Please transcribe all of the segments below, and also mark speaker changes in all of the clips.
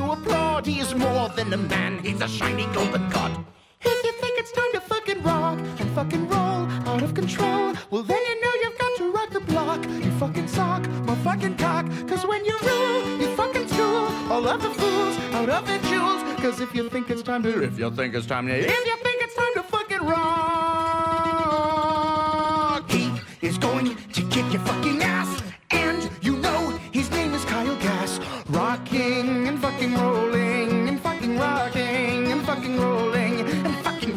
Speaker 1: to applaud. He is more than a man, he's a shiny golden god. If you think it's time to fucking rock and fucking roll out of control, well then you know you've got to rock the block. You fucking sock, my fucking cock. Cause when you rule, you fucking school all of the fools out of their jewels. Cause if you think it's time to fucking rock, he is going to kick your fucking ass. And you know his name is Kyle Gass. Rocking and fucking rolling and fucking rocking and fucking rolling and fucking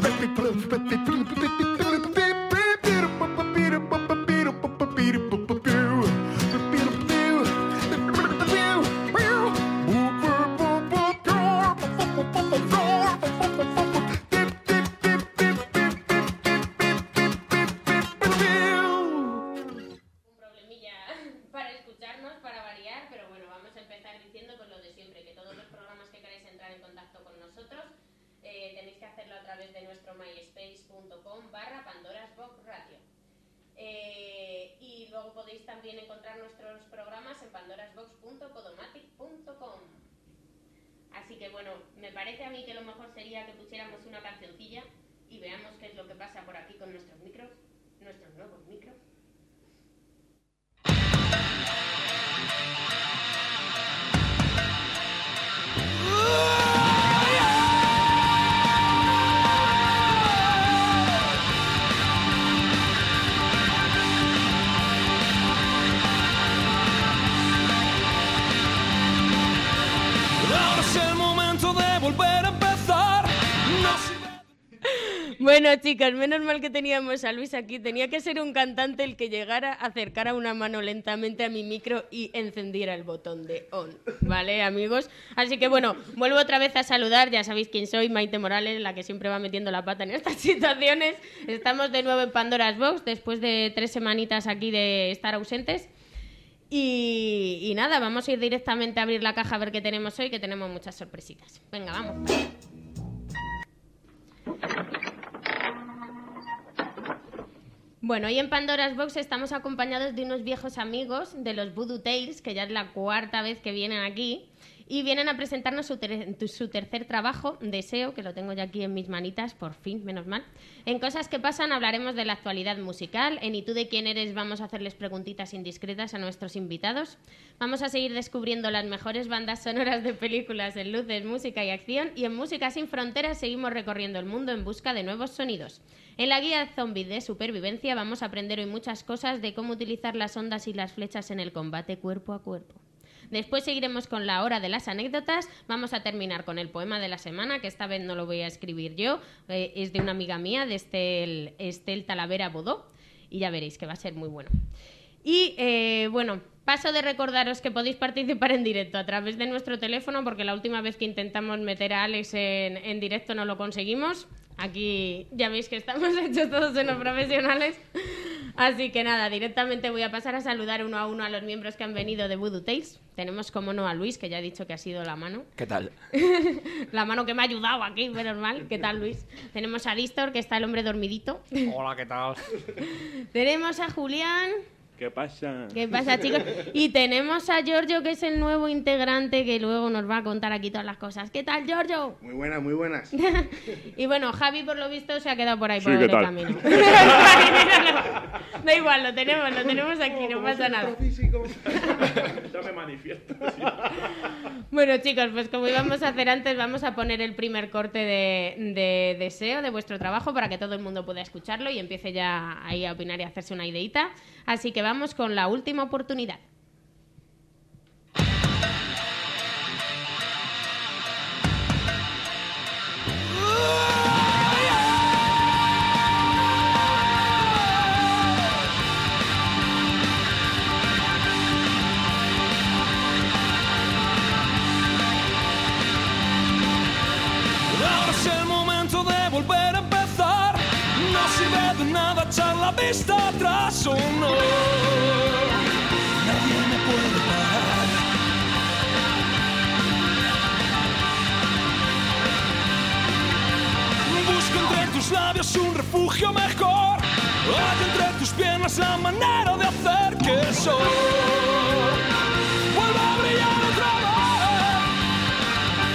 Speaker 2: /pandorasboxradio. Y luego podéis también encontrar nuestros programas en pandorasbox.podomatic.com. Así que bueno, me parece a mí que lo mejor sería que pusiéramos una cancioncilla y veamos qué es lo que pasa por aquí con nuestros micros, nuestros nuevos micros. Bueno, chicos, menos mal que teníamos a Luis aquí. Tenía que ser un cantante el que llegara, acercara una mano lentamente a mi micro y encendiera el botón de on. ¿Vale, amigos? Así que bueno, vuelvo otra vez a saludar. Ya sabéis quién soy, Maite Morales, la que siempre va metiendo la pata en estas situaciones. Estamos de nuevo en Pandora's Box, después de 3 semanitas aquí de estar ausentes. Y nada, vamos a ir directamente a abrir la caja a ver qué tenemos hoy, que tenemos muchas sorpresitas. Venga, vamos. Bueno, hoy en Pandora's Box estamos acompañados de unos viejos amigos de los Voodoo Tales, que ya es la 4ª vez que vienen aquí, y vienen a presentarnos su tercer trabajo, Deseo, que lo tengo ya aquí en mis manitas, por fin, menos mal. En Cosas que Pasan hablaremos de la actualidad musical, en ¿Y tú de quién eres? Vamos a hacerles preguntitas indiscretas a nuestros invitados. Vamos a seguir descubriendo las mejores bandas sonoras de películas en luces, música y acción, y en Música sin Fronteras seguimos recorriendo el mundo en busca de nuevos sonidos. En la guía zombie de supervivencia vamos a aprender hoy muchas cosas de cómo utilizar las ondas y las flechas en el combate cuerpo a cuerpo. Después seguiremos con la hora de las anécdotas. Vamos a terminar con el poema de la semana, que esta vez no lo voy a escribir yo. Es de una amiga mía, de Estel Talavera Bodó. Y ya veréis que va a ser muy bueno. Y bueno, paso de recordaros que podéis participar en directo a través de nuestro teléfono, porque la última vez que intentamos meter a Alex en directo no lo conseguimos. Aquí ya veis que estamos hechos todos unos profesionales. Así que nada, directamente voy a pasar a saludar uno a uno a los miembros que han venido de Voodoo Tales. Tenemos, como no, a Luis, que ya ha dicho que ha sido la mano.
Speaker 3: ¿Qué tal?
Speaker 2: La mano que me ha ayudado aquí, menos mal. ¿Qué tal, Luis? Tenemos a Distor, que está el hombre dormidito.
Speaker 4: Hola, ¿qué tal?
Speaker 2: Tenemos a Julián.
Speaker 4: ¿Qué pasa?
Speaker 2: ¿Qué pasa, chicos? Y tenemos a Giorgio, que es el nuevo integrante, que luego nos va a contar aquí todas las cosas. ¿Qué tal, Giorgio?
Speaker 5: Muy buenas, muy buenas.
Speaker 2: Y bueno, Javi, por lo visto, se ha quedado por ahí por
Speaker 4: Sí,
Speaker 2: el
Speaker 4: ¿qué tal?
Speaker 2: camino. Da igual, lo tenemos aquí, no pasa nada.
Speaker 4: Ya me manifiesto. Sí.
Speaker 2: Bueno, chicos, pues como íbamos a hacer antes, vamos a poner el primer corte de Deseo, de vuestro trabajo, para que todo el mundo pueda escucharlo y empiece ya ahí a opinar y a hacerse una ideita. Así que vamos con La Última Oportunidad.
Speaker 6: Ahora es el momento de volver a empezar. No sirve de nada echar la vista atrás o no. Nadie me puede parar. Busco entre tus labios un refugio mejor. Hay entre tus piernas la manera de hacer que el sol vuelva a brillar otra vez.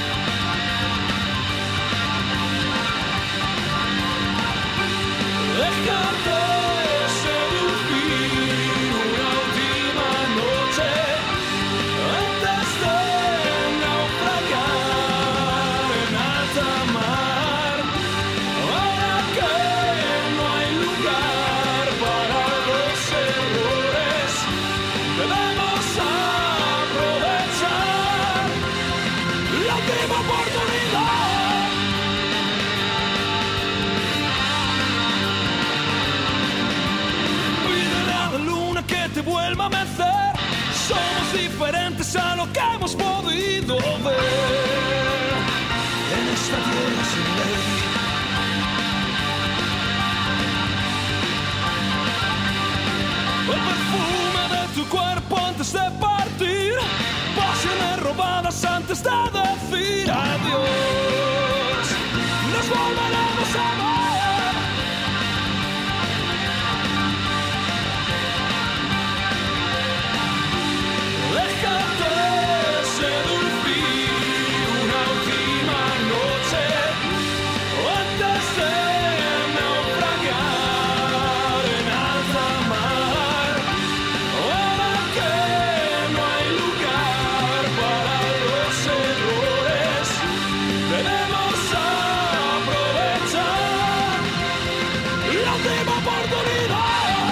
Speaker 6: antes de decir adiós, nos volveremos a ver. Déjate seducir una última noche antes de naufragar en alta mar. Ahora que no hay lugar para los errores, debemos aprovechar la última oportunidad.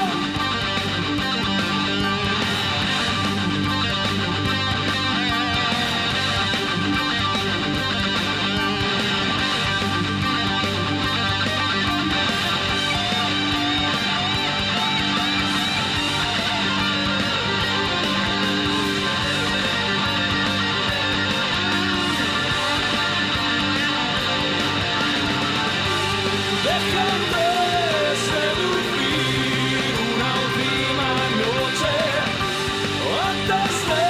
Speaker 6: Déjate seducir una última noche antes de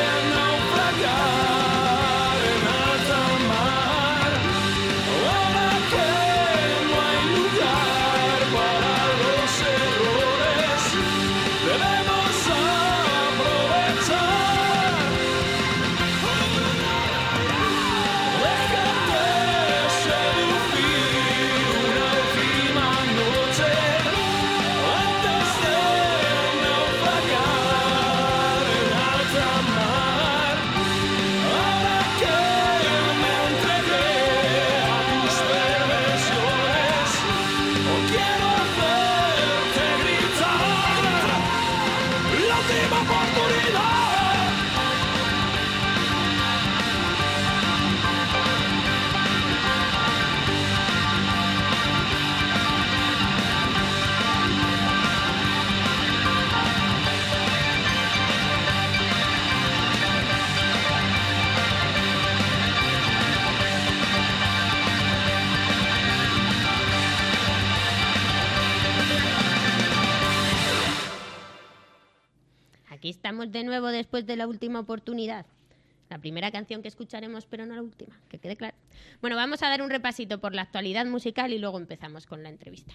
Speaker 6: naufragar en alta mar. Ahora que no hay lugar para los errores, debemos aprovechar. Déjate seducir una última noche antes de naufragar en alta mar. Ahora que me entregué a tus perversiones, quiero hacerte gritar la última oportunidad.
Speaker 2: Aquí estamos de nuevo después de la última oportunidad. La primera canción que escucharemos, pero no la última, que quede claro. Bueno, vamos a dar un repasito por la actualidad musical y luego empezamos con la entrevista.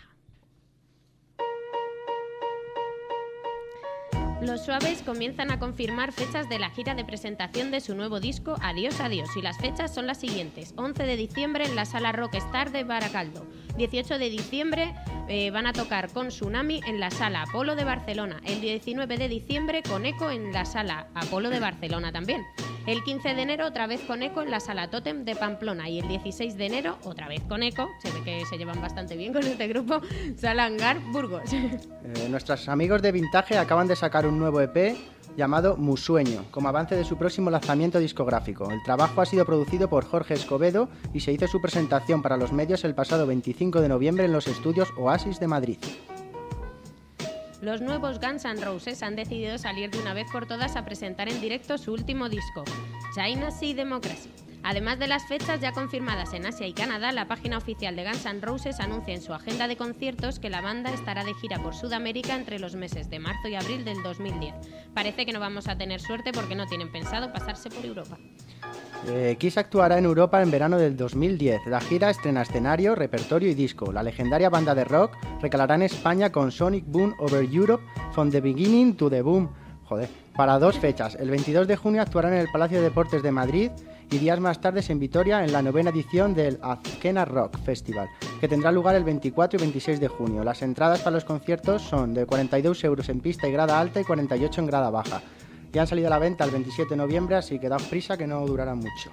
Speaker 2: Los Suaves comienzan a confirmar fechas de la gira de presentación de su nuevo disco Adiós, Adiós, y las fechas son las siguientes: 11 de diciembre en la Sala Rockstar de Baracaldo, 18 de diciembre van a tocar con Tsunami en la Sala Apolo de Barcelona, el 19 de diciembre con Eco en la Sala Apolo de Barcelona también, el 15 de enero otra vez con Eco en la Sala Tótem de Pamplona y el 16 de enero otra vez con Eco, se ve que se llevan bastante bien con este grupo, Sala Hangar Burgos.
Speaker 3: Nuestros amigos de Vintage acaban de sacar un nuevo EP llamado Musueño, como avance de su próximo lanzamiento discográfico. El trabajo ha sido producido por Jorge Escobedo y se hizo su presentación para los medios el pasado 25 de noviembre en los estudios Oasis de Madrid.
Speaker 2: Los nuevos Guns N' Roses han decidido salir de una vez por todas a presentar en directo su último disco, Dynasty Democracy. Además de las fechas ya confirmadas en Asia y Canadá, la página oficial de Guns N' Roses anuncia en su agenda de conciertos que la banda estará de gira por Sudamérica entre los meses de marzo y abril del 2010. Parece que no vamos a tener suerte porque no tienen pensado pasarse por Europa.
Speaker 3: Kiss actuará en Europa en verano del 2010. La gira estrena escenario, repertorio y disco. La legendaria banda de rock recalará en España con Sonic Boom Over Europe, From the Beginning to the Boom. Para 2 fechas. El 22 de junio actuarán en el Palacio de Deportes de Madrid y días más tarde en Vitoria en la 9ª edición del Azkena Rock Festival, que tendrá lugar el 24 y 26 de junio. Las entradas para los conciertos son de 42 euros en pista y grada alta y 48 en grada baja. Ya han salido a la venta el 27 de noviembre, así que daos prisa que no durará mucho.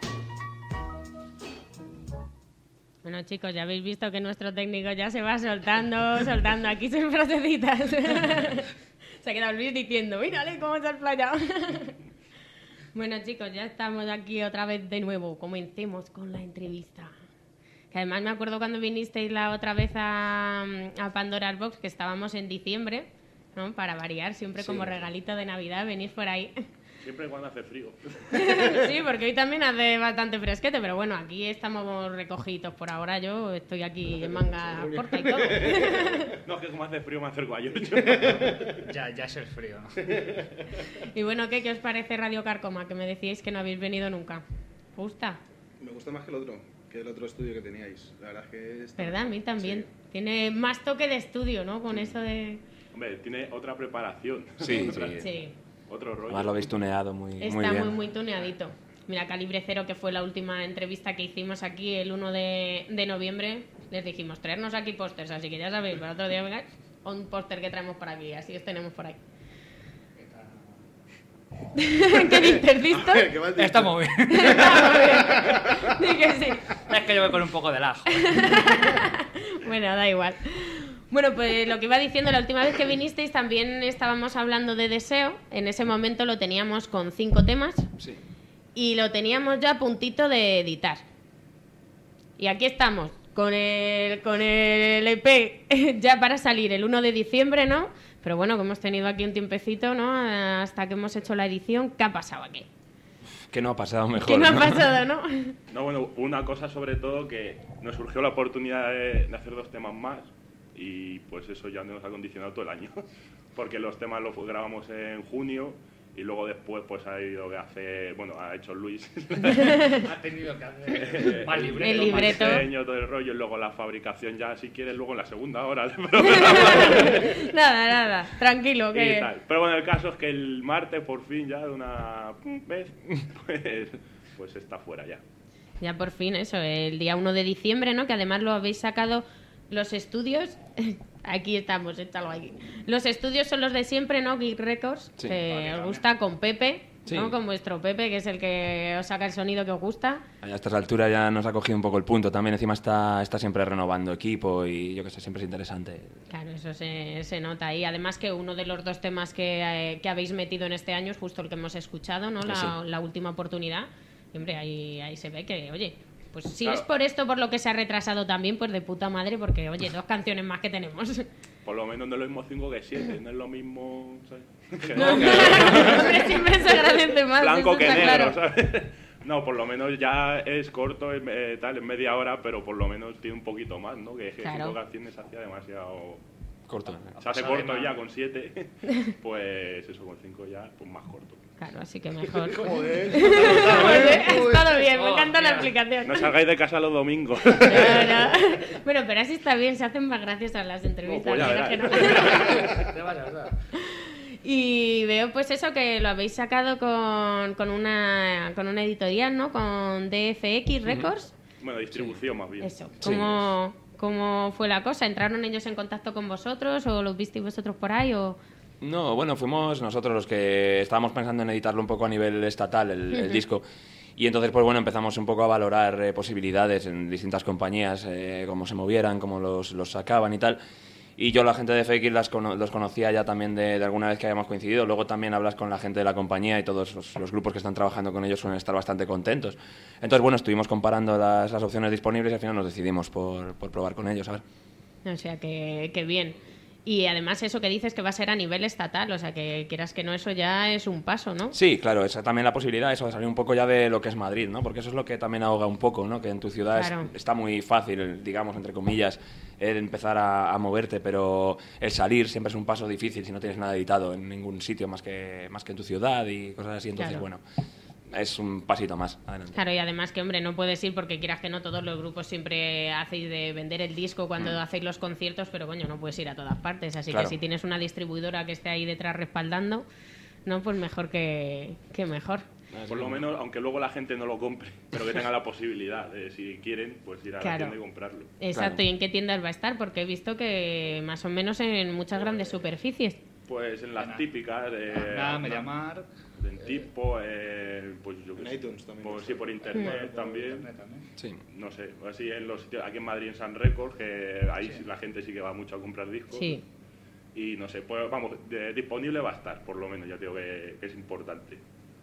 Speaker 2: Bueno, chicos, ya habéis visto que nuestro técnico ya se va soltando aquí sus frasecitas. Se ha quedado Luis diciendo, mírale cómo se ha explayado. Bueno, chicos, ya estamos aquí otra vez de nuevo. Comencemos con la entrevista. Que además me acuerdo cuando vinisteis la otra vez a Pandora's Box, que estábamos en diciembre, ¿no? Para variar, siempre como regalito de Navidad, venís por ahí.
Speaker 4: Siempre cuando hace frío.
Speaker 2: Sí, porque hoy también hace bastante fresquete, pero bueno, aquí estamos recogidos por ahora. Yo estoy aquí en manga corta y todo.
Speaker 4: No, es que como hace frío me acerco a yo.
Speaker 5: Ya es el frío.
Speaker 2: Y bueno, ¿qué os parece Radio Carcoma? Que me decíais que no habéis venido nunca. ¿Gusta?
Speaker 7: Me gusta más que el otro estudio que teníais. La verdad es que está...
Speaker 2: ¿Verdad? A mí también.
Speaker 7: Sí.
Speaker 2: Tiene más toque de estudio, ¿no? Con eso de...
Speaker 4: Hombre, tiene otra preparación.
Speaker 8: Sí.
Speaker 2: Sí.
Speaker 4: Otro rollo.
Speaker 8: Además lo habéis tuneado muy
Speaker 2: Está
Speaker 8: bien.
Speaker 2: muy tuneadito. Mira, Calibre Cero, que fue la última entrevista que hicimos aquí el 1 de noviembre, les dijimos, traernos aquí pósters, así que ya sabéis, para otro día vengáis, un póster que traemos por aquí, así os tenemos por ahí. ¿Qué dices, Víctor?
Speaker 7: ¿Qué me has dicho?
Speaker 5: Está muy bien.
Speaker 2: Está muy bien. Di que sí.
Speaker 5: Es que yo voy con un poco de ajo.
Speaker 2: Bueno, da igual. Bueno, pues lo que iba diciendo, la última vez que vinisteis también estábamos hablando de Deseo. En ese momento lo teníamos con 5 temas
Speaker 8: Sí.
Speaker 2: y lo teníamos ya a puntito de editar. Y aquí estamos, con el EP ya para salir el 1 de diciembre, ¿no? Pero bueno, que hemos tenido aquí un tiempecito, ¿no? Hasta que hemos hecho la edición. ¿Qué ha pasado aquí?
Speaker 8: Que no ha pasado mejor.
Speaker 2: ¿Qué no ha
Speaker 8: ¿no?
Speaker 2: pasado, no?
Speaker 4: No, bueno, una cosa sobre todo que nos surgió la oportunidad de hacer 2 temas más y pues eso ya nos ha condicionado todo el año. Porque los temas los grabamos en junio y luego después pues ha ido que hacer, bueno, ha hecho Luis
Speaker 5: Ha tenido que hacer más libreto.
Speaker 2: El libreto.
Speaker 4: el diseño, todo el rollo y luego la fabricación ya si quieres luego en la segunda hora del
Speaker 2: Nada, tranquilo.
Speaker 4: y
Speaker 2: Que...
Speaker 4: tal. Pero bueno, el caso es que el martes por fin ya de una vez pues está fuera ya.
Speaker 2: Ya por fin, eso, el día 1 de diciembre, ¿no? Que además lo habéis sacado los estudios. Aquí estamos, échalo aquí. Los estudios son los de siempre, ¿no? Geek Records,
Speaker 8: Sí.
Speaker 2: que os gusta con Pepe,
Speaker 8: Sí.
Speaker 2: ¿no? Con vuestro Pepe, que es el que os saca el sonido que os gusta.
Speaker 8: A estas alturas ya nos ha cogido un poco el punto. También encima está siempre renovando equipo y yo que sé, siempre es interesante.
Speaker 2: Claro, eso se nota ahí. Además que uno de los 2 temas que habéis metido en este año es justo el que hemos escuchado, ¿no?
Speaker 8: Sí.
Speaker 2: La última oportunidad. Y, hombre, ahí se ve que, oye, pues si
Speaker 4: Claro.
Speaker 2: es por esto por lo que se ha retrasado también, pues de puta madre, porque, oye, 2 canciones más que tenemos.
Speaker 4: Por lo menos no es lo mismo 5 que 7, no es lo mismo, ¿sabes?
Speaker 2: Hombre, siempre se agradece más.
Speaker 4: Blanco
Speaker 2: eso
Speaker 4: que
Speaker 2: está
Speaker 4: negro,
Speaker 2: claro.
Speaker 4: ¿sabes? No, por lo menos ya es corto, tal, en media hora, pero por lo menos tiene un poquito más, ¿no? Que
Speaker 2: Claro.
Speaker 4: 5 canciones se hacía demasiado...
Speaker 8: Corto.
Speaker 4: Se hace
Speaker 5: pasado de
Speaker 4: corto
Speaker 5: más.
Speaker 4: ya con 7, pues eso, con 5 ya, pues más corto.
Speaker 2: Claro, así que mejor.
Speaker 7: Joder.
Speaker 2: Ha estado bien, me
Speaker 5: Oh,
Speaker 2: encanta la
Speaker 5: mira.
Speaker 2: explicación.
Speaker 4: No salgáis de casa los domingos.
Speaker 2: No, no. Bueno, pero así está bien, se hacen más graciosas las entrevistas.
Speaker 4: Oh, pues ya
Speaker 2: menos que
Speaker 4: verás.
Speaker 2: no.
Speaker 5: Te vas a ver.
Speaker 2: Y veo pues eso, que lo habéis sacado con una editorial, ¿no? Con DFX Records.
Speaker 4: Bueno, distribución más bien.
Speaker 2: Eso.
Speaker 8: Sí.
Speaker 2: ¿Cómo fue la cosa? ¿Entraron ellos en contacto con vosotros o los visteis vosotros por ahí? O...
Speaker 8: No, bueno, fuimos nosotros los que estábamos pensando en editarlo un poco a nivel estatal, el disco. Y entonces, pues bueno, empezamos un poco a valorar posibilidades en distintas compañías, cómo se movieran, cómo los sacaban y tal. Y yo la gente de FX los conocía ya también de alguna vez que habíamos coincidido. Luego también hablas con la gente de la compañía y todos los grupos que están trabajando con ellos suelen estar bastante contentos. Entonces, bueno, estuvimos comparando las opciones disponibles y al final nos decidimos por probar con ellos, a ver.
Speaker 2: O sea, que bien. Y además eso que dices que va a ser a nivel estatal, o sea, que quieras que no, eso ya es un paso, ¿no?
Speaker 8: Sí, claro, esa también la posibilidad eso de salir un poco ya de lo que es Madrid, ¿no? Porque eso es lo que también ahoga un poco, ¿no? Que en tu ciudad
Speaker 2: Claro.
Speaker 8: está muy fácil, digamos, entre comillas, el empezar a moverte, pero el salir siempre es un paso difícil si no tienes nada editado en ningún sitio más que en tu ciudad y cosas así. Entonces,
Speaker 2: Claro.
Speaker 8: bueno, es un pasito más adelante.
Speaker 2: Claro, y además que, hombre, no puedes ir porque quieras que no, todos los grupos siempre hacéis de vender el disco cuando hacéis los conciertos, pero coño, no puedes ir a todas partes. Así
Speaker 8: Claro.
Speaker 2: que si tienes una distribuidora que esté ahí detrás respaldando, no, pues mejor que mejor.
Speaker 4: Por lo menos, aunque luego la gente no lo compre, pero que tenga la posibilidad de, si quieren, pues ir a
Speaker 2: Claro.
Speaker 4: la tienda y comprarlo.
Speaker 2: Exacto,
Speaker 8: Claro.
Speaker 2: ¿y en qué tiendas va a estar? Porque he visto que más o menos en muchas grandes superficies.
Speaker 4: Pues en las típicas de...
Speaker 5: Nada, Mediamar.
Speaker 4: En tipo, pues yo qué
Speaker 7: En
Speaker 4: sé.
Speaker 7: iTunes también.
Speaker 4: Pues sí, por internet también.
Speaker 5: Internet también.
Speaker 8: Sí.
Speaker 4: No sé, así en los sitios, aquí en Madrid en San Records, que ahí la gente sí que va mucho a comprar discos.
Speaker 2: Sí.
Speaker 4: Y no sé, pues vamos, disponible va a estar, por lo menos, ya digo que es importante.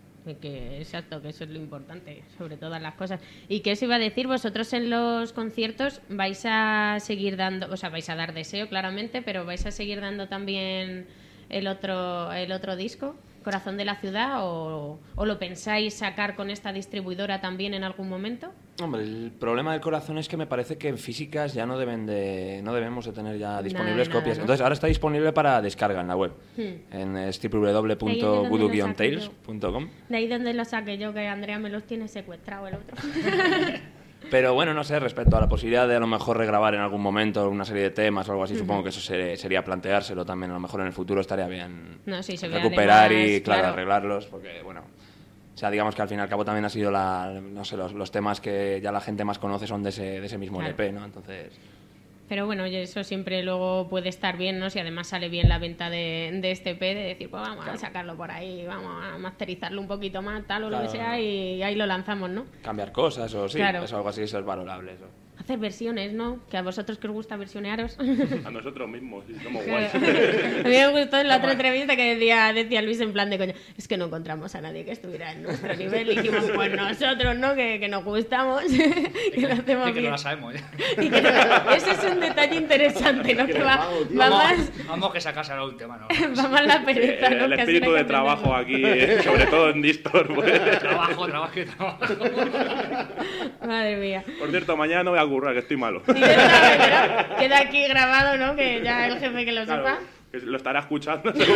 Speaker 2: Exacto, que eso es lo importante, sobre todas las cosas. ¿Y qué os iba a decir? Vosotros en los conciertos vais a seguir dando, o sea, vais a dar Deseo claramente, pero vais a seguir dando también el otro disco. Corazón de la Ciudad, o lo pensáis sacar con esta distribuidora también en algún momento?
Speaker 8: Hombre, el problema del Corazón es que me parece que en físicas ya no debemos de tener ya disponibles
Speaker 2: Nada,
Speaker 8: copias.
Speaker 2: ¿no?
Speaker 8: Entonces ahora está disponible para descarga en la web, en www.voodooguiontales.com.
Speaker 2: De ahí donde lo saqué yo, que Andrea me los tiene secuestrado el otro.
Speaker 8: Pero bueno, no sé, respecto a la posibilidad de a lo mejor regrabar en algún momento una serie de temas o algo así, supongo que eso sería planteárselo también. A lo mejor en el futuro estaría bien
Speaker 2: No, sí, se ve
Speaker 8: recuperar
Speaker 2: además,
Speaker 8: y, claro,
Speaker 2: claro.
Speaker 8: arreglarlos, porque, bueno, o sea, digamos que al fin y al cabo también ha sido no sé, los temas que ya la gente más conoce son de ese mismo
Speaker 2: Claro.
Speaker 8: LP, ¿no? Entonces...
Speaker 2: Pero bueno, oye, eso siempre luego puede estar bien, ¿no? Si además sale bien la venta de este EP, de decir, pues vamos a sacarlo por ahí, vamos a masterizarlo un poquito más, tal o lo que
Speaker 8: Claro.
Speaker 2: sea, y ahí lo lanzamos, ¿no?
Speaker 8: Cambiar cosas o sí,
Speaker 2: Claro.
Speaker 8: eso, algo así, eso es valorable. Eso.
Speaker 2: Hacer versiones, ¿no? Que a vosotros que os gusta versionearos.
Speaker 4: A nosotros mismos, sí, somos
Speaker 2: Claro.
Speaker 4: guays.
Speaker 2: A mí me gustó en la otra entrevista que decía Luis en plan de coña, es que no encontramos a nadie que estuviera en nuestro nivel. Y dijimos, pues nosotros, ¿no? Que nos gustamos, que lo hacemos
Speaker 5: Y que no
Speaker 2: bien.
Speaker 5: la sabemos, ¿eh?
Speaker 2: Y que no- ese es un detalle interesante, ¿no? Que va más,
Speaker 5: Vamos que sacase algún tema, ¿no?
Speaker 2: va más la pereza, ¿no?
Speaker 4: El
Speaker 2: Que
Speaker 4: espíritu
Speaker 2: hacer
Speaker 4: de trabajo aquí, sobre todo en Distor. Pues.
Speaker 5: Trabajo.
Speaker 2: Madre mía.
Speaker 4: Por cierto, mañana no voy a currar, que estoy malo.
Speaker 2: Directamente, ¿no? Queda aquí grabado, ¿no? Que ya el jefe que lo
Speaker 4: Claro,
Speaker 2: sepa.
Speaker 4: que lo estará escuchando.
Speaker 2: Sí,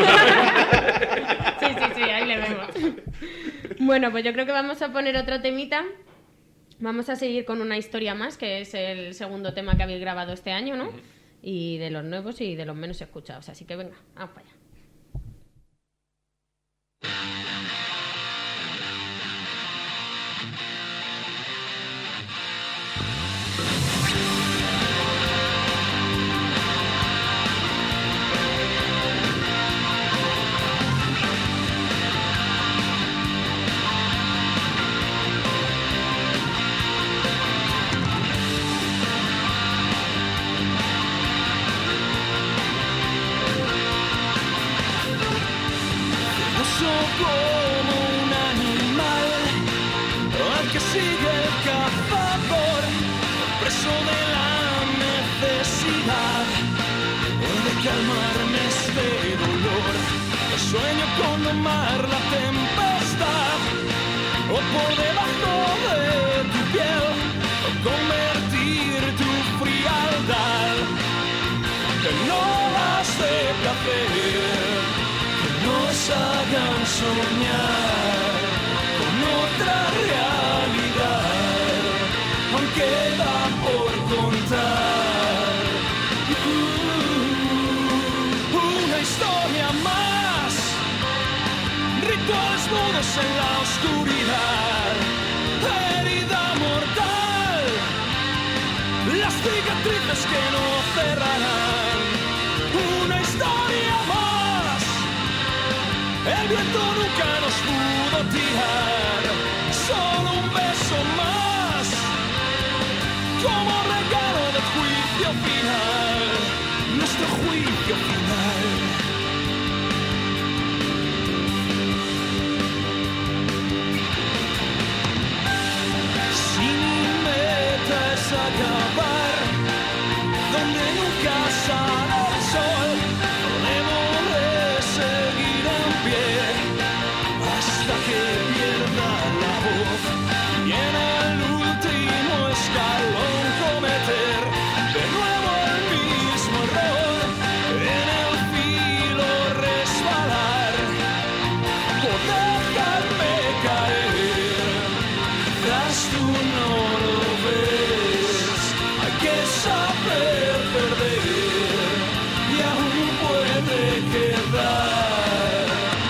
Speaker 2: ahí le vemos. Bueno, pues yo creo que vamos a poner otro temita. Vamos a seguir con una historia más, que es el segundo tema que habéis grabado este año, ¿no? Y de los nuevos y de los menos escuchados. Así que venga, vamos para allá.
Speaker 6: No soy como un animal al que sigue el cazador, preso de la necesidad de calmarme este dolor. No sueño con domar la tempestad o por debajo de tu piel o convertir tu frialdad en olas de placer. Nos hagan soñar con otra realidad, aunque da por contar una historia más, rituales mudos en la oscuridad, herida mortal, las cicatrices que no cerrarán, una historia más. El viento nunca nos pudo tirar, solo un beso más, como regalo del juicio final, nuestro juicio final. Si mi meta es acabar donde nunca sale el sol, debo de seguir en pie hasta que pierda la voz y en el último escalón cometer de nuevo el mismo error, en el filo resbalar o dejarme caer. Tras tú no lo ves, hay que saber perder y aún puede quedar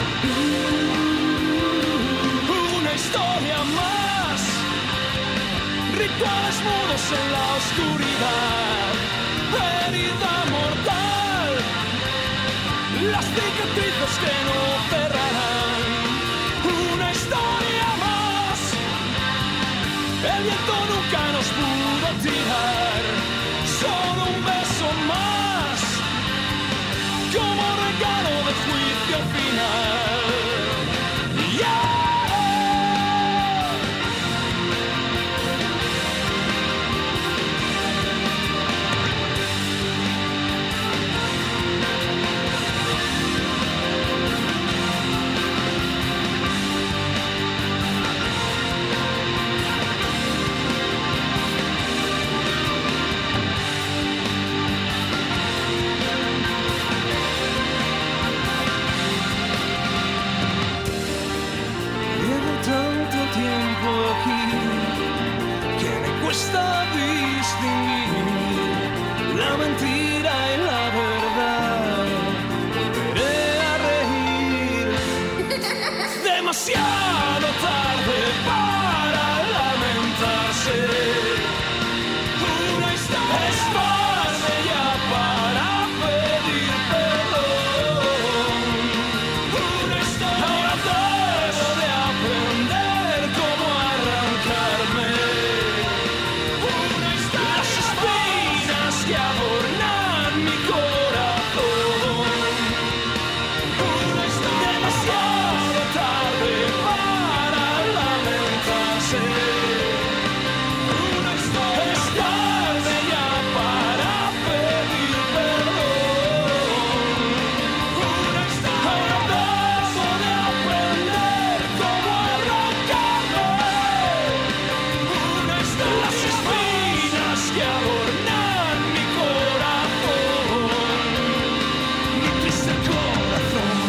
Speaker 6: una historia más, rituales mudos en la oscuridad, herida mortal, las cicatrices que no cerrarán, una historia más. El viento nunca nos pudo tirar, solo un beso más, como regalo del juicio final. Yeah. cuesta distinguir la mentira y la verdad. Volveré a reír. Demasiado tarde para lamentarse. Una historia es tarde ya para pedir perdón. Una historia debo de aprender cómo arrancarme. Una historia las espinas que adornan mi corazón. Una historia demasiado tarde para lamentarse. Una historia es tarde ya para pedir perdón. Una historia debo de aprender cómo arrancarme. Una historia las espinas que adornan mi corazón. Mi triste corazón.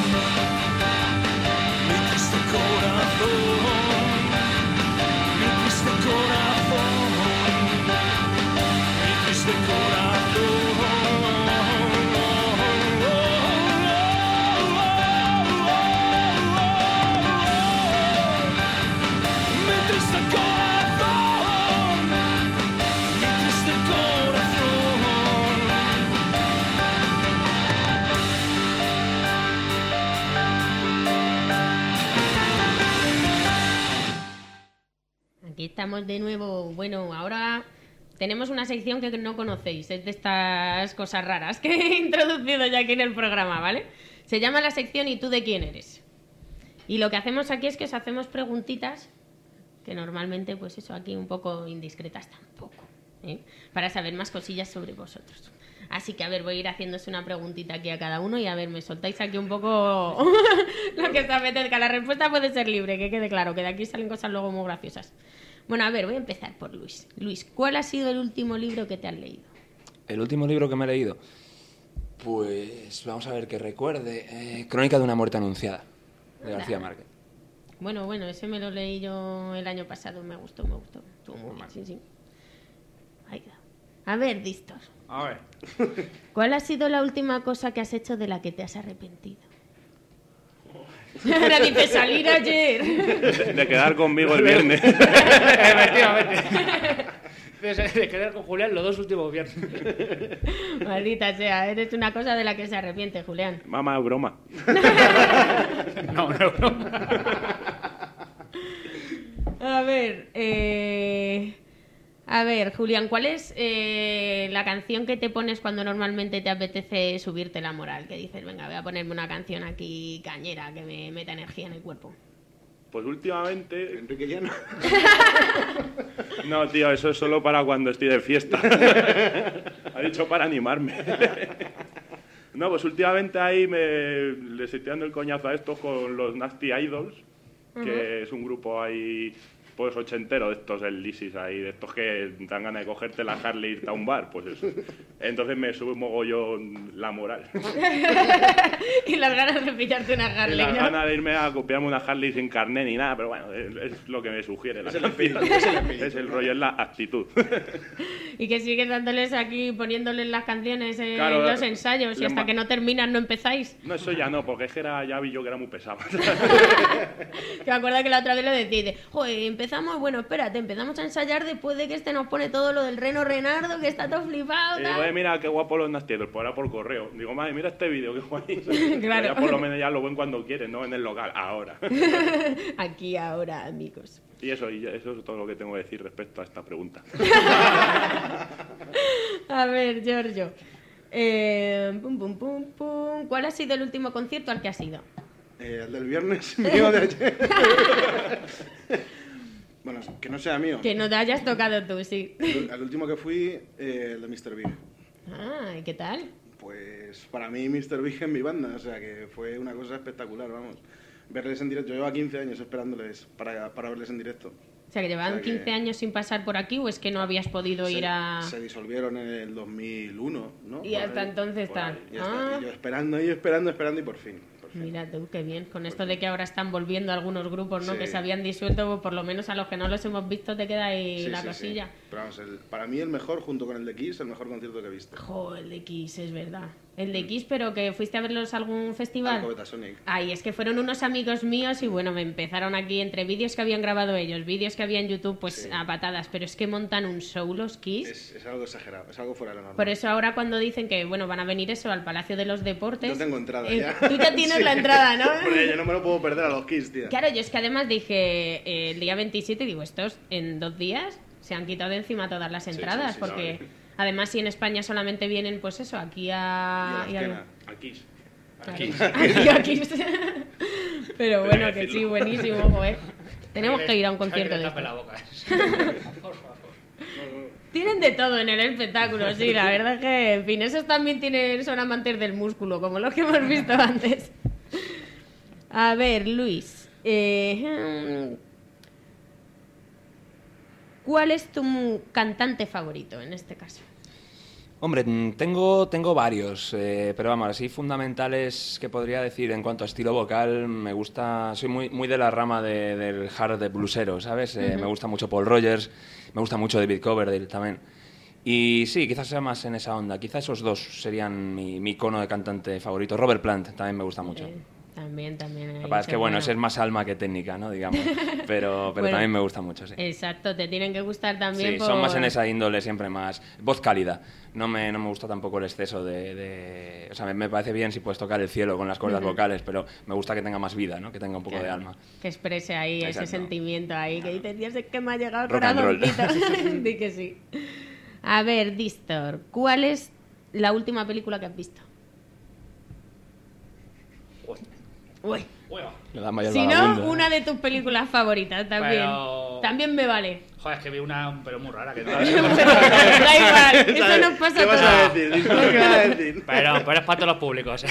Speaker 6: Mi triste corazón. Mi triste corazón. Mi triste corazón. Mi triste corazón. Mi triste corazón.
Speaker 2: Aquí estamos de nuevo. Bueno, ahora tenemos una sección que no conocéis, es de estas cosas raras que he introducido ya aquí en el programa, ¿vale? Se llama la sección ¿Y tú de quién eres? Y lo que hacemos aquí es que os hacemos preguntitas que normalmente, pues eso, aquí un poco indiscretas tampoco, ¿eh? Para saber más cosillas sobre vosotros. Así que, a ver, voy a ir haciéndose una preguntita aquí a cada uno y, a ver, me soltáis aquí un poco lo que os apetezca. La respuesta puede ser libre, que quede claro, que de aquí salen cosas luego muy graciosas. Bueno, a ver, voy a empezar por Luis. Luis, ¿cuál ha sido el último libro que te has leído?
Speaker 8: El último libro que me he leído, pues vamos a ver que recuerde. Crónica de una muerte anunciada, de García Márquez.
Speaker 2: Bueno, ese me lo leí yo el año pasado, me gustó. Estuvo muy bien, sí. Ahí va. A ver, Distor,
Speaker 5: A ver.
Speaker 2: ¿cuál ha sido la última cosa que has hecho de la que te has arrepentido? Ahora dice salir ayer.
Speaker 4: De quedar conmigo el viernes.
Speaker 5: Efectivamente. De quedar con Julián los dos últimos viernes.
Speaker 2: Maldita sea, eres una cosa de la que se arrepiente, Julián.
Speaker 4: Mamá, es broma.
Speaker 5: No.
Speaker 2: A ver, Julián, ¿cuál es la canción que te pones cuando normalmente te apetece subirte la moral? Que dices, venga, voy a ponerme una canción aquí cañera que me meta energía en el cuerpo.
Speaker 4: Pues últimamente...
Speaker 7: Enrique Llano.
Speaker 4: No, tío, eso es solo para cuando estoy de fiesta. Ha dicho para animarme. No, pues últimamente ahí le estoy dando el coñazo a estos con los Nasty Idols, que es un grupo ahí, pues ochentero, de estos, el Lysis ahí, de estos que dan ganas de cogerte la Harley y irte a un bar, pues eso. Entonces me sube un mogollón la moral.
Speaker 2: Y las ganas de pillarte una Harley,
Speaker 4: Y las
Speaker 2: ¿no?
Speaker 4: ganas de irme a copiarme una Harley sin carné ni nada, pero bueno, es lo que me sugiere la
Speaker 7: Es el
Speaker 4: canción.
Speaker 7: espíritu, es el espíritu.
Speaker 4: Es el rollo, es la actitud.
Speaker 2: Y que sigues dándoles aquí, poniéndoles las canciones en
Speaker 4: Claro,
Speaker 2: los ensayos y
Speaker 4: le
Speaker 2: hasta
Speaker 4: ma-
Speaker 2: que no terminan no empezáis.
Speaker 4: No, eso ya no, porque es que ya vi yo que era muy pesado.
Speaker 2: Que me acuerdo que la otra vez lo decís de, joder, empezamos, bueno, espérate, empezamos a ensayar después de que este nos pone todo lo del Reno Renardo, que está todo flipado,
Speaker 4: Y
Speaker 2: tal.
Speaker 4: digo, mira qué guapo los Nasty Idols, pues ahora por correo. Digo, madre, mira este vídeo, qué guay.
Speaker 2: Claro.
Speaker 4: Ya por lo menos ya lo ven cuando quieren, no en el local, ahora.
Speaker 2: Aquí ahora, amigos.
Speaker 4: Y eso es todo lo que tengo que decir respecto a esta pregunta.
Speaker 2: A ver, Giorgio. Pum. ¿Cuál ha sido el último concierto al que has ido?
Speaker 7: El del viernes mío de ayer. Bueno, que no sea mío.
Speaker 2: Que no te hayas tocado tú, sí.
Speaker 7: Al último que fui, el de Mr. Big.
Speaker 2: Ah, ¿y qué tal?
Speaker 7: Pues para mí Mr. Big es mi banda, o sea que fue una cosa espectacular, vamos. Verles en directo, yo llevo 15 años esperándoles para verles en directo.
Speaker 2: O sea, que llevaban
Speaker 7: O sea que-
Speaker 2: 15 años sin pasar por aquí, ¿o es que no habías podido ir a...?
Speaker 7: Se disolvieron en el 2001, ¿no?
Speaker 2: Y
Speaker 7: Por
Speaker 2: hasta
Speaker 7: ahí.
Speaker 2: entonces
Speaker 7: Por ahí.
Speaker 2: tal.
Speaker 7: Y, hasta-
Speaker 2: Ah.
Speaker 7: y yo esperando y por fin.
Speaker 2: Mira tú, qué bien. Con esto de que ahora están volviendo algunos grupos, ¿no?
Speaker 7: Sí.
Speaker 2: Que se habían disuelto, pues por lo menos a los que no los hemos visto te queda ahí
Speaker 7: Sí,
Speaker 2: la
Speaker 7: sí,
Speaker 2: cosilla.
Speaker 7: sí. Pero vamos, para mí el mejor, junto con el de Kiss, el mejor concierto que he visto.
Speaker 2: Jo, el de Kiss, es verdad. El de Kiss, pero que fuiste a verlos a algún festival.
Speaker 7: Cometa Sonic.
Speaker 2: Ay, es que fueron unos amigos míos y bueno, me empezaron aquí entre vídeos que habían grabado ellos, vídeos que había en YouTube, pues
Speaker 7: Sí.
Speaker 2: a patadas. Pero es que montan un show los Kiss.
Speaker 7: Es algo exagerado, es algo fuera de lo normal.
Speaker 2: Por eso ahora cuando dicen que, bueno, van a venir eso al Palacio de los Deportes...
Speaker 7: Yo tengo entrada ya.
Speaker 2: Tú ya tienes
Speaker 7: Sí.
Speaker 2: la entrada, ¿no?
Speaker 7: Porque yo no me lo puedo perder a los Kiss, tía.
Speaker 2: Claro, yo es que además dije el día 27, digo, estos en 2 días se han quitado de encima todas las entradas,
Speaker 7: sí,
Speaker 2: porque
Speaker 7: no.
Speaker 2: además si en España solamente vienen, pues eso, aquí a...
Speaker 7: Y a la esquina.
Speaker 4: Aquí.
Speaker 2: Aquí. Pero bueno, que sí, buenísimo, joder. Tenemos que ir a un concierto de
Speaker 5: tape
Speaker 2: esto.
Speaker 5: la boca. Por favor.
Speaker 2: Tienen de todo en el espectáculo, sí, la verdad que, en fin, esos también son amantes del músculo, como los que hemos visto antes. A ver, Luis, ¿cuál es tu cantante favorito en este caso?
Speaker 8: Hombre, tengo varios, pero vamos, así fundamentales que podría decir en cuanto a estilo vocal, me gusta, soy muy de la rama del hard de bluesero, ¿sabes? Me gusta mucho Paul Rogers, me gusta mucho David Coverdale también. Y sí, quizás sea más en esa onda, quizás esos dos serían mi icono de cantante favorito. Robert Plant también me gusta mucho.
Speaker 2: También.
Speaker 8: Lo que pasa es que, bueno, ese es más alma que técnica, ¿no? Digamos. Pero
Speaker 2: Bueno,
Speaker 8: también me gusta mucho, sí.
Speaker 2: Exacto, te tienen que gustar también
Speaker 8: Sí,
Speaker 2: por...
Speaker 8: son más en esa índole, siempre más voz cálida. No me gusta tampoco el exceso O sea, me parece bien si puedes tocar el cielo con las cuerdas vocales, pero me gusta que tenga más vida, ¿no? Que tenga un poco de alma.
Speaker 2: Que exprese ahí ese
Speaker 8: Exacto.
Speaker 2: sentimiento ahí, que dices, Dios, es que me ha llegado el
Speaker 8: Rock and roll.
Speaker 2: corazoncito. Di que sí. A ver, Distor, ¿cuál es la última película que has visto? Uy.
Speaker 8: Le da mayor
Speaker 2: Si no,
Speaker 8: vagabundo.
Speaker 2: una de tus películas favoritas también.
Speaker 5: Pero-
Speaker 2: También me vale.
Speaker 5: Joder, es que vi una, pero muy rara. Que no
Speaker 2: Da igual, eso nos pasa
Speaker 7: ¿Qué
Speaker 2: a
Speaker 7: vas
Speaker 2: todos.
Speaker 7: a decir? Disculpa, ¿qué vas a decir?
Speaker 5: pero es para todos los públicos.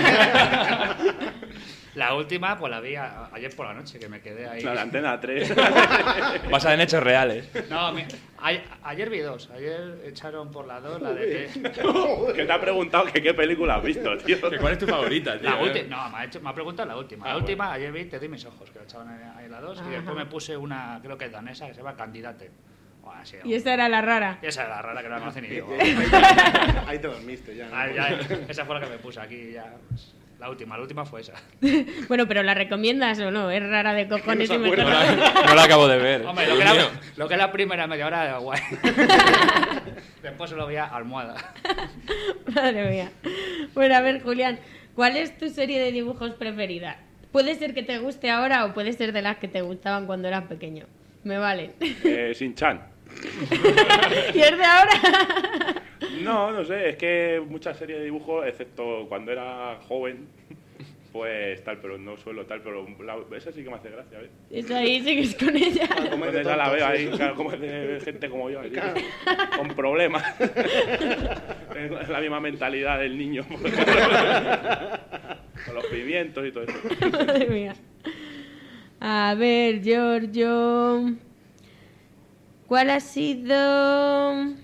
Speaker 5: La última, pues la vi ayer por la noche, que me quedé ahí.
Speaker 4: La de Antena 3.
Speaker 8: Basada en hechos reales.
Speaker 5: No, ayer vi 2. Ayer echaron por la 2 la de...
Speaker 4: Que te ha preguntado que qué película has visto, tío.
Speaker 8: ¿Cuál es tu favorita,
Speaker 5: La última, no, me ha preguntado la última. La última, ayer vi Te di mis ojos, que la echaban ahí en la 2. Y después me puse una, creo que es danesa, que se llama Candidate. Buah, sí,
Speaker 2: Y esa era la rara.
Speaker 5: y esa era la rara, que no la conoce ni yo.
Speaker 7: Ahí te dormiste ya, ¿no?
Speaker 5: Esa fue la que me puse aquí ya. Pues, la última fue esa.
Speaker 2: Bueno, pero ¿la recomiendas o no? Es rara de cojones y mejor.
Speaker 8: No la acabo de ver.
Speaker 5: Hombre,
Speaker 8: Dios mío.
Speaker 5: lo que es la primera media hora era guay. Después se lo veía almohada.
Speaker 2: Madre mía. Bueno, a ver, Julián, ¿cuál es tu serie de dibujos preferida? Puede ser que te guste ahora o puede ser de las que te gustaban cuando eras pequeño. Me vale.
Speaker 4: Sin-chan.
Speaker 2: ¿Y es de ahora?
Speaker 4: No sé, es que muchas series de dibujos, excepto cuando era joven, pues tal, pero no suelo tal, pero esa sí que me hace gracia, ¿ves?
Speaker 2: Eso ahí sigues con ella.
Speaker 7: Como es
Speaker 4: Pues
Speaker 7: de
Speaker 4: esa la
Speaker 7: tontos,
Speaker 4: veo ahí,
Speaker 7: sí.
Speaker 4: claro, como es de gente como yo, aquí, con problemas. Tengo la misma mentalidad del niño, por ejemplo, con los pimientos y todo eso.
Speaker 2: Madre mía. A ver, Giorgio. ¿Cuál ha sido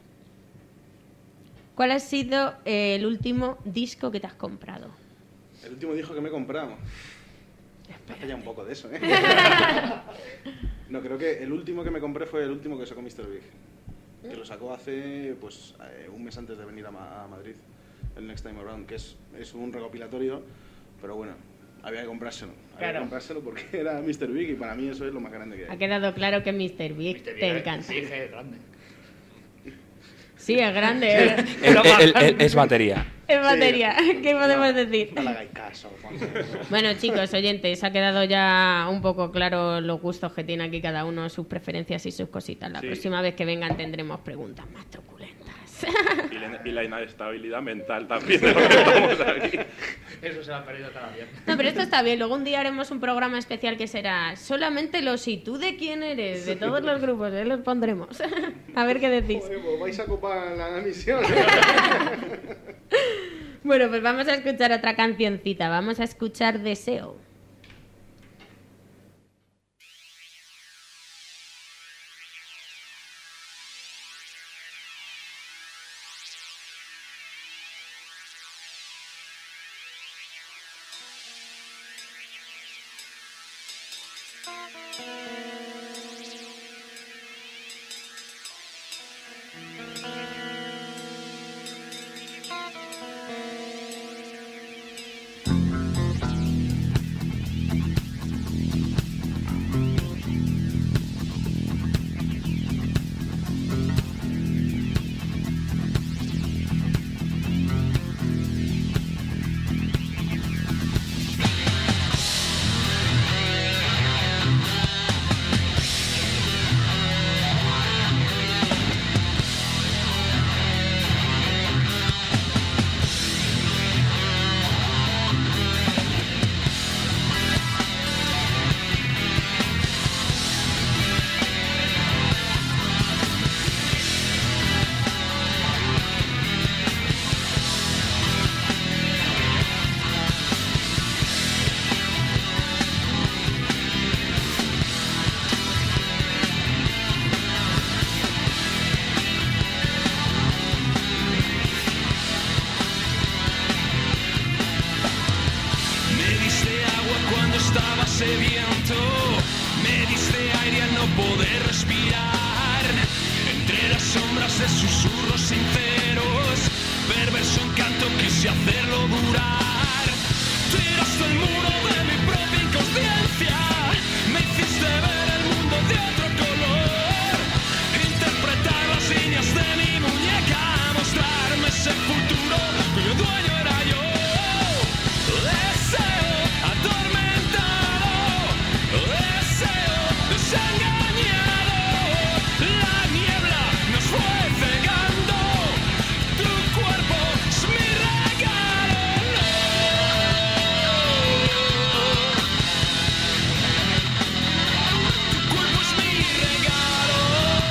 Speaker 2: el último disco que te has comprado?
Speaker 7: El último disco que me he comprado. Hace ya un poco de eso, ¿eh? No, creo que el último que me compré fue el último que sacó Mr. Big. Que lo sacó hace, pues, un mes antes de venir a Madrid. El Next Time Around, que es un recopilatorio, pero bueno, había que comprárselo. Había que
Speaker 2: Claro.
Speaker 7: comprárselo porque era Mr. Big y para mí eso es lo más grande que
Speaker 2: Ha
Speaker 7: hay.
Speaker 2: quedado claro que Mr. Big te encanta.
Speaker 5: Sí, que es grande.
Speaker 2: Sí, es grande.
Speaker 8: Es batería.
Speaker 2: Es batería. ¿Qué podemos decir?
Speaker 7: No le hagáis caso, Juanjo.
Speaker 2: Bueno, chicos, oyentes, ha quedado ya un poco claro los gustos que tiene aquí cada uno, sus preferencias y sus cositas. La
Speaker 4: Sí.
Speaker 2: próxima vez que vengan tendremos preguntas más truculentas.
Speaker 4: Y la inestabilidad mental también de lo que estamos aquí.
Speaker 5: Eso se lo ha perdido cada día.
Speaker 2: No, pero esto está bien. Luego un día haremos un programa especial que será solamente los y tú de quién eres, de todos los grupos, los pondremos. A ver qué decís.
Speaker 7: Joder, pues vais a ocupar la misión.
Speaker 2: Bueno, pues vamos a escuchar otra cancioncita. Vamos a escuchar Deseo.
Speaker 6: de susurros sinceros, perverso encanto quise hacerlo durar. Tiraste el muro de mi propia inconsciencia, me hiciste ver el mundo de otro color, interpretar las líneas de mi muñeca, mostrarme ese futuro cuyo dueño era yo. Deseo atormentado, deseo desengañado, la niebla nos fue cegando, tu cuerpo es mi regalo. Tu cuerpo es mi regalo.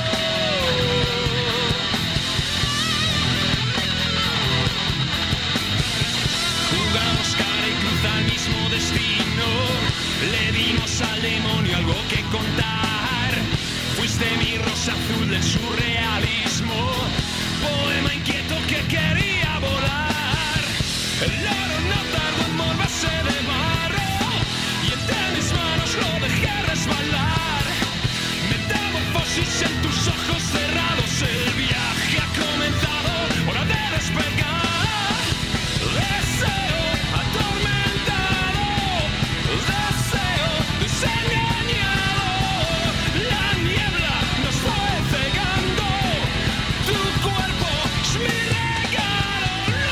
Speaker 6: Jugamos cara y cruz al mismo destino, le dimos al demonio algo que contar. Fuiste mi rosa azul del surrealismo, poema inquieto que quería volar. El oro no tardó en volverse de barro y entre mis manos lo dejé resbalar. Metamorfosis en tus ojos cerrados, el viaje ha comenzado, hora de despegar. Deseo atormentado, deseo desengañado, la niebla nos fue cegando, tu cuerpo es mi regalo.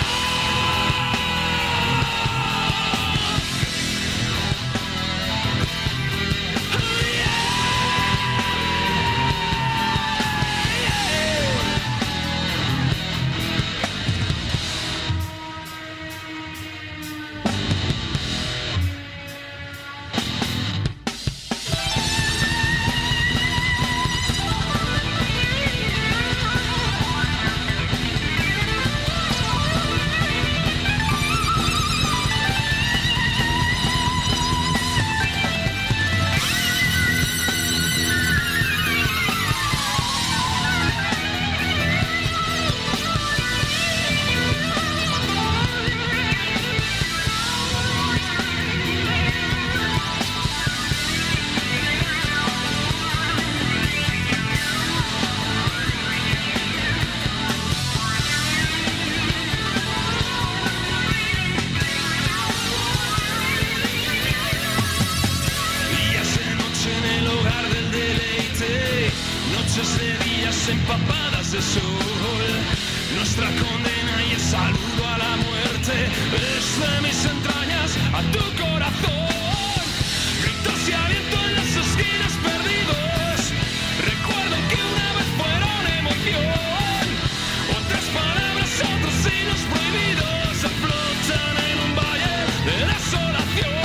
Speaker 6: Días de noche en el hogar del deleite, noches de días empapadas de sol. Nuestra condena y el saludo a la muerte, desde mis entrañas a tu corazón. Gritos y aliento en las esquinas perdidos, recuerdo que una vez fueron emoción. Otras palabras, otros signos prohibidos se flotan en un valle de desolación.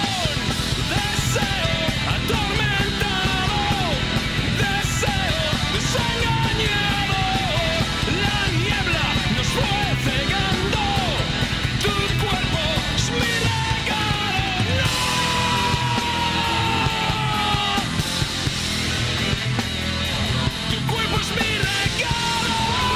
Speaker 6: Deseo atormentado, deseo desengañado, la niebla nos fue cegando, tu cuerpo es mi regalo. Tu cuerpo es mi regalo.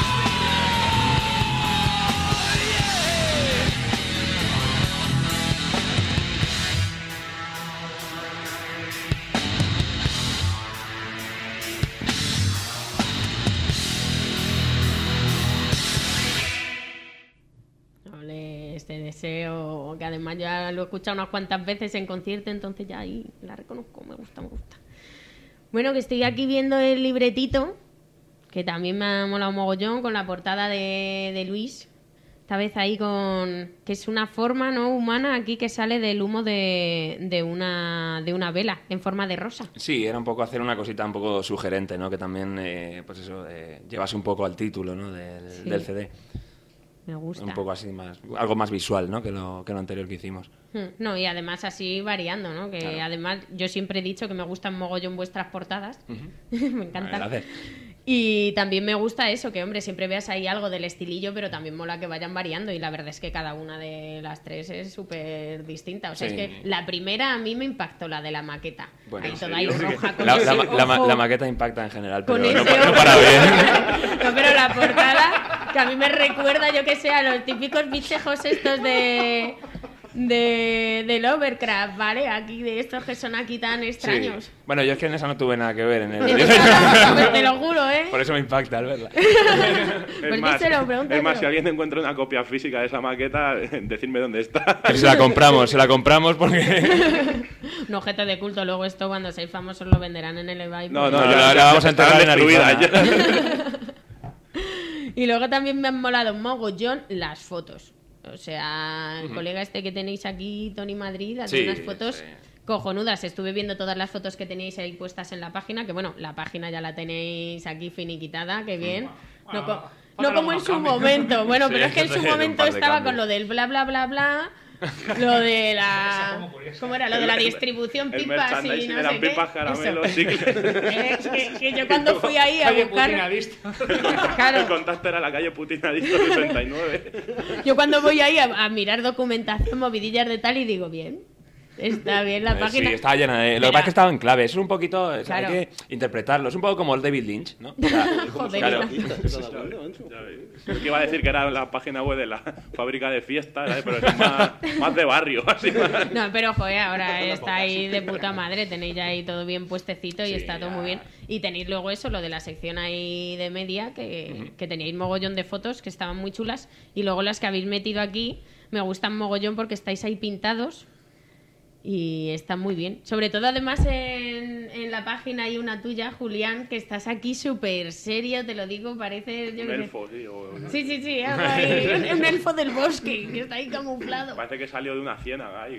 Speaker 2: Ole, este deseo, que además ya lo he escuchado unas cuantas veces en concierto, entonces ya ahí la reconozco, me gusta, me gusta. Bueno, que estoy aquí viendo el libretito, que también me ha molado mogollón, con la portada de Luis. Esta vez ahí con... que es una forma no humana aquí que sale del humo de una vela en forma de rosa.
Speaker 8: Sí, era un poco hacer una cosita un poco sugerente, ¿no? Que también, pues eso, llevase un poco al título, ¿no? del CD.
Speaker 2: Me gusta.
Speaker 8: Un poco así más, algo más visual, ¿no? Que lo anterior que hicimos.
Speaker 2: No, y además así variando, ¿no? Que
Speaker 8: Claro.
Speaker 2: además yo siempre he dicho que me gustan mogollón vuestras portadas. Me encantan.
Speaker 8: Gracias.
Speaker 2: Y también me gusta eso, que hombre, siempre veas ahí algo del estilillo, pero también mola que vayan variando. Y la verdad es que cada una de las tres es súper distinta. O sea,
Speaker 8: Sí.
Speaker 2: es que la primera a mí me impactó, la de la maqueta.
Speaker 8: Bueno,
Speaker 2: ahí
Speaker 8: ¿en
Speaker 2: toda ahí
Speaker 8: serio?
Speaker 2: roja con
Speaker 8: La
Speaker 2: ese ojo.
Speaker 8: maqueta impacta en general,
Speaker 2: Con
Speaker 8: pero no,
Speaker 2: ese
Speaker 8: no
Speaker 2: ojo.
Speaker 8: para bien.
Speaker 2: No, pero la portada, que a mí me recuerda, yo que sé, a los típicos bichejos estos del Overcraft, ¿vale? Aquí, de estos que son aquí tan extraños.
Speaker 8: Sí. Bueno, yo es que en esa no tuve nada que ver en el
Speaker 2: Pues te lo juro, ¿eh?
Speaker 8: Por eso me impacta al verla.
Speaker 2: Pues díselo, pregúntaselo.
Speaker 4: Es más, si alguien encuentra una copia física de esa maqueta, decidme dónde está.
Speaker 8: Que se la compramos porque...
Speaker 2: Un objeto de culto, luego esto cuando seáis famosos lo venderán en el eBay.
Speaker 4: No,
Speaker 2: pues.
Speaker 8: ya la vamos a entregar en
Speaker 4: destruida.
Speaker 2: Y luego también me han molado un mogollón las fotos. O sea, el colega este que tenéis aquí, Tony Madrid, hace unas fotos cojonudas. Estuve viendo todas las fotos que tenéis ahí puestas en la página, que bueno, la página ya la tenéis aquí finiquitada, que bien. No como en su momento. Bueno, pero es que en su momento estaba con lo del bla bla bla bla. Lo de la... ¿Cómo era? Lo de la distribución pipas y no sé qué.
Speaker 4: Pipas, caramelos,
Speaker 2: que yo cuando fui ahí a buscar...
Speaker 4: Claro. El contacto era la calle Putinadisco 69.
Speaker 2: Yo cuando voy ahí a mirar documentación, movidillas de tal, y digo, bien, está bien la página.
Speaker 8: Sí, estaba llena de... Lo que pasa es que estaba en clave. Eso es un poquito...
Speaker 2: Claro.
Speaker 8: Hay que interpretarlo. Es un poco como el David Lynch, ¿no? O sea,
Speaker 2: Joder,
Speaker 8: claro.
Speaker 4: Es que iba a decir que era la página web de la fábrica de fiestas, ¿sabes? Pero es más de barrio, así.
Speaker 2: No, pero joder, ahora está ahí de puta madre. Tenéis ya ahí todo bien puestecito y está todo muy bien. Y tenéis luego eso, lo de la sección ahí de media, que teníais mogollón de fotos que estaban muy chulas. Y luego las que habéis metido aquí me gustan mogollón porque estáis ahí pintados. Y está muy bien. Sobre todo, además, en la página hay una tuya, Julián, que estás aquí súper serio, te lo digo, parece...
Speaker 4: Un elfo, sí.
Speaker 2: Sí, algo ahí, un elfo del bosque, que está ahí camuflado.
Speaker 4: Parece que salió de una ciénaga ahí.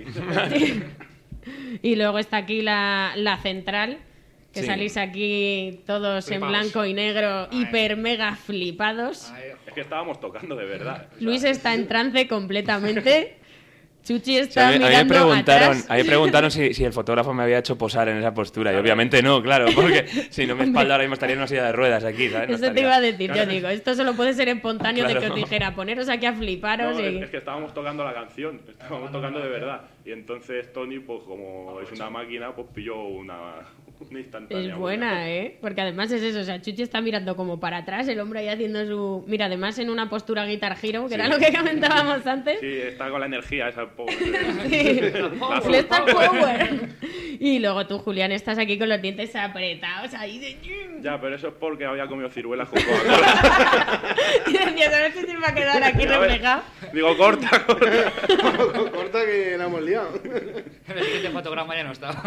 Speaker 2: Y luego está aquí la central, que salís aquí todos flipados, en blanco y negro, hiper mega flipados.
Speaker 4: Es que estábamos tocando de verdad.
Speaker 2: Luis está en trance completamente... Chuchi está
Speaker 8: a mí
Speaker 2: mirando atrás.
Speaker 8: A mí me preguntaron si el fotógrafo me había hecho posar en esa postura. Y obviamente no, claro, porque si no, mi espalda ahora mismo estaría en una silla de ruedas aquí, ¿sabes? No
Speaker 2: Eso te iba a decir, yo digo, esto solo puede ser espontáneo, de que os dijera, poneros aquí a fliparos.
Speaker 4: No,
Speaker 2: y...
Speaker 4: es que estábamos tocando la canción, estábamos tocando de verdad. Y entonces Tony, pues como es una máquina, pues pilló una instantánea.
Speaker 2: Es buena, ¿eh? Porque además es eso, o sea, Chuchi está mirando como para atrás, el hombre ahí haciendo su... Mira, además en una postura Guitar Hero, que era lo que comentábamos antes.
Speaker 4: Sí, está con la energía esa power.
Speaker 2: Sí, le está power. Y luego tú, Julián, estás aquí con los dientes apretados ahí de...
Speaker 4: Ya, pero eso es porque había comido ciruelas con Coca-Cola.
Speaker 2: Y decías, a ver si se va a quedar aquí reflejado.
Speaker 4: Digo, corta.
Speaker 7: Corta que la hemos liado.
Speaker 5: En el siguiente fotograma ya no estaba.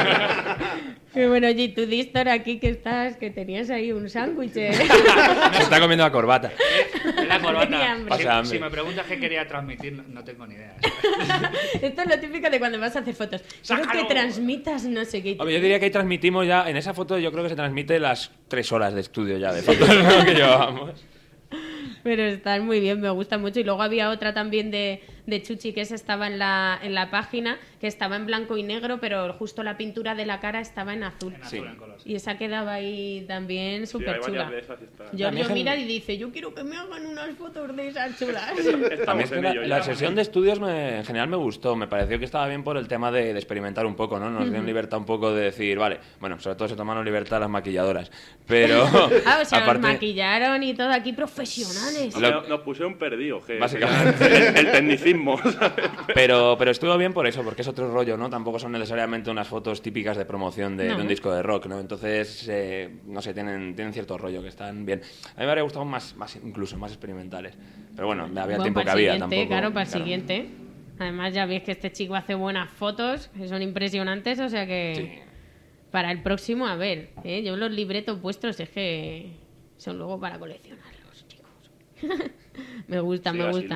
Speaker 2: Qué bueno, oye, tú, Distor, aquí que estás, que tenías ahí un sándwich.
Speaker 8: Se está comiendo la corbata.
Speaker 5: La corbata.
Speaker 8: Pasa hambre.
Speaker 5: Si me preguntas qué quería transmitir, no tengo ni idea.
Speaker 2: Esto es lo típico de cuando vas a hacer fotos. Quiero que transmitas no sé qué.
Speaker 8: Hombre, yo diría que ahí transmitimos ya, en esa foto yo creo que se transmite las 3 horas de estudio ya de fotos, ¿no? Que llevábamos.
Speaker 2: Pero están muy bien, me gusta mucho. Y luego había otra también de Chuchi, que esa estaba en la página, que estaba en blanco y negro, pero justo la pintura de la cara estaba en azul.
Speaker 5: En color, sí.
Speaker 2: Y esa quedaba ahí también súper chula. Giorgio mira y dice, yo quiero que me hagan unas fotos de esas chulas.
Speaker 8: A mí es que la sesión de estudios en general me gustó, me pareció que estaba bien por el tema de experimentar un poco, ¿no? Nos dieron libertad un poco de decir, vale, bueno, sobre todo se tomaron libertad las maquilladoras, pero...
Speaker 2: o sea,
Speaker 8: aparte,
Speaker 2: nos maquillaron y todo aquí profesionales.
Speaker 4: Nos pusieron perdidos,
Speaker 8: básicamente.
Speaker 4: El tecnicismo, ¿sabes?
Speaker 8: Pero estuvo bien por eso, porque es otro rollo, ¿no? Tampoco son necesariamente unas fotos típicas de promoción de un disco de rock, ¿no? Entonces, no sé, tienen cierto rollo, que están bien. A mí me habría gustado más incluso más experimentales. Pero bueno, había el tiempo que había tampoco.
Speaker 2: Claro, para el siguiente. Además, ya veis que este chico hace buenas fotos, que son impresionantes, o sea que... Sí. Para el próximo, a ver, yo los libretos vuestros es que son luego para coleccionarlos, chicos. Me gustan.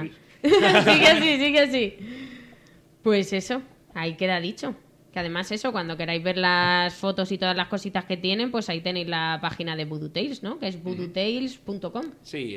Speaker 2: Sigue así. Pues eso, ahí queda dicho. Que además eso, cuando queráis ver las fotos y todas las cositas que tienen, pues ahí tenéis la página de Voodoo Tales, ¿no? Que es voodoo-tales.com.
Speaker 8: Sí,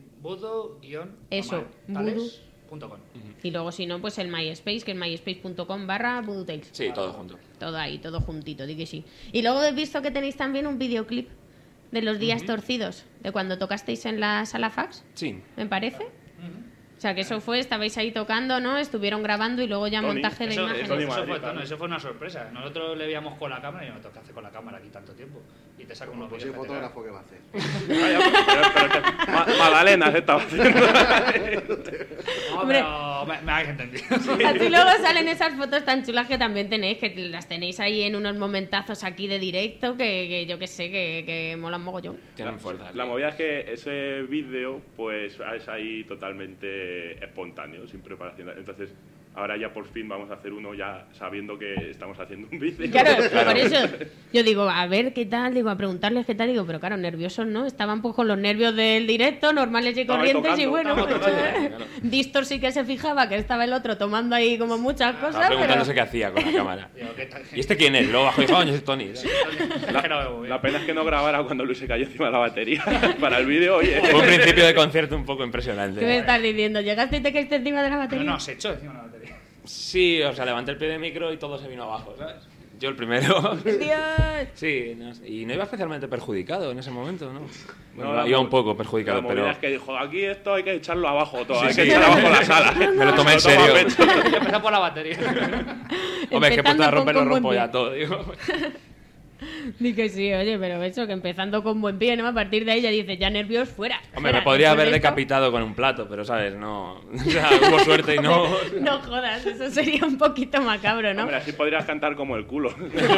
Speaker 2: eso,
Speaker 5: voodoo-tales.com.
Speaker 2: Y luego si no, pues el MySpace, que es myspace.com/Voodoo Tales.
Speaker 8: Sí, todo junto.
Speaker 2: Todo ahí, todo juntito, di que sí. Y luego he visto que tenéis también un videoclip de los días torcidos, de cuando tocasteis en la sala fax.
Speaker 8: Sí.
Speaker 2: ¿Me parece? O sea, que eso fue, estabais ahí tocando, ¿no? Estuvieron grabando y luego ya montaje de imágenes.
Speaker 5: Eso fue una sorpresa. Nosotros le veíamos con la cámara y yo me toca hacer con la cámara aquí tanto tiempo. Y te saco unos vídeos.
Speaker 7: Pues el fotógrafo que va a hacer.
Speaker 4: Magdalena se estaba haciendo.
Speaker 2: Hombre,
Speaker 5: pero me habéis entendido.
Speaker 2: así luego salen esas fotos tan chulas que también tenéis, que las tenéis ahí en unos momentazos aquí de directo que yo que sé, que molan mogollón.
Speaker 8: Tienen fuerza.
Speaker 4: La movida es que ese vídeo pues es ahí totalmente espontáneo, sin preparación. Entonces, ahora ya por fin vamos a hacer uno ya sabiendo que estamos haciendo un vídeo.
Speaker 2: Claro, por eso yo digo, a ver qué tal, digo, a preguntarles qué tal, digo, pero claro, nerviosos no, estaban pues con los nervios del directo, normales y
Speaker 4: Estaba ahí
Speaker 2: corrientes, y
Speaker 4: tocando,
Speaker 2: bueno,
Speaker 8: claro.
Speaker 2: Distor sí que se fijaba que estaba el otro tomando ahí como muchas
Speaker 8: Estaba
Speaker 2: cosas,
Speaker 8: preguntándose
Speaker 2: pero...
Speaker 8: qué hacía con la cámara.
Speaker 5: Digo, ¿qué tal?
Speaker 8: ¿Y este quién es? Luego bajo y dijo, coño, es Tony.
Speaker 4: La pena es que no grabara cuando Luis se cayó encima de la batería. Para el vídeo, oye.
Speaker 8: Fue un principio de concierto un poco
Speaker 2: ¿Qué me
Speaker 8: impresionante.
Speaker 2: estás diciendo? ¿Llegaste y te caíste encima de la batería?
Speaker 5: No, se echó encima de la batería.
Speaker 8: Sí, o sea, levanté el pie de micro y todo se vino abajo, ¿sabes? Yo el primero.
Speaker 2: ¡Dios!
Speaker 8: Sí, no, y no iba especialmente perjudicado en ese momento, ¿no? Bueno,
Speaker 4: No,
Speaker 8: iba un poco perjudicado,
Speaker 4: La movida
Speaker 8: pero
Speaker 4: es que dijo, aquí esto hay que echarlo abajo todo, hay
Speaker 8: sí.
Speaker 4: que echar abajo la sala.
Speaker 8: me lo tomé en
Speaker 4: Se lo toma
Speaker 8: serio.
Speaker 4: a pecho.
Speaker 5: Yo empecé por la batería.
Speaker 8: Hombre, es que puesto a
Speaker 2: Empezando
Speaker 8: romper lo
Speaker 2: con buen
Speaker 8: rompo
Speaker 2: pie.
Speaker 8: ya todo, digo.
Speaker 2: Di que sí, oye, pero eso, que empezando con buen pie, ¿no? A partir de ahí ya dices, ya nervios, fuera.
Speaker 8: Hombre,
Speaker 2: fuera.
Speaker 8: me podría
Speaker 2: Después
Speaker 8: haber
Speaker 2: de esto-
Speaker 8: decapitado con un plato, pero, ¿sabes? No. O sea, hubo suerte y no.
Speaker 2: No jodas, eso sería un poquito macabro, ¿no?
Speaker 4: Hombre, así podrías cantar como el culo.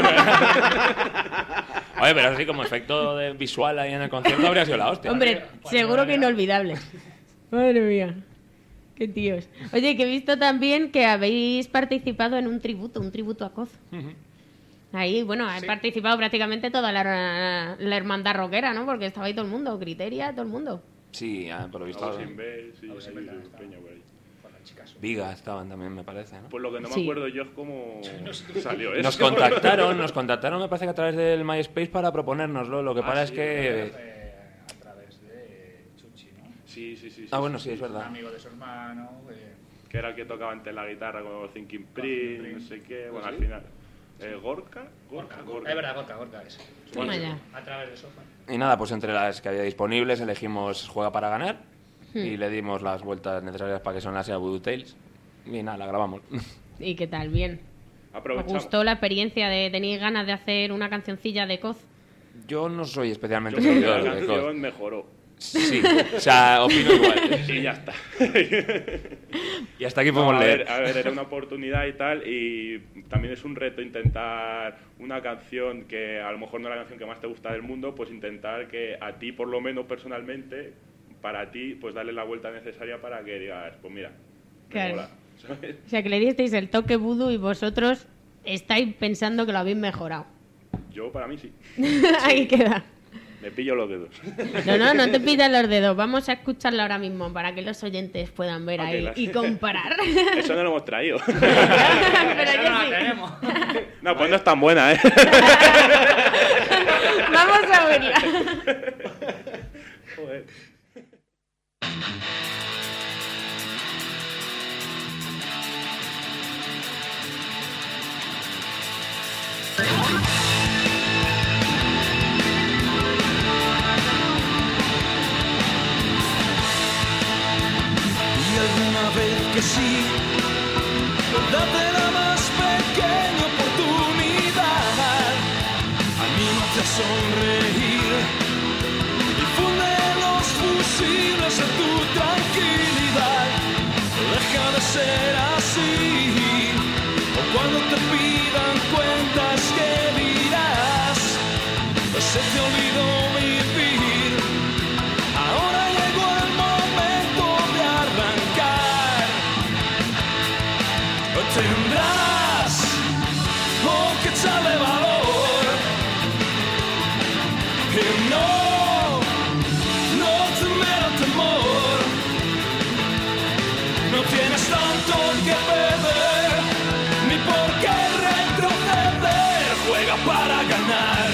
Speaker 8: Oye, pero así como efecto de visual ahí en el concierto habría sido la hostia.
Speaker 2: Hombre, seguro que inolvidable. Madre mía. Qué tíos. Oye, que he visto también que habéis participado en un tributo a Koz. Ahí, bueno, ha participado prácticamente toda la hermandad rockera, ¿no? Porque estaba ahí todo el mundo, Criteria, todo el mundo.
Speaker 8: Sí, por lo visto.
Speaker 4: Algo sin ver, sí, hay peña por ahí.
Speaker 8: Viga estaban también, me parece, ¿no?
Speaker 4: Pues lo que no me
Speaker 2: Sí.
Speaker 4: acuerdo yo es cómo salió eso.
Speaker 8: Nos contactaron, me parece que a través del MySpace para proponérnoslo. Lo que pasa es que.
Speaker 5: A través de Chuchi, ¿no?
Speaker 4: Sí.
Speaker 8: Ah, bueno, sí, es
Speaker 5: Un
Speaker 8: verdad.
Speaker 5: amigo de su hermano.
Speaker 4: Que era el que tocaba antes la guitarra con Thinking Print, no sé qué. Bueno, al final. ¿Gorka?
Speaker 5: Es verdad, Gorka es.
Speaker 2: Toma ya.
Speaker 5: A través de Sofa.
Speaker 8: Y nada, pues entre las que había disponibles elegimos Juega para ganar y le dimos las vueltas necesarias para que sonase a Voodoo Tales. Y nada, la grabamos.
Speaker 2: ¿Y qué tal? Bien. ¿Os
Speaker 4: Aprovechamos.
Speaker 2: gustó la experiencia de tener ganas de hacer una cancioncilla de Koz?
Speaker 8: Yo no soy especialmente
Speaker 4: Yo creo que
Speaker 8: seguidor
Speaker 4: la
Speaker 8: de COD.
Speaker 4: canción mejoró.
Speaker 8: Sí, o sea, opino igual.
Speaker 4: Y ya está.
Speaker 8: Y hasta aquí
Speaker 4: No,
Speaker 8: podemos leer.
Speaker 4: a ver, era una oportunidad y tal, y también es un reto intentar una canción que a lo mejor no es la canción que más te gusta del mundo, pues intentar que a ti, por lo menos personalmente, para ti, pues darle la vuelta necesaria para que digas, pues mira, me
Speaker 2: Claro.
Speaker 4: mola, ¿sabes?
Speaker 2: O sea, que le disteis el toque vudú y vosotros estáis pensando que lo habéis mejorado.
Speaker 4: Yo, para mí, sí.
Speaker 2: Ahí queda.
Speaker 4: Me pillo los dedos.
Speaker 2: No te pidas los dedos. Vamos a escucharlo ahora mismo para que los oyentes puedan ver
Speaker 4: Ok,
Speaker 2: ahí
Speaker 4: gracias.
Speaker 2: y comparar.
Speaker 4: Eso no lo hemos traído.
Speaker 2: Pero
Speaker 5: Esa
Speaker 2: yo
Speaker 5: no la
Speaker 2: sí.
Speaker 5: tenemos.
Speaker 4: No, pues no es tan buena, ¿eh?
Speaker 2: Vamos a oírla.
Speaker 4: Joder.
Speaker 6: Y alguna vez que sí, date la más pequeña oportunidad. Anímate a sonreír y funde los fusibles en tu tranquilidad. Deja de ser así, o cuando te pidan cuentas que dirás, se te olvidó vivir. Ahora llegó el momento de arrancar. Tendrás que echarle valor. Que no temer al temor. No tienes tanto que perder, ni por qué retroceder. Juega para ganar.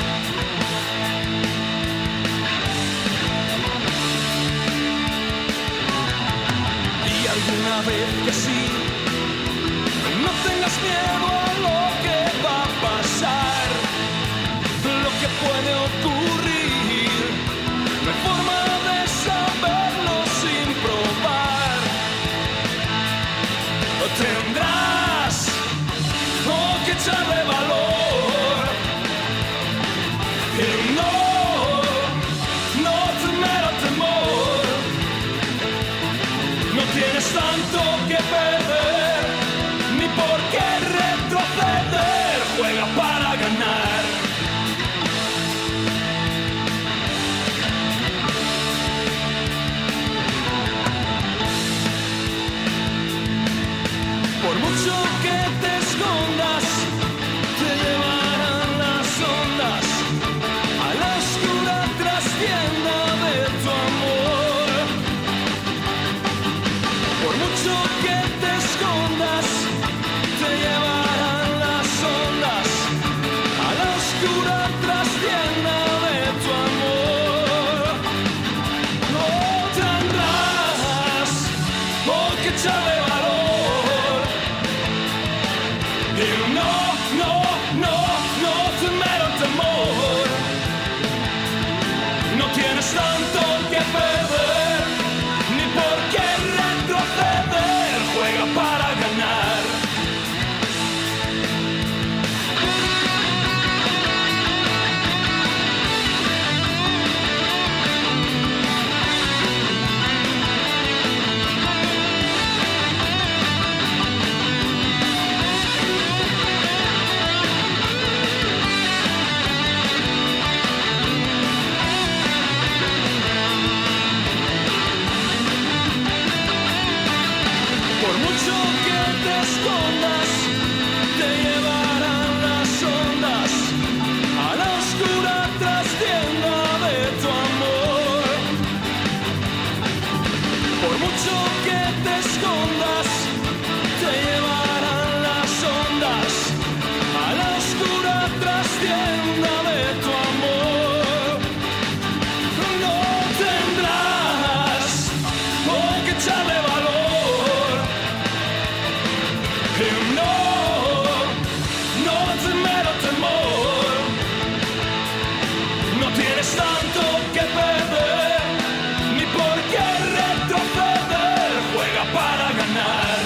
Speaker 6: Y alguna vez que sí, no tengas miedo a lo que va a pasar, lo que puede ocurrir. No hay forma de saberlo sin probar. Tendrás que echarle valor. Que no temer al temor. No tienes tanto que perder, ni por qué retroceder. Juega para ganar. Por mucho que te escondas, te llevarán las ondas a la oscura trastienda de tu amor. Por mucho que te escondas, te llevarán las ondas a la oscura trastienda de tu amor. No tendrás por qué echarle valor. Digo no, no, no, no temer al temor. No tienes tanto que perder, ni por qué retroceder. Juega para ganar. Por mucho que te escondas, te llevarán las ondas a la oscura trastienda de tu amor. Por mucho que te escondas, te llevarán las ondas a la oscura trastienda de tu amor. No tendrás por qué echarle valor. No, no temer al temor. No tienes tanto que perder, ni por qué retroceder. Juega para ganar.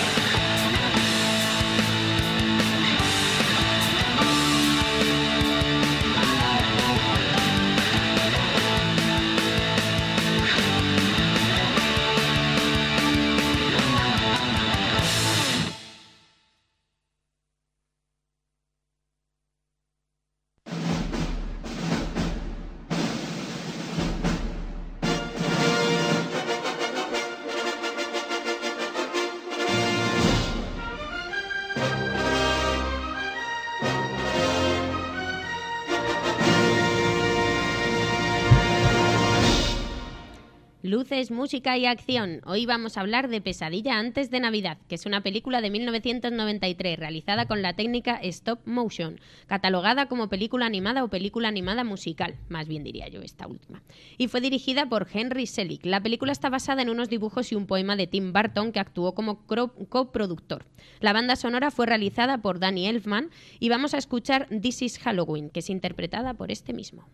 Speaker 2: Luces, música y acción. Hoy vamos a hablar de Pesadilla antes de Navidad, que es una película de 1993 realizada con la técnica stop motion, catalogada como película animada o película animada musical, más bien diría yo esta última, y fue dirigida por Henry Selick. La película está basada en unos dibujos y un poema de Tim Burton, que actuó como coproductor. La banda sonora fue realizada por Danny Elfman y vamos a escuchar This is Halloween, que es interpretada por este mismo.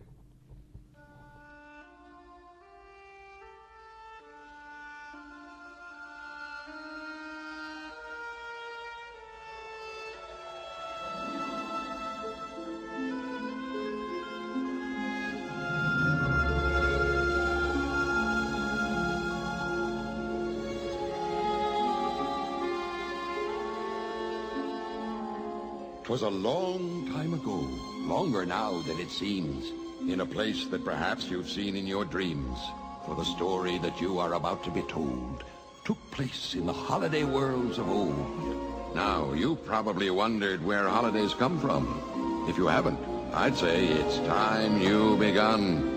Speaker 9: "'Twas a long time ago, longer now than it seems, in a place that perhaps you've seen in your dreams. For the story that you are about to be told took place in the holiday worlds of old. Now, you probably wondered where holidays come from. If you haven't, I'd say it's time you begun.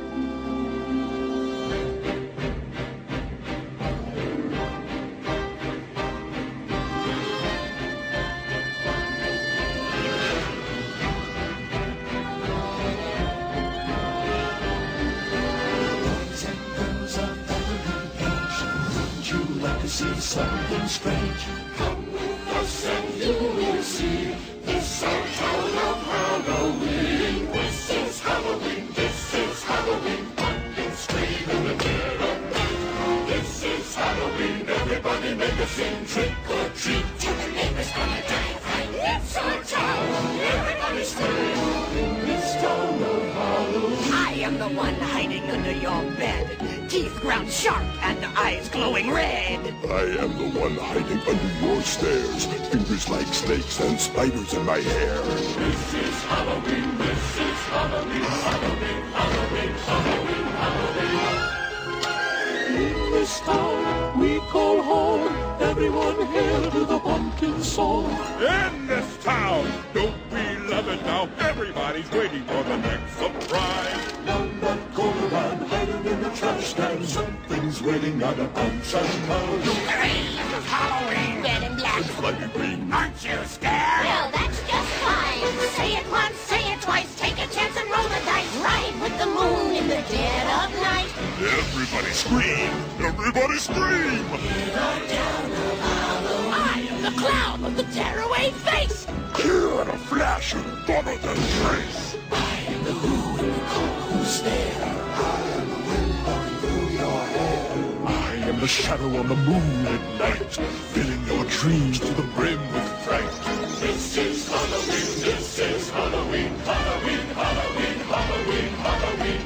Speaker 6: Something strange. Come with us and you will see this our town of Halloween. This is Halloween, this is Halloween. Pumpkins scream in the dead of night. This is Halloween, everybody make a scene. Trick or treat, till the neighbors gonna die of fright. It's our town, everybody scream. In this town of Halloween, I am the one hiding under your bed.
Speaker 10: teeth ground sharp and eyes glowing red.
Speaker 9: I am the one hiding under your stairs, fingers like snakes and spiders in my hair.
Speaker 6: This is Halloween, this is Halloween, Halloween, Halloween, Halloween, Halloween.
Speaker 9: In this town we call home, everyone hail to the pumpkin song.
Speaker 6: In this town, don't we love it now? Everybody's waiting for the next surprise.
Speaker 9: Down that corner and hiding in the trash can, something's waiting at a punch and punch.
Speaker 10: Hooray! This is Halloween. Red and black.
Speaker 9: Flying green.
Speaker 10: Aren't you scared? Well, that's just fine. Say it once, say it twice. Take a chance and roll the dice. Ride with the moon in the dead of night.
Speaker 9: Everybody scream! Everybody scream!
Speaker 10: In our town of Halloween, I am the clown with the tearaway face.
Speaker 9: Here in a flash, you follow the trace.
Speaker 10: I am the who and the call who's there. I am the wind blowing through your hair.
Speaker 9: I am the shadow on the moon at night, filling your dreams to the brim with fright.
Speaker 6: This is Halloween, this is Halloween, Halloween, Halloween, Halloween, Halloween.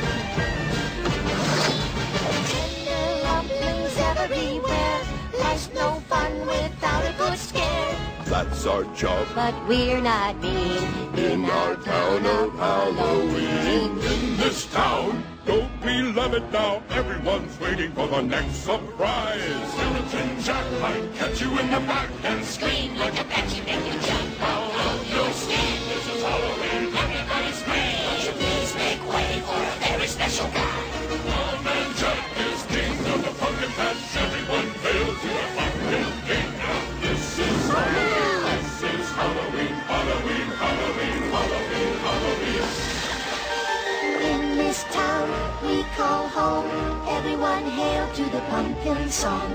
Speaker 10: Tender rumblings everywhere. Life's no fun without a good scare.
Speaker 9: That's our job.
Speaker 10: But we're not mean in our town of Halloween.
Speaker 6: In this town, don't we love it now? Everyone's waiting for the next surprise. Skeleton Jack might catch you in the back and
Speaker 10: Scream like a banshee, make you jump out of your skin.
Speaker 6: this is Halloween.
Speaker 10: Everybody scream. Won't you please make way for a very special guy?
Speaker 6: Old Man Jack is king of the pumpkin patch. Everyone hail to the pumpkin king. This is Halloween, this is Halloween, Halloween, Halloween, Halloween, Halloween.
Speaker 10: In this town we call home, everyone hail to the pumpkin song.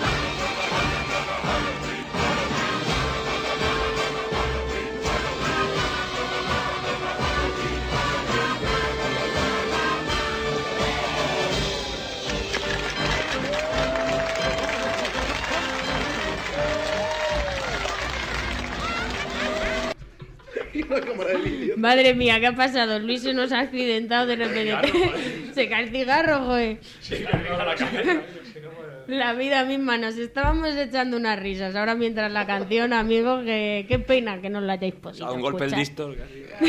Speaker 2: Madre mía, ¿qué ha pasado? Luis se nos ha accidentado de repente. Se cae el cigarro, joder. La vida misma, nos estábamos echando unas risas. Ahora mientras la canción, amigos, qué pena que no la hayáis podido
Speaker 8: Un golpe el
Speaker 2: escuchar.
Speaker 8: listo.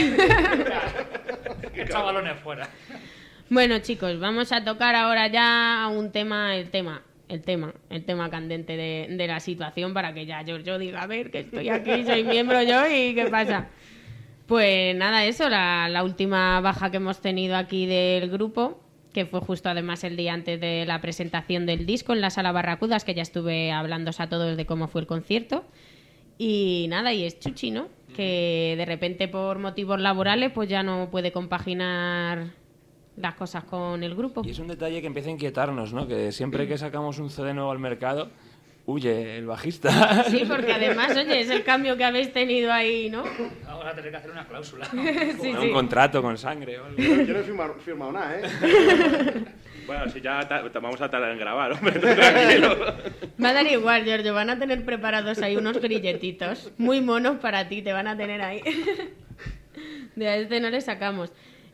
Speaker 5: Echa balones fuera.
Speaker 2: Bueno, chicos, vamos a tocar ahora ya un tema, el tema candente de la situación, para que ya yo diga, a ver, que estoy aquí, soy miembro yo y qué pasa. Pues nada, eso, la última baja que hemos tenido aquí del grupo, que fue justo además el día antes de la presentación del disco en la Sala Barracudas, que ya estuve hablándoos a todos de cómo fue el concierto. Y nada, y es Chuchi, ¿no? Que de repente por motivos laborales pues ya no puede compaginar las cosas con el grupo.
Speaker 8: Y es un detalle que empieza a inquietarnos, ¿no? Que siempre que sacamos un CD nuevo al mercado, huye el bajista.
Speaker 2: Sí, porque además, oye, es el cambio que habéis tenido ahí, ¿no?
Speaker 5: Ahora tener que hacer una cláusula.
Speaker 2: Sí,
Speaker 8: Un
Speaker 2: sí.
Speaker 8: contrato con sangre o algo.
Speaker 7: Yo no he firmado nada, ¿eh?
Speaker 4: Bueno, si ya vamos a tardar en grabar, hombre, tú tranquilo.
Speaker 2: Va a dar igual, Giorgio, van a tener preparados ahí unos grilletitos muy monos para ti, te van a tener ahí. De a este no le sacamos.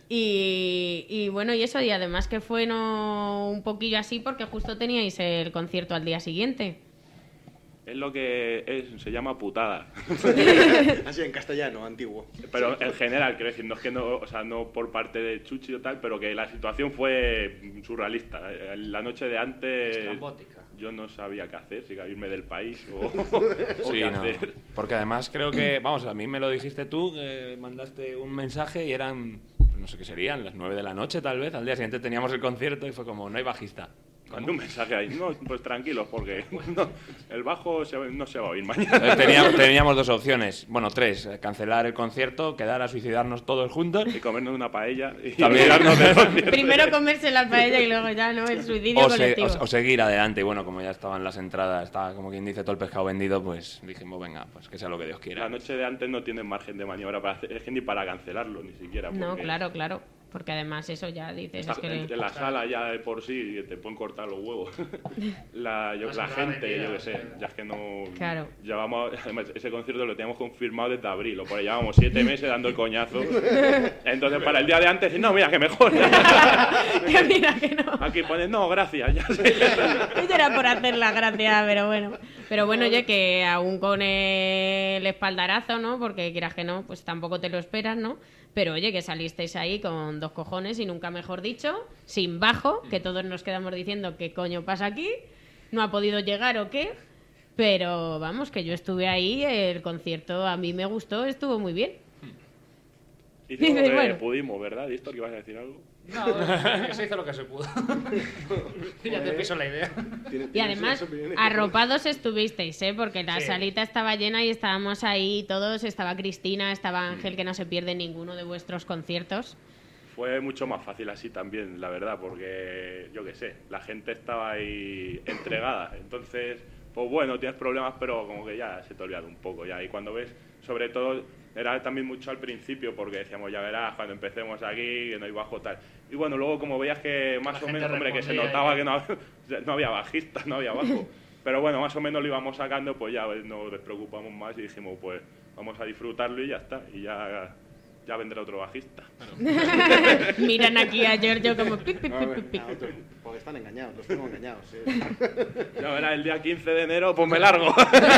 Speaker 2: Y bueno, y eso, y además que fue un poquillo así porque justo teníais el concierto al día siguiente.
Speaker 4: Es lo que se llama putada.
Speaker 7: Así en castellano, antiguo.
Speaker 4: Pero en general, quiero decir, no es que no, o sea, no por parte de Chuchi o tal, pero que la situación fue surrealista. La noche de antes
Speaker 5: Estrambótica.
Speaker 4: yo no sabía qué hacer, si irme del país o
Speaker 8: Sí,
Speaker 4: qué
Speaker 8: no.
Speaker 4: hacer.
Speaker 8: Porque además creo que, vamos, a mí me lo dijiste tú, mandaste un mensaje y eran, no sé qué serían, las 9 de la noche tal vez. Al día siguiente teníamos el concierto y fue como, no hay bajista.
Speaker 4: Mandé un mensaje ahí, no, pues tranquilos, porque no, el bajo no se va a oír mañana.
Speaker 8: Teníamos dos opciones, bueno, tres: cancelar el concierto, quedar a suicidarnos todos juntos
Speaker 4: Y comernos una paella y
Speaker 8: También.
Speaker 4: olvidarnos del concierto.
Speaker 2: Primero comerse la paella y luego ya, ¿no? El suicidio colectivo.
Speaker 8: o seguir adelante. Y bueno, como ya estaban las entradas, estaba como quien dice todo el pescado vendido, pues dijimos, venga, pues que sea lo que Dios quiera.
Speaker 4: La noche de antes no tienen margen de maniobra para hacer, es que ni para cancelarlo, ni siquiera.
Speaker 2: No,
Speaker 4: porque
Speaker 2: claro. Porque además eso ya dices...
Speaker 4: Estás en la sala ya de por sí te pueden cortar los huevos. la gente, yo qué sé, ya es que no...
Speaker 2: Claro.
Speaker 4: Llevamos, además, ese concierto lo teníamos confirmado desde abril, o por ahí llevamos 7 meses dando el coñazo. Entonces para el día de antes, no, mira, que mejor.
Speaker 2: Que mira que no.
Speaker 4: Aquí pones, no, gracias, ya sé.
Speaker 2: Eso era por hacer la gracia, pero bueno. Pero bueno, oye, que aún con el espaldarazo, ¿no? Porque quieras que no, pues tampoco te lo esperas, ¿no? Pero oye, que salisteis ahí con 2 cojones y nunca mejor dicho, sin bajo, que todos nos quedamos diciendo qué coño pasa aquí, no ha podido llegar o qué, pero vamos, que yo estuve ahí, el concierto a mí me gustó, estuvo muy bien.
Speaker 4: Hicimos lo que bueno. Pudimos, ¿verdad? ¿Listo? ¿Que ibas a decir algo?
Speaker 5: No, se hizo lo que se pudo. Ya te piso la idea.
Speaker 2: Y además, arropados estuvisteis, ¿eh? Porque la salita estaba llena y estábamos ahí todos. Estaba Cristina, estaba Ángel, que no se pierde ninguno de vuestros conciertos.
Speaker 4: Fue mucho más fácil así también, la verdad, porque, yo qué sé, la gente estaba ahí entregada. Entonces, pues bueno, tienes problemas, pero como que ya se te ha olvidado un poco. Ya. Y cuando ves, sobre todo... Era también mucho al principio porque decíamos, ya verás, cuando empecemos aquí, que no hay bajo tal. Y bueno, luego como veías que más o menos, hombre, que se notaba que no había bajista, no había bajo. Pero bueno, más o menos lo íbamos sacando, pues ya nos despreocupamos más y dijimos, pues vamos a disfrutarlo y ya está. Y ya vendrá otro bajista.
Speaker 2: Miran aquí a Giorgio como...
Speaker 7: Porque están engañados, los tengo engañados. Sí.
Speaker 4: Ya verás, el día 15 de enero, pues me largo.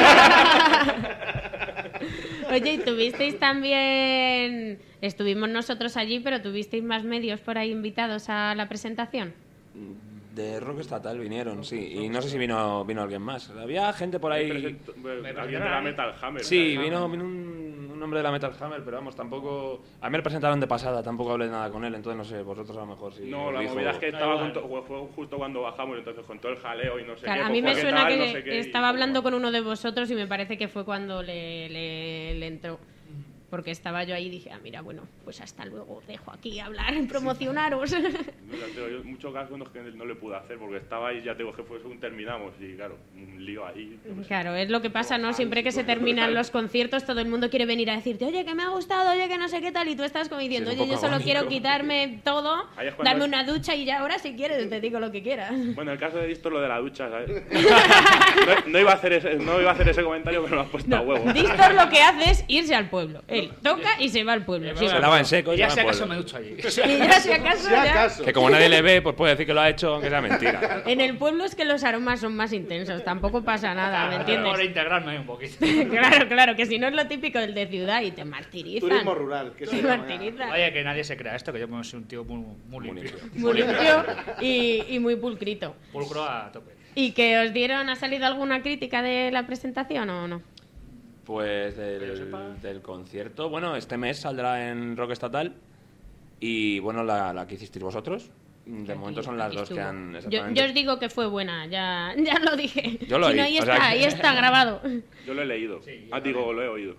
Speaker 2: Oye, ¿y tuvisteis también... Estuvimos nosotros allí, pero ¿tuvisteis más medios por ahí invitados a la presentación?
Speaker 8: De rock estatal vinieron, sí. Y no sé si vino alguien más. Había gente por ahí...
Speaker 4: Alguien de la Metal Hammer.
Speaker 8: Sí, vino un hombre de la Metal Hammer, pero vamos, tampoco... A mí me presentaron de pasada, tampoco hablé nada con él, entonces no sé, vosotros a lo mejor sí.
Speaker 4: No, la movida es que estaba fue justo cuando bajamos, entonces con todo el jaleo y no sé
Speaker 2: claro,
Speaker 4: qué.
Speaker 2: A mí me suena
Speaker 4: tal,
Speaker 2: que
Speaker 4: no sé qué,
Speaker 2: estaba hablando con uno de vosotros y me parece que fue cuando le entró. Porque estaba yo ahí y dije, mira, bueno, pues hasta luego, dejo aquí hablar, promocionaros.
Speaker 4: Yo muchos casos que no le pude hacer porque estaba ahí, ya tengo que fue según terminamos y claro, un lío ahí.
Speaker 2: Claro, es lo que pasa, ¿no? Siempre que se terminan los conciertos todo el mundo quiere venir a decirte, oye, que me ha gustado, oye, que no sé qué tal, y tú estás como diciendo, oye, yo solo quiero quitarme todo, darme una ducha y ya ahora si quieres te digo lo que quieras.
Speaker 4: Bueno, el caso de esto lo de la ducha, ¿sabes? no iba a hacer ese comentario, pero me lo has puesto a huevo.
Speaker 2: Distor lo que hace es irse al pueblo. Él toca y se va al pueblo.
Speaker 8: Se lava en seco
Speaker 5: y ya si acaso me ducho allí.
Speaker 2: Y ya si acaso,
Speaker 8: que como nadie le ve, pues puede decir que lo ha hecho aunque sea mentira.
Speaker 2: En el pueblo es que los aromas son más intensos, tampoco pasa nada, ¿me entiendes?
Speaker 5: Por integrarme ahí un poquito.
Speaker 2: Claro, que si no es lo típico del de ciudad y te martirizan.
Speaker 7: Turismo rural. Que
Speaker 2: te martirizan.
Speaker 5: Vaya, que nadie se crea esto, que yo soy un tío muy limpio.
Speaker 2: Muy limpio y muy pulcrito.
Speaker 5: Pulcro a tope.
Speaker 2: ¿Y que os dieron, ha salido alguna crítica de la presentación o no?
Speaker 8: Pues del concierto, bueno, este mes saldrá en Rock Estatal y bueno, la que hicisteis vosotros, de momento son las dos que han...
Speaker 2: Yo os digo que fue buena, ya lo dije.
Speaker 8: Yo lo
Speaker 2: oí. Ahí está grabado.
Speaker 4: Yo lo he leído, lo he oído.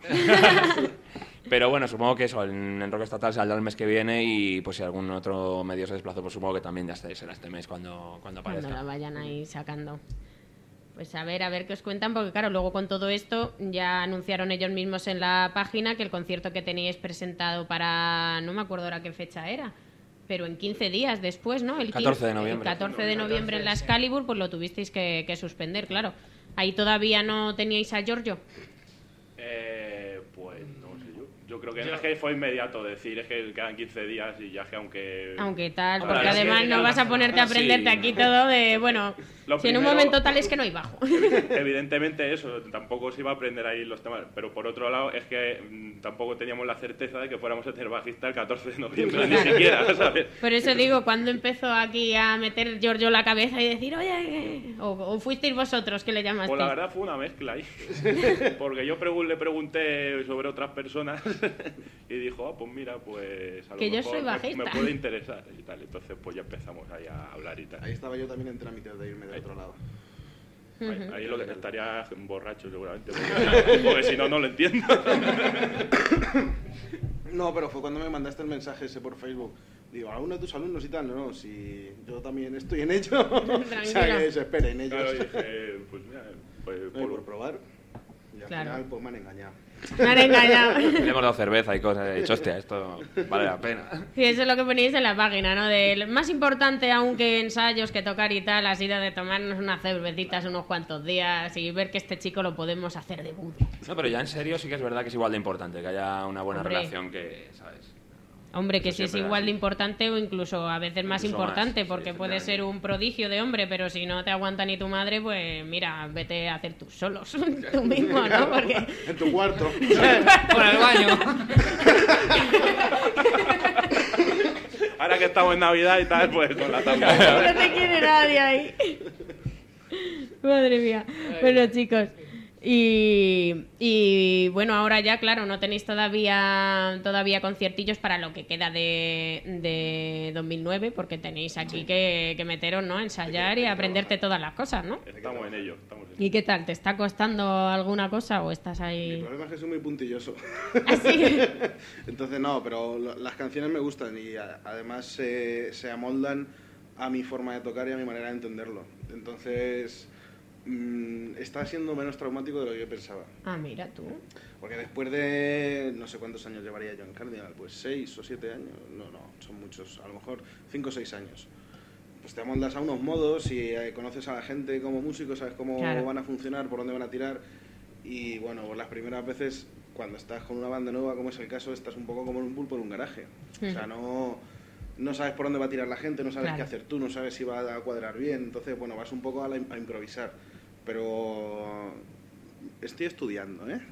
Speaker 8: Pero bueno, supongo que eso, en Rock Estatal saldrá el mes que viene y pues si algún otro medio se desplazó, pues supongo que también ya será este mes cuando aparezca.
Speaker 2: Cuando la vayan ahí sacando. Pues a ver qué os cuentan, porque claro, luego con todo esto ya anunciaron ellos mismos en la página que el concierto que teníais presentado para, no me acuerdo ahora qué fecha era, pero en 15 días después, ¿no? El
Speaker 8: 14 de noviembre.
Speaker 2: El 14 de noviembre en la Excalibur, pues lo tuvisteis que suspender, claro. Ahí todavía no teníais a Giorgio.
Speaker 4: Pues no sé yo. Yo creo que es que fue inmediato decir, es que quedan 15 días y ya que aunque
Speaker 2: tal, porque además no vas a ponerte a aprenderte aquí todo de, bueno, si en un momento tal es que no hay bajo.
Speaker 4: Evidentemente eso, tampoco se iba a aprender ahí los temas, pero por otro lado es que tampoco teníamos la certeza de que fuéramos a tener bajista el 14 de noviembre, ni siquiera, ¿sabes?
Speaker 2: Por eso digo, cuando empezó aquí a meter Giorgio la cabeza y decir, oye, o fuisteis vosotros que le llamasteis.
Speaker 4: Pues la verdad fue una mezcla ahí, porque yo le pregunté sobre otras personas y dijo, pues mira, pues a lo
Speaker 2: que
Speaker 4: mejor
Speaker 2: yo soy bajista.
Speaker 4: me puede interesar y tal. Entonces pues ya empezamos ahí a hablar y tal.
Speaker 7: Ahí estaba yo también en trámites de irme de otro lado.
Speaker 4: Ahí lo que estaría borracho seguramente, porque si no lo entiendo.
Speaker 7: No, pero fue cuando me mandaste el mensaje ese por Facebook. Digo, a uno de tus alumnos y tal, no, si yo también estoy en ello. O sea, que se esperen ellos.
Speaker 4: Claro, dije, pues mira,
Speaker 7: por probar. Y al
Speaker 2: Claro.
Speaker 7: final, pues me han engañado.
Speaker 2: Me han engañado.
Speaker 8: Le hemos dado cerveza y cosas. He dicho, hostia, esto vale la pena.
Speaker 2: Sí, eso es lo que ponéis en la página, ¿no? De más importante aún que ensayos, que tocar y tal, ha sido de tomarnos unas cervecitas unos cuantos días y ver que este chico lo podemos hacer de budo.
Speaker 8: No, pero ya en serio sí que es verdad que es igual de importante, que haya una buena
Speaker 2: Hombre.
Speaker 8: relación que, ¿sabes?
Speaker 2: Hombre, que
Speaker 8: Eso
Speaker 2: sí es
Speaker 8: siempre
Speaker 2: igual
Speaker 8: así.
Speaker 2: de importante o incluso a veces más
Speaker 8: Incluso
Speaker 2: importante,
Speaker 8: más, sí,
Speaker 2: porque puede ser un prodigio de hombre, pero si no te aguanta ni tu madre, pues mira, vete a hacer tus solos, tú mismo, ¿no? Porque...
Speaker 7: En tu cuarto.
Speaker 5: Por el baño.
Speaker 4: Ahora que estamos en Navidad y tal, pues con la tabla.
Speaker 2: No te quiere nadie ahí. Madre mía. Bueno, chicos. Y bueno, ahora ya, claro, no tenéis todavía conciertillos para lo que queda de 2009, porque tenéis aquí que meteros, ¿no? Ensayar y aprenderte todas las cosas, ¿no?
Speaker 4: Estamos en ello.
Speaker 2: ¿Y qué tal? ¿Te está costando alguna cosa o estás
Speaker 7: Mi
Speaker 2: ahí...?
Speaker 7: problema es que soy muy puntilloso.
Speaker 2: ¿Ah, sí?
Speaker 7: Entonces no, pero las canciones me gustan y además se amoldan a mi forma de tocar y a mi manera de entenderlo. Entonces está siendo menos traumático de lo que yo pensaba.
Speaker 2: Ah, mira tú.
Speaker 7: Porque después de no sé cuántos años llevaría yo en Cardinal, pues 6 o 7 años, no, son muchos, a lo mejor 5 o 6 años. Pues te amoldas a unos modos y conoces a la gente como músico, sabes cómo
Speaker 2: Claro.
Speaker 7: van a funcionar, por dónde van a tirar. Y bueno, pues las primeras veces, cuando estás con una banda nueva, como es el caso, estás un poco como en un pulpo en un garaje. O sea, no sabes por dónde va a tirar la gente, no sabes
Speaker 2: Claro.
Speaker 7: qué hacer tú, no sabes si va a cuadrar bien. Entonces, bueno, vas un poco a improvisar. Pero estoy estudiando, ¿eh?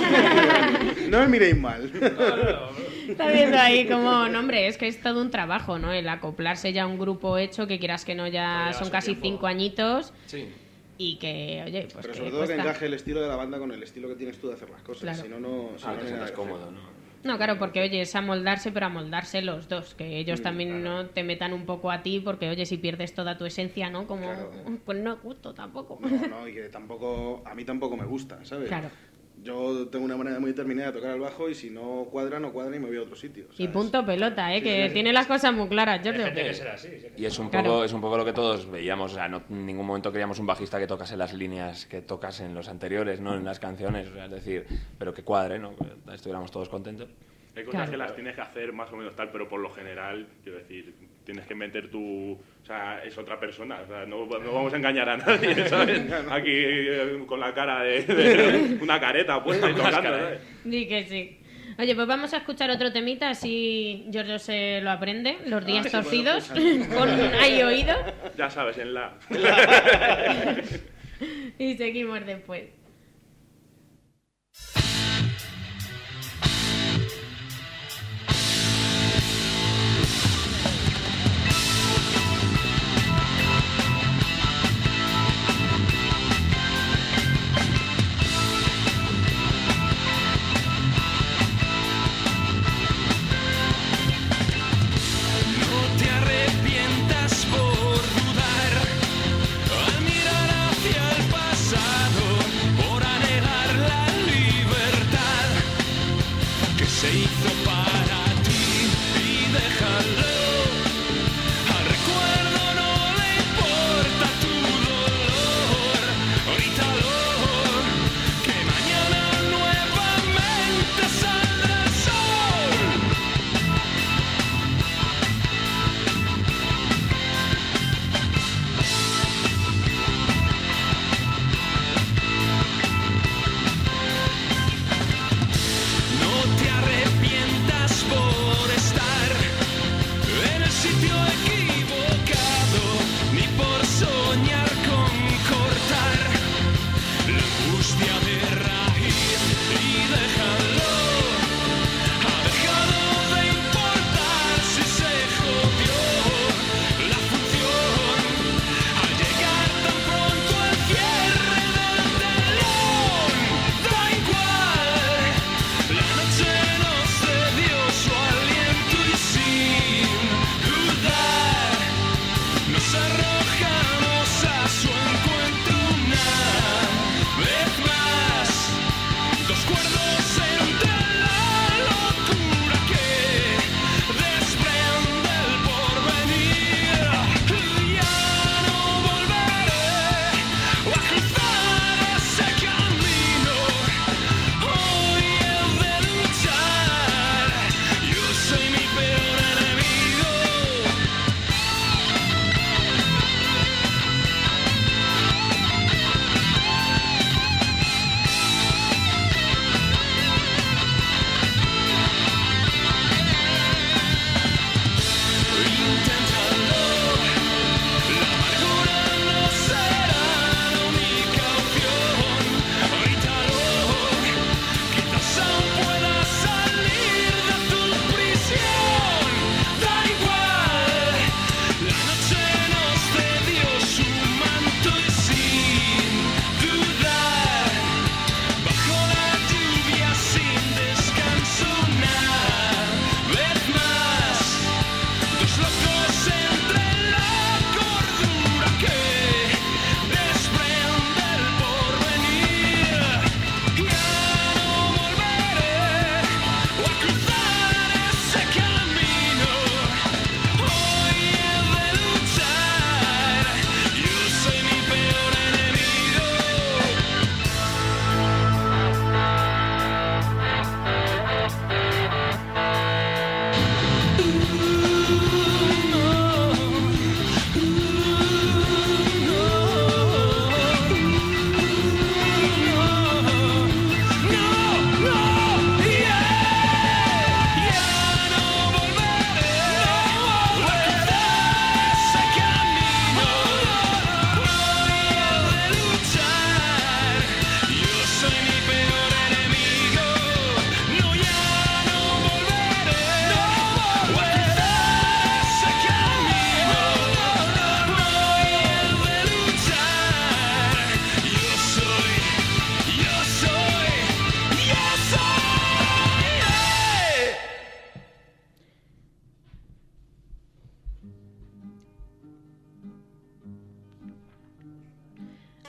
Speaker 7: No me miréis mal.
Speaker 2: Está viendo ahí como, no, hombre, es que es todo un trabajo, ¿no? El acoplarse ya a un grupo hecho, que quieras que no, ya
Speaker 5: Lleva
Speaker 2: son
Speaker 5: su
Speaker 2: casi
Speaker 5: tiempo.
Speaker 2: 5 añitos
Speaker 8: Sí.
Speaker 2: y que, oye, pues
Speaker 7: Pero
Speaker 2: que
Speaker 7: sobre todo que
Speaker 2: cuesta.
Speaker 7: encaje el estilo de la banda con el estilo que tienes tú de hacer las cosas.
Speaker 2: Claro.
Speaker 7: Si no, no
Speaker 8: Ah,
Speaker 7: hay
Speaker 8: te
Speaker 7: nada
Speaker 8: sientas
Speaker 7: que
Speaker 8: cómodo,
Speaker 7: hacer.
Speaker 8: ¿no?
Speaker 2: No, claro, porque, oye, es amoldarse, pero amoldarse los dos, que ellos también no te metan un poco a ti, porque, oye, si pierdes toda tu esencia, ¿no? Como,
Speaker 7: Claro.
Speaker 2: pues no es justo tampoco.
Speaker 7: No, y que tampoco, a mí tampoco me gusta, ¿sabes?
Speaker 2: Claro.
Speaker 7: Yo tengo una manera muy determinada de tocar el bajo y si no cuadra y me voy a otro sitio.
Speaker 2: Y
Speaker 7: ¿sabes?
Speaker 2: punto pelota,
Speaker 7: Sí,
Speaker 2: que
Speaker 7: sí.
Speaker 2: tiene las cosas muy claras,
Speaker 5: Hay
Speaker 2: Giorgio.
Speaker 5: gente que será así. Sí.
Speaker 8: Y es un
Speaker 2: Claro.
Speaker 8: poco lo que todos veíamos, o sea, no, en ningún momento queríamos un bajista que tocase las líneas que tocas en los anteriores, ¿no? En las canciones, o sea, es decir, pero que cuadre, ¿no? Que estuviéramos todos contentos.
Speaker 4: Hay cosas
Speaker 2: Claro.
Speaker 4: que las tienes que hacer más o menos tal, pero por lo general, quiero decir, tienes que meter tu... O sea, es otra persona, o sea, no vamos a engañar a nadie, ¿sabes? Aquí con la cara de una careta puesta y tocando, ¿sabes?
Speaker 2: Di que sí. Oye, pues vamos a escuchar otro temita, así Giorgio se lo aprende, Los días
Speaker 7: se puede
Speaker 2: torcidos,
Speaker 7: escuchar.
Speaker 2: con ahí oído,
Speaker 4: Ya sabes, en la...
Speaker 2: y seguimos después.
Speaker 6: No te arrepientas por dudar al mirar hacia el pasado,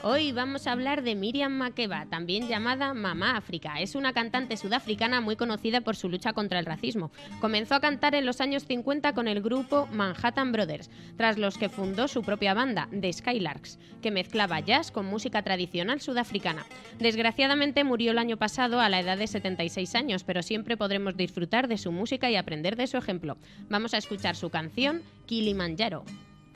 Speaker 2: Hoy vamos a hablar de Miriam Makeba, también llamada Mamá África. Es una cantante sudafricana muy conocida por su lucha contra el racismo. Comenzó a cantar en los años 50 con el grupo Manhattan Brothers, tras los que fundó su propia banda, The Skylarks, que mezclaba jazz con música tradicional sudafricana. Desgraciadamente murió el año pasado a la edad de 76 años, pero siempre podremos disfrutar de su música y aprender de su ejemplo. Vamos a escuchar su canción Kilimanjaro.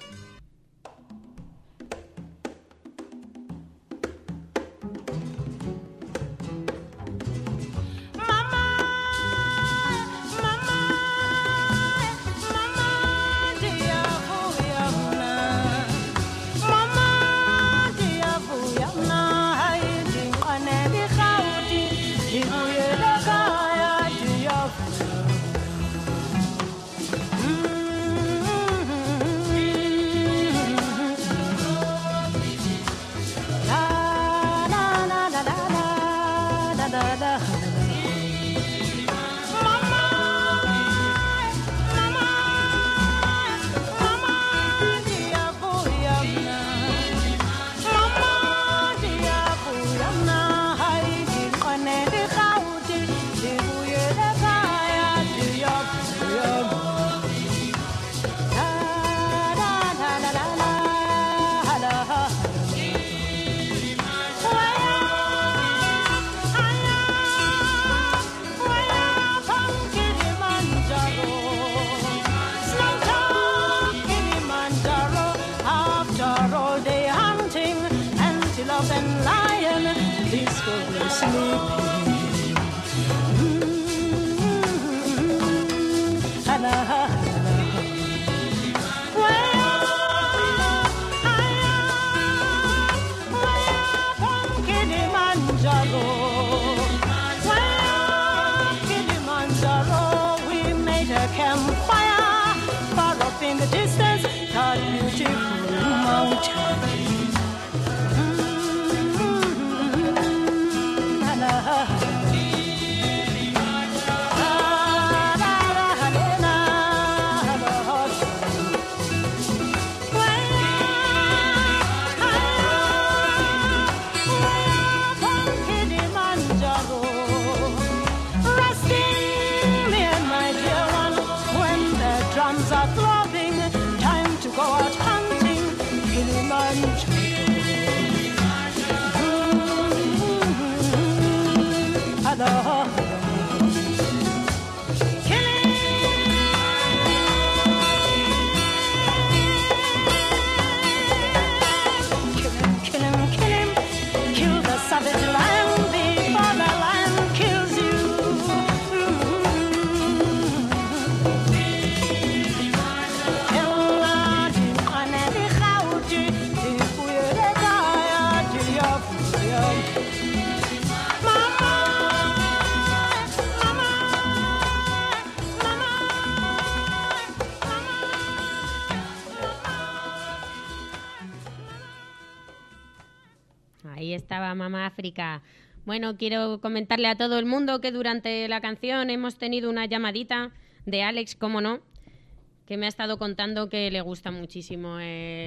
Speaker 2: Ahí estaba Mamá África. Bueno, quiero comentarle a todo el mundo que durante la canción hemos tenido una llamadita de Alex, cómo no, que me ha estado contando que le gusta muchísimo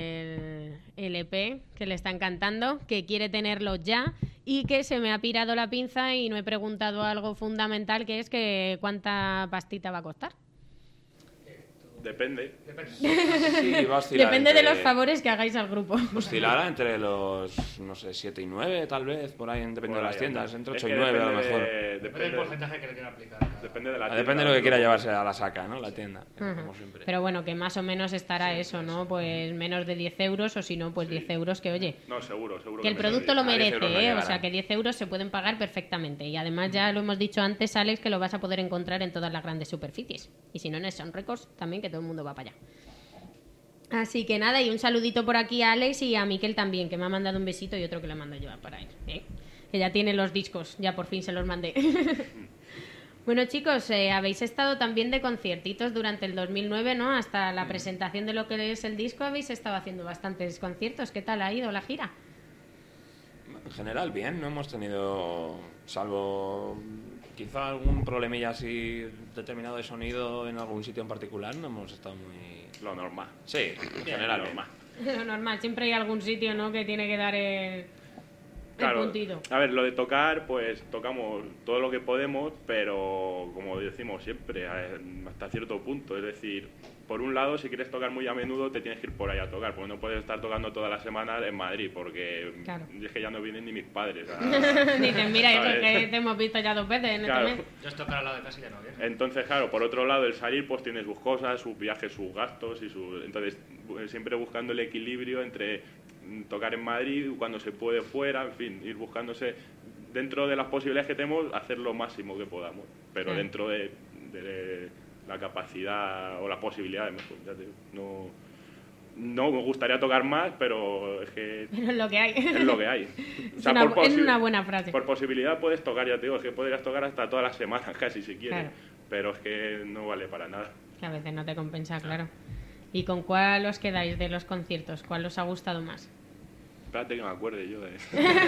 Speaker 2: el EP, que le están cantando, que quiere tenerlo ya y que se me ha pirado la pinza y no he preguntado algo fundamental, que es que cuánta pastita va a costar.
Speaker 4: Depende.
Speaker 8: Sí, va a oscilar
Speaker 2: Depende de
Speaker 8: entre-
Speaker 2: los favores que hagáis al grupo.
Speaker 8: Oscilará entre los, no sé, 7 y 9, tal vez, por ahí, depende de las tiendas, entre 8 y 9 a lo mejor.
Speaker 5: Depende del porcentaje que le quiera aplicar.
Speaker 4: Depende de la
Speaker 8: Depende de lo que quiera llevarse a la saca, ¿no? La tienda, como siempre.
Speaker 2: Pero bueno, que más o menos estará eso, ¿no? Pues menos de 10 euros o si no, pues 10 euros que, oye,
Speaker 4: No, seguro.
Speaker 2: que el producto lo
Speaker 8: A 10
Speaker 2: merece,
Speaker 8: euros no
Speaker 2: ¿eh? O
Speaker 8: llegará.
Speaker 2: sea, que 10 euros se pueden pagar perfectamente. Y además ya lo hemos dicho antes, Alex, que lo vas a poder encontrar en todas las grandes superficies. Y si no, en Sound Records también, que todo el mundo va para allá. Así que nada, y un saludito por aquí a Alex y a Miquel también, que me ha mandado un besito y otro que le mando yo para él, ¿eh? Que ya tiene los discos, ya por fin se los mandé. Bueno, chicos, habéis estado también de conciertitos durante el 2009, ¿no? Hasta la presentación de lo que es el disco habéis estado haciendo bastantes conciertos. ¿Qué tal ha ido la gira?
Speaker 8: En general, bien, no hemos tenido, salvo quizá algún problemilla así determinado de sonido en algún sitio en particular, no hemos estado muy...
Speaker 4: Lo normal.
Speaker 8: Sí, en
Speaker 4: Bien,
Speaker 8: general,
Speaker 4: lo
Speaker 8: bien.
Speaker 4: normal.
Speaker 2: Lo normal, siempre hay algún sitio, ¿no?, que tiene que dar el puntito.
Speaker 4: A ver, lo de tocar, pues tocamos todo lo que podemos, pero como decimos siempre, hasta cierto punto. Es decir, por un lado, si quieres tocar muy a menudo, te tienes que ir por ahí a tocar, porque no puedes estar tocando todas las semanas en Madrid, porque es que ya no vienen ni mis padres.
Speaker 2: Dicen, mira, eso que te hemos visto ya 2 veces en este mes.
Speaker 5: Yo estoy tocar al lado de casa y ya no viene.
Speaker 4: Entonces, claro, por otro lado, el salir, pues tienes sus cosas, sus viajes, sus gastos, entonces siempre buscando el equilibrio entre tocar en Madrid, cuando se puede fuera, en fin, ir buscándose dentro de las posibilidades que tenemos, hacer lo máximo que podamos, pero dentro de la capacidad o las posibilidades, mejor, ya te digo. No me gustaría tocar más, pero es que
Speaker 2: pero es lo que hay.
Speaker 4: Es lo que hay. O sea,
Speaker 2: es una buena frase.
Speaker 4: Por posibilidad puedes tocar, ya te digo, es que podrías tocar hasta todas las semanas casi si quieres, pero es que no vale para nada.
Speaker 2: Que a veces no te compensa, claro. ¿Y con cuál os quedáis de los conciertos? ¿Cuál os ha gustado más?
Speaker 4: Espérate que me acuerde yo de...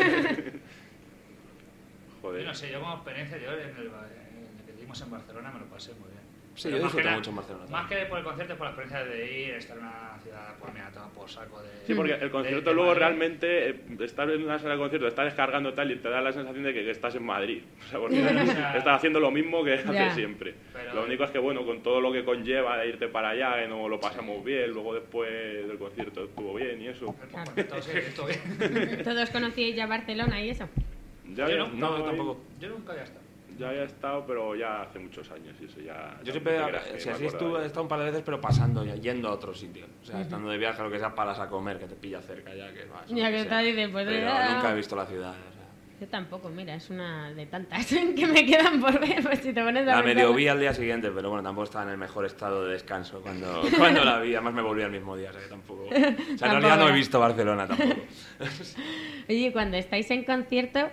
Speaker 4: Joder.
Speaker 5: Yo no sé, yo como experiencia, yo en el que dimos en Barcelona me lo pasé muy bien.
Speaker 8: Sí, yo disfruté mucho en Barcelona.
Speaker 5: Más que por el concierto, por la experiencia de ir, estar en una ciudad, pues mira, todo por saco de...
Speaker 4: Sí, porque el concierto luego realmente, estar en una sala de concierto, estar descargando tal y te da la sensación de que estás en Madrid. O sea, porque estás haciendo lo mismo que haces siempre. Pero lo único es que, bueno, con todo lo que conlleva de irte para allá, que no lo pasamos bien, luego después del concierto estuvo bien y eso.
Speaker 2: ¿Todos conocíais ya Barcelona y eso?
Speaker 4: Yo no, tampoco.
Speaker 5: Yo nunca había estado.
Speaker 4: Ya había estado, pero ya hace muchos años y eso ya...
Speaker 8: Yo siempre, si así estuve, he estado un par de veces, pero pasando ya, yendo a otro sitio. O sea, estando de viaje, lo que sea, paras a comer, que te pilla cerca ya, que vas.
Speaker 2: Ya que está, dices, pues...
Speaker 8: Pero nunca he visto la ciudad, o sea.
Speaker 2: Yo tampoco, mira, es una de tantas que me quedan por ver, pues si te pones a
Speaker 8: la medio vi al día siguiente, pero bueno, tampoco estaba en el mejor estado de descanso cuando la vi, además me volví al mismo día, o sea que tampoco... O sea, en realidad no he visto Barcelona tampoco.
Speaker 2: Oye, cuando estáis en concierto...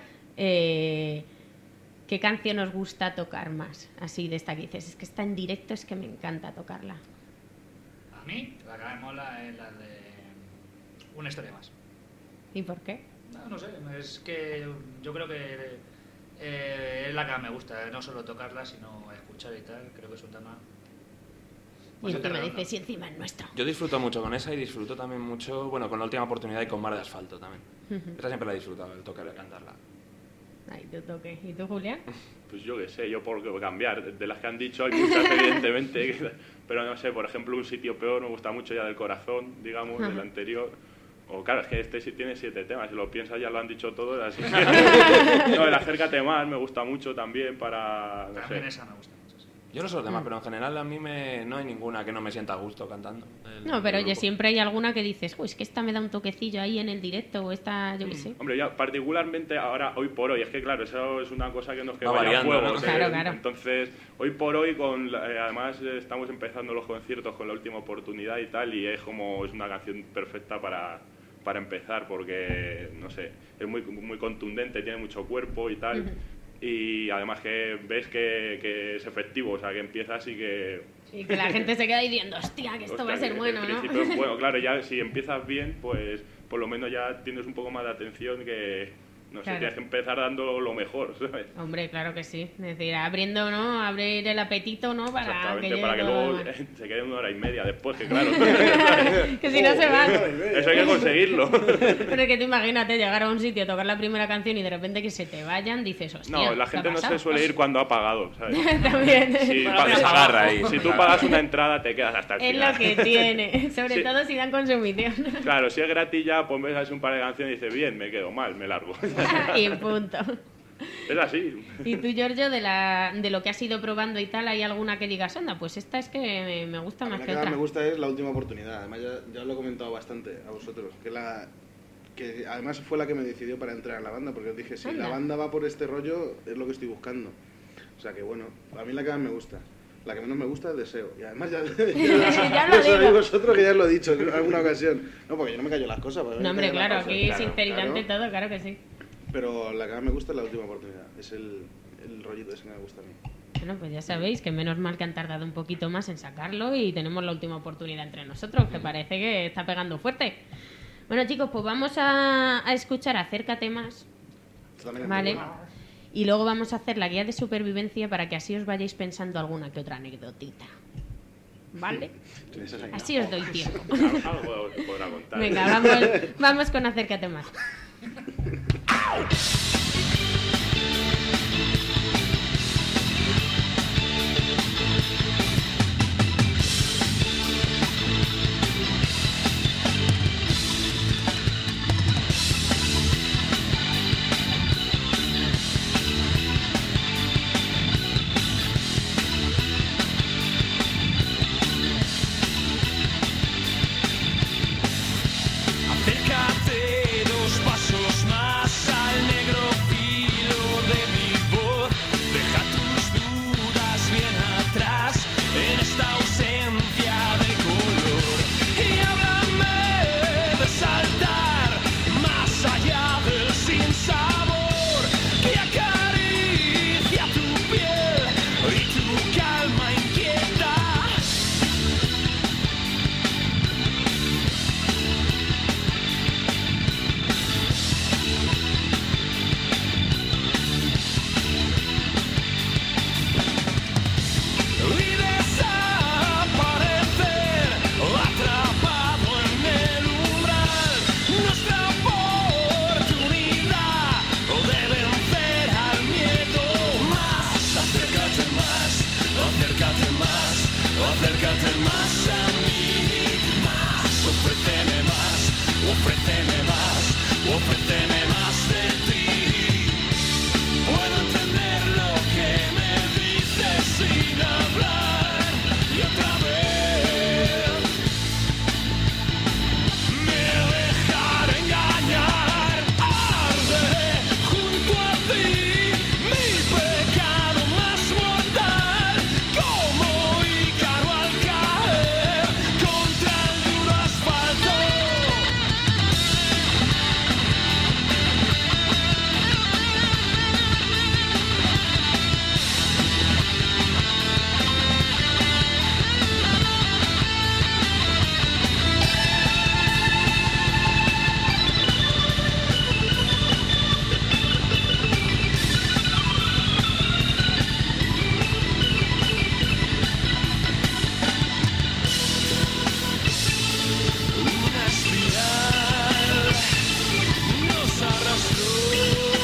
Speaker 2: ¿Qué canción os gusta tocar más? Así de esta que dices, es que está en directo, es que me encanta tocarla.
Speaker 5: A mí, la que me mola es la de Una historia más.
Speaker 2: ¿Y por qué?
Speaker 5: No sé, es que yo creo que es la que me gusta, no solo tocarla, sino escuchar y tal, creo que es un tema...
Speaker 2: Y tú me dices, y encima es nuestro.
Speaker 8: Yo disfruto mucho con esa y disfruto también mucho, bueno, con La última oportunidad y con Mar de asfalto también. Esa siempre la he disfrutado, el tocar y cantarla.
Speaker 2: Ay, tu toque. ¿Y tú, Julián?
Speaker 4: Pues yo qué sé, yo por cambiar. De las que han dicho hay muchas, evidentemente. Pero no sé, por ejemplo, Un sitio peor me gusta mucho ya del corazón, digamos, del anterior. O claro, es que este sí tiene 7 temas. Si lo piensas ya lo han dicho todo. Así que... No, el Acércate más me gusta mucho también para... No
Speaker 5: también
Speaker 4: sé.
Speaker 5: esa me gusta.
Speaker 8: Yo no sé los demás, pero en general a mí no hay ninguna que no me sienta a gusto cantando.
Speaker 2: No, pero oye, siempre hay alguna que dices, uy, es que esta me da un toquecillo ahí en el directo, o esta, yo qué sé.
Speaker 4: Hombre, ya particularmente ahora, hoy por hoy, es que claro, eso es una cosa que nos queda
Speaker 8: variando,
Speaker 4: a fuego.
Speaker 8: ¿no?
Speaker 2: Claro.
Speaker 4: Entonces, hoy por hoy, además estamos empezando los conciertos con La última oportunidad y tal, y es una canción perfecta para empezar, porque, no sé, es muy, muy contundente, tiene mucho cuerpo y tal. Y además que ves que es efectivo, o sea, que empieza así que...
Speaker 2: Y que la gente se queda diciendo, hostia, que esto va a ser bueno, ¿no?
Speaker 4: Es bueno, claro, ya si empiezas bien, pues por lo menos ya tienes un poco más de atención que... No sé, tienes que empezar dando lo mejor, ¿sabes?
Speaker 2: Hombre, claro que sí. Es decir, abriendo, ¿no? Abrir el apetito, ¿no? Para que
Speaker 4: luego se quede 1 hora y media después, que claro.
Speaker 2: Que si no se van.
Speaker 4: Eso hay que conseguirlo.
Speaker 2: Pero es que tú imagínate llegar a un sitio, tocar la primera canción y de repente que se te vayan, dices, hostia.
Speaker 4: No, la gente no se suele ir cuando ha pagado, ¿sabes?
Speaker 2: También.
Speaker 4: Si,
Speaker 8: se agarra ahí.
Speaker 4: Si tú pagas una entrada, te quedas hasta el final.
Speaker 2: Es lo que tiene. Sobre todo si dan consumición.
Speaker 4: Claro, si es gratis ya, pues ves así un par de canciones y dices, bien, me quedo mal, me largo.
Speaker 2: Y punto.
Speaker 4: Es así.
Speaker 2: Y tú, Giorgio, de lo que has ido probando y tal, ¿hay alguna que digas, anda, pues esta es que me gusta más que otra?
Speaker 7: La que más me gusta es La última oportunidad. Además, ya lo he comentado bastante a vosotros. Que además fue la que me decidió para entrar en la banda, porque os dije, si la banda va por este rollo, es lo que estoy buscando. O sea que bueno, a mí la que más me gusta. La que menos me gusta es Deseo. Y además ya lo sabéis vosotros, que ya os lo he dicho en alguna ocasión. No, porque yo no me callo las cosas.
Speaker 2: No, hombre, claro, aquí sinceridad ante todo, claro que sí.
Speaker 7: Pero la que más me gusta es La última oportunidad. Es el rollito ese que me gusta a mí.
Speaker 2: Bueno, pues ya sabéis que menos mal que han tardado un poquito más en sacarlo y tenemos La última oportunidad entre nosotros, que parece que está pegando fuerte. Bueno, chicos, pues vamos a escuchar Acércate más. Vale. Y luego vamos a hacer la guía de supervivencia para que así os vayáis pensando alguna que otra anécdotita. ¿vale?
Speaker 7: Esas hay.
Speaker 2: Así os doy tiempo.
Speaker 4: Algo os podrá contar.
Speaker 2: Venga, vamos con Acércate Más.
Speaker 6: Acércate 2 pasos más al negro filo de mi voz. Deja tus dudas bien atrás en esta ausencia de color. Y háblame de saltar más allá del sinsabor que acaricia tu piel y tu calma inquieta. Y desaparecer atrapado en el umbral. Nuestra oportunidad de vencer al miedo. Más, acércate más, acércate más, acércate más a mí. Más, ofréceme más, ofréceme más, ofréceme más de ti. Puedo entender lo que me dices sin hablar y otra vez me dejaré engañar. Arderé junto a ti, mi pecado más mortal, como Ícaro al caer contra el duro asfalto. Una espiral nos arrastró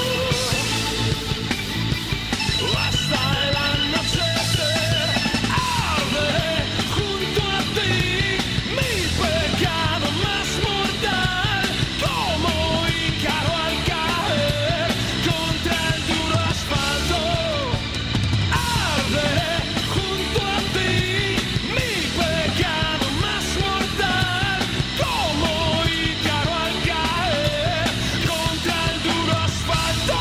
Speaker 6: hasta el anochecer. Arderé junto a ti, mi pecado más mortal, como Ícaro al caer contra el duro asfalto. Arderé junto a ti, mi pecado más mortal, como Ícaro al caer contra el duro asfalto.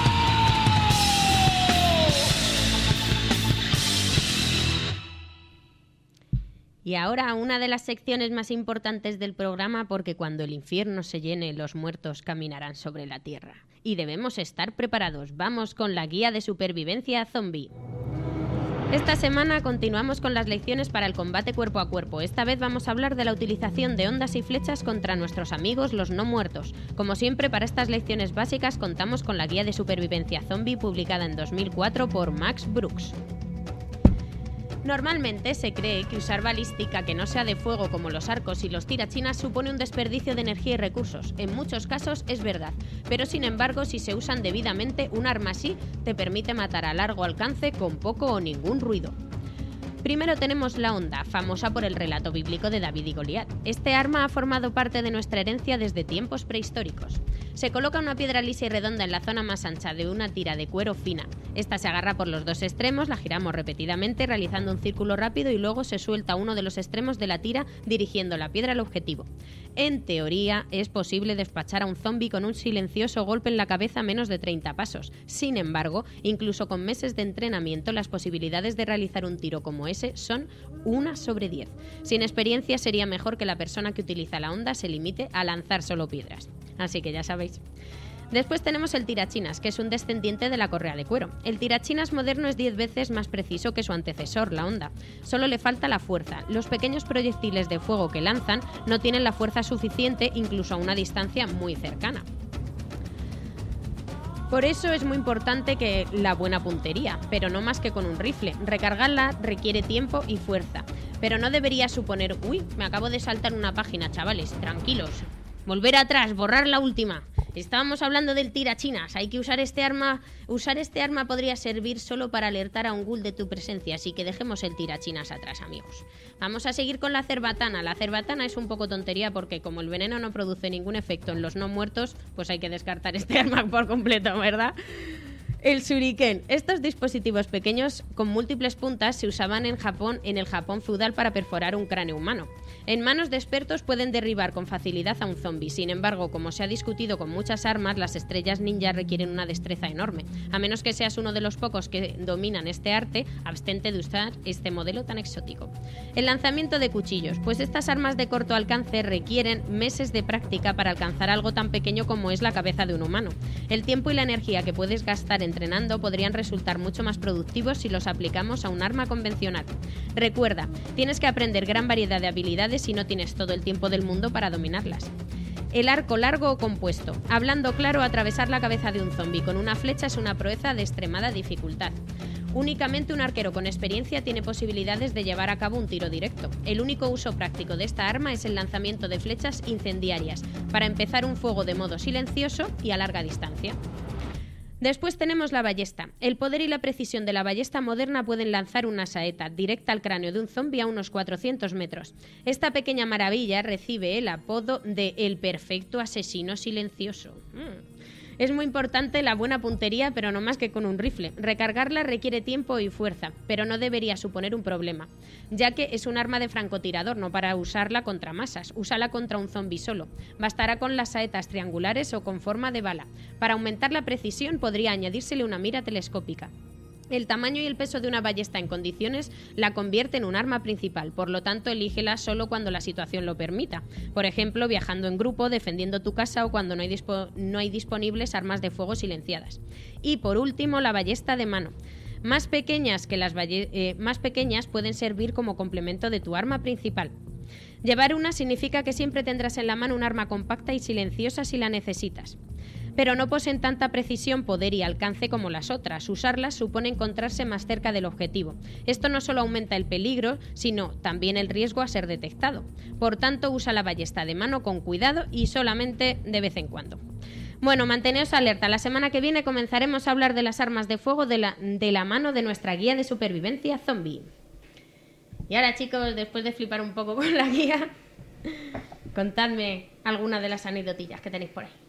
Speaker 2: Y ahora una de las secciones más importantes del programa, porque cuando el infierno se llene, los muertos caminarán sobre la tierra. Y debemos estar preparados. Vamos con la guía de supervivencia zombie. Esta semana continuamos con las lecciones para el combate cuerpo a cuerpo. Esta vez vamos a hablar de la utilización de ondas y flechas contra nuestros amigos los no muertos. Como siempre, para estas lecciones básicas contamos con la guía de supervivencia zombie publicada en 2004 por Max Brooks. Normalmente se cree que usar balística que no sea de fuego como los arcos y los tirachinas supone un desperdicio de energía y recursos. En muchos casos es verdad, pero sin embargo si se usan debidamente, un arma así te permite matar a largo alcance con poco o ningún ruido. Primero tenemos la honda, famosa por el relato bíblico de David y Goliat. Este arma ha formado parte de nuestra herencia desde tiempos prehistóricos. Se coloca una piedra lisa y redonda en la zona más ancha de una tira de cuero fina. Esta se agarra por los dos extremos, la giramos repetidamente realizando un círculo rápido y luego se suelta uno de los extremos de la tira dirigiendo la piedra al objetivo. En teoría, es posible despachar a un zombie con un silencioso golpe en la cabeza a menos de 30 pasos. Sin embargo, incluso con meses de entrenamiento, las posibilidades de realizar un tiro como ese son 1 sobre 10. Sin experiencia, sería mejor que la persona que utiliza la honda se limite a lanzar solo piedras. Así que ya sabéis. Después tenemos el tirachinas, que es un descendiente de la correa de cuero. El tirachinas moderno es 10 veces más preciso que su antecesor, la honda. Solo le falta la fuerza. Los pequeños proyectiles de fuego que lanzan no tienen la fuerza suficiente incluso a una distancia muy cercana. Por eso es muy importante que la buena puntería, pero no más que con un rifle. Recargarla requiere tiempo y fuerza, pero no debería suponer... Uy, me acabo de saltar una página, chavales, tranquilos. Volver atrás, borrar la última. Estábamos hablando del tirachinas. Hay que usar este arma. Usar este arma podría servir solo para alertar a un ghoul de tu presencia, así que dejemos el tirachinas atrás, amigos. Vamos a seguir con la cerbatana. La cerbatana es un poco tontería porque como el veneno no produce ningún efecto en los no muertos, pues hay que descartar este arma por completo, ¿verdad? El shuriken. Estos dispositivos pequeños con múltiples puntas se usaban en el Japón feudal para perforar un cráneo humano. En manos de expertos pueden derribar con facilidad a un zombie. Sin embargo, como se ha discutido con muchas armas, las estrellas ninja requieren una destreza enorme. A menos que seas uno de los pocos que dominan este arte, abstente de usar este modelo tan exótico. El lanzamiento de cuchillos. Pues estas armas de corto alcance requieren meses de práctica para alcanzar algo tan pequeño como es la cabeza de un humano. El tiempo y la energía que puedes gastar entrenando podrían resultar mucho más productivos si los aplicamos a un arma convencional. Recuerda, tienes que aprender gran variedad de habilidades y no tienes todo el tiempo del mundo para dominarlas. El arco largo o compuesto. Hablando claro, atravesar la cabeza de un zombi con una flecha es una proeza de extremada dificultad. Únicamente un arquero con experiencia tiene posibilidades de llevar a cabo un tiro directo. El único uso práctico de esta arma es el lanzamiento de flechas incendiarias, para empezar un fuego de modo silencioso y a larga distancia. Después tenemos la ballesta. El poder y la precisión de la ballesta moderna pueden lanzar una saeta directa al cráneo de un zombi a unos 400 metros. Esta pequeña maravilla recibe el apodo de el perfecto asesino silencioso. Es muy importante la buena puntería, pero no más que con un rifle. Recargarla requiere tiempo y fuerza, pero no debería suponer un problema, ya que es un arma de francotirador, no para usarla contra masas. Úsala contra un zombi solo. Bastará con las saetas triangulares o con forma de bala. Para aumentar la precisión podría añadírsele una mira telescópica. El tamaño y el peso de una ballesta en condiciones la convierte en un arma principal, por lo tanto elígela solo cuando la situación lo permita. Por ejemplo, viajando en grupo, defendiendo tu casa o cuando no hay disponibles armas de fuego silenciadas. Y por último, la ballesta de mano. Más pequeñas pueden servir como complemento de tu arma principal. Llevar una significa que siempre tendrás en la mano un arma compacta y silenciosa si la necesitas. Pero no poseen tanta precisión, poder y alcance como las otras. Usarlas supone encontrarse más cerca del objetivo. Esto no solo aumenta el peligro, sino también el riesgo a ser detectado. Por tanto, usa la ballesta de mano con cuidado y solamente de vez en cuando. Bueno, manteneos alerta. La semana que viene comenzaremos a hablar de las armas de fuego de la mano de nuestra guía de supervivencia zombie. Y ahora, chicos, después de flipar un poco con la guía, contadme alguna de las anécdotillas que tenéis por ahí.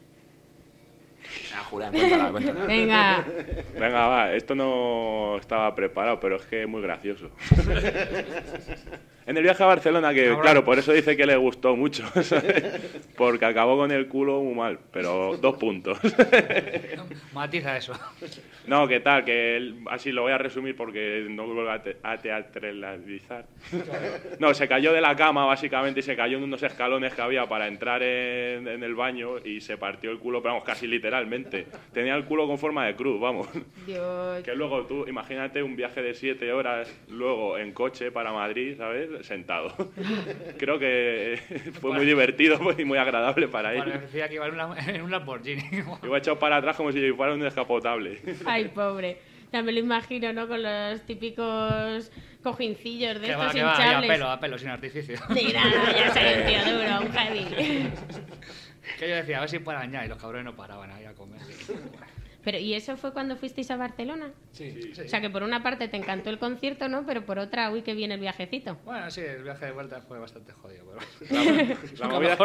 Speaker 8: Julián, cuéntala.
Speaker 2: Venga.
Speaker 4: Venga, va, esto no estaba preparado, pero es que es muy gracioso. En el viaje a Barcelona, que claro, por eso dice que le gustó mucho, ¿sabes? Porque acabó con el culo muy mal, pero 2 puntos.
Speaker 5: Matiza eso.
Speaker 4: No, ¿qué tal? Que así lo voy a resumir porque no vuelvo a teatralizar. No, se cayó de la cama básicamente y se cayó en unos escalones que había para entrar en el baño y se partió el culo, pero vamos, casi literalmente. Tenía el culo con forma de cruz, vamos.
Speaker 2: Dios.
Speaker 4: Que luego tú, imagínate un viaje de 7 horas luego en coche para Madrid, ¿sabes? Sentado. Creo que fue muy divertido y muy agradable para él.
Speaker 5: Bueno, decía que iba en un Lamborghini.
Speaker 4: Iba echado para atrás como si fuera un descapotable.
Speaker 2: Ay, pobre. Ya me lo imagino, ¿no? Con los típicos cojincillos de
Speaker 5: Que
Speaker 2: estos
Speaker 5: va,
Speaker 2: hinchables.
Speaker 5: a pelo, sin artificio.
Speaker 2: Sí, nada, ya soy un tío duro, un heavy.
Speaker 5: Que yo decía, a ver si paran ya, y los cabrones no paraban ahí a comer.
Speaker 2: Pero, ¿y eso fue cuando fuisteis a Barcelona?
Speaker 5: Sí.
Speaker 2: O sea, que por una parte te encantó el concierto, ¿no? Pero por otra, uy, que viene el viajecito.
Speaker 5: Bueno, sí, el viaje de vuelta fue bastante jodido, pero...
Speaker 4: La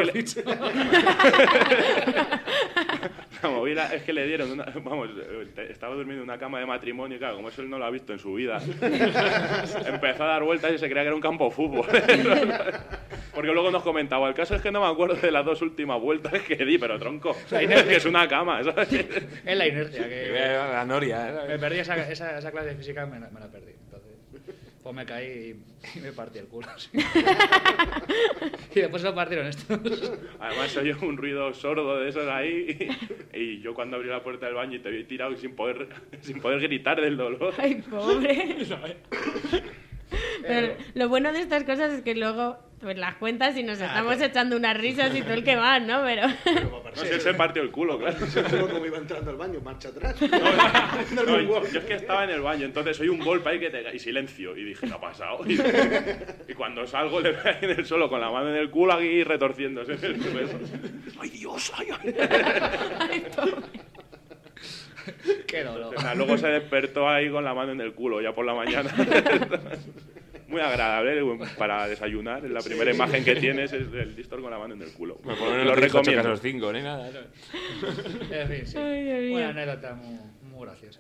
Speaker 4: movida es que le dieron una... Vamos, estaba durmiendo en una cama de matrimonio y claro, como eso él no lo ha visto en su vida, empezó a dar vueltas y se creía que era un campo de fútbol. Porque luego nos comentaba, el caso es que no me acuerdo de las 2 últimas vueltas que di, pero tronco, que es una cama, ¿sabes?
Speaker 5: Es la inercia que...
Speaker 8: La noria, ¿eh?
Speaker 5: Me perdí esa clase de física, me la perdí. Entonces, pues me caí y me partí el culo. ¿Sí? Y después lo partieron estos.
Speaker 4: Además se oyó un ruido sordo de esos ahí y yo cuando abrí la puerta del baño y te vi tirado sin poder gritar del dolor.
Speaker 2: Ay, pobre. Pero lo bueno de estas cosas es que luego pues las cuentas y nos estamos echando unas risas y todo el que va, ¿no? Pero...
Speaker 4: No sé, se partió el culo, claro.
Speaker 7: Como iba entrando al baño, marcha atrás.
Speaker 4: No, yo es que estaba en el baño, entonces oí un golpe ahí y silencio. Y dije, ¿qué ha pasado? Y cuando salgo le veo ahí en el suelo con la mano en el culo aquí retorciéndose en el suelo. ¡Ay, Dios! ¡Ay, ay!
Speaker 2: Ay, pobre.
Speaker 5: Qué dolor.
Speaker 4: O sea, luego se despertó ahí con la mano en el culo ya por la mañana. Muy agradable para desayunar. La primera imagen que tienes es del Distor con la mano en el culo.
Speaker 8: Me ponen
Speaker 4: lo recomiendo.
Speaker 8: A los 5, ni nada.
Speaker 5: En fin, sí.
Speaker 2: Ay, Dios mío.
Speaker 5: Una anécdota muy graciosa.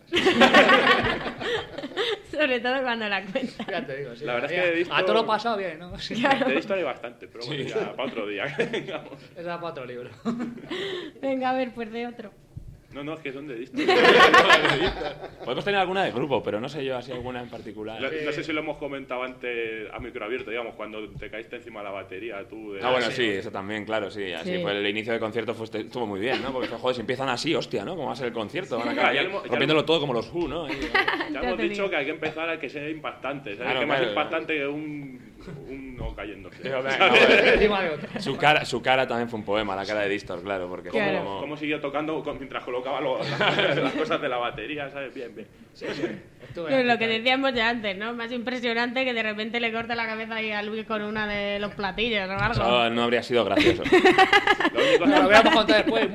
Speaker 2: Sobre todo cuando la cuentas.
Speaker 5: Ya te digo, sí.
Speaker 4: La verdad es que de Distor...
Speaker 5: A todo lo pasado bien, ¿no? Sí.
Speaker 2: Claro.
Speaker 4: De Distor hay bastante, pero bueno, ya para otro día.
Speaker 5: Esa para otro libro.
Speaker 2: Venga, a ver, pues de otro.
Speaker 4: No, es que son de Distor.
Speaker 8: Podemos tener alguna de grupo, pero no sé yo así alguna en particular.
Speaker 4: No sé si lo hemos comentado antes a micro abierto, digamos, cuando te caíste encima de la batería tú.
Speaker 8: Bueno, sí, eso también, claro, sí. Así fue el inicio del concierto, estuvo muy bien, ¿no? Porque, joder, si empiezan así, hostia, ¿no? ¿Cómo va a ser el concierto? Van a acabar rompiéndolo todo como los Who, ¿no?
Speaker 4: Ya hemos dicho que hay que empezar a que sea impactante. ¿Sabes? Que más impactante que un no cayéndose.
Speaker 8: Su cara también fue un poema, la cara de Distor, claro, porque
Speaker 4: cómo siguió tocando mientras colocaba las cosas de la batería, ¿sabes? Bien.
Speaker 5: Sí.
Speaker 2: Lo que decíamos ya antes, ¿no? Más impresionante que de repente le corta la cabeza ahí a Luis con una de los platillos o algo.
Speaker 8: Eso no habría sido gracioso.
Speaker 5: Lo hubiéramos contado después.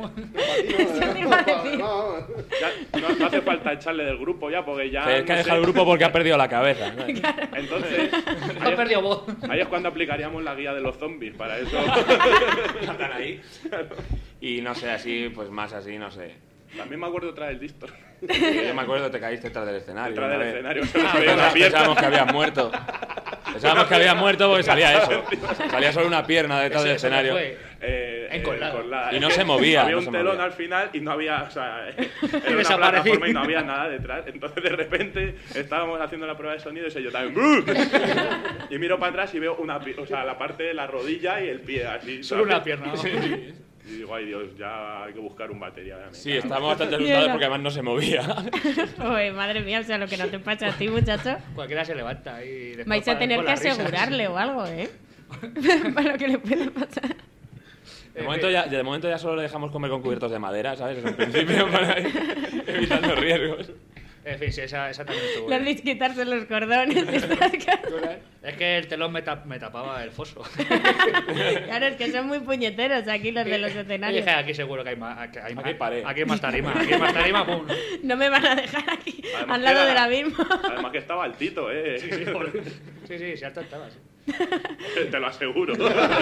Speaker 4: No hace falta echarle del grupo ya, porque ya...
Speaker 8: Es que ha dejado el grupo porque ha perdido la cabeza, ¿no?
Speaker 4: Entonces...
Speaker 5: Ha perdido voz.
Speaker 4: Ahí es cuando aplicaríamos la guía de los zombies, para eso.
Speaker 8: Están ahí. Y no sé, así, pues más así, no sé.
Speaker 4: También me acuerdo otra del Distor.
Speaker 8: Yo me acuerdo, te caíste detrás del escenario.
Speaker 4: Detrás del escenario.
Speaker 8: Pensábamos que habías muerto. Pensábamos que habías muerto porque salía eso. Salía solo una pierna detrás del escenario.
Speaker 5: Encolada.
Speaker 8: Y no se movía.
Speaker 4: Había un telón al final y no había, o sea, era una plataforma y no había nada detrás. Entonces de repente estábamos haciendo la prueba de sonido y yo también. Y miro para atrás y veo la parte de la rodilla y el pie así.
Speaker 5: Solo una pierna.
Speaker 4: Y digo, ay Dios, ya hay que buscar un batería.
Speaker 8: Sí, estábamos bastante asustados porque además no se movía.
Speaker 2: Uy, madre mía, o sea, lo que no te pasa a ti, muchacho.
Speaker 5: Cualquiera se levanta y...
Speaker 2: Vais a tener que asegurarle o algo, ¿eh? Para lo que le pueda pasar.
Speaker 8: De momento ya solo le dejamos comer con cubiertos de madera, ¿sabes? Es un principio para ir evitando riesgos.
Speaker 5: En fin, sí, esa también estuvo.
Speaker 2: Le hacéis quitarse los cordones.
Speaker 5: Es que el telón me tapaba el foso.
Speaker 2: Claro, es que son muy puñeteros aquí los de los
Speaker 5: Y
Speaker 2: escenarios.
Speaker 5: dije, aquí seguro que hay más. Aquí hay más tarima. Aquí hay más tarima, pum.
Speaker 2: No me van a dejar aquí,
Speaker 4: Además
Speaker 2: al lado de la misma.
Speaker 4: Además que estaba altito, ¿eh?
Speaker 5: Sí, alto estaba, sí.
Speaker 4: Te lo aseguro.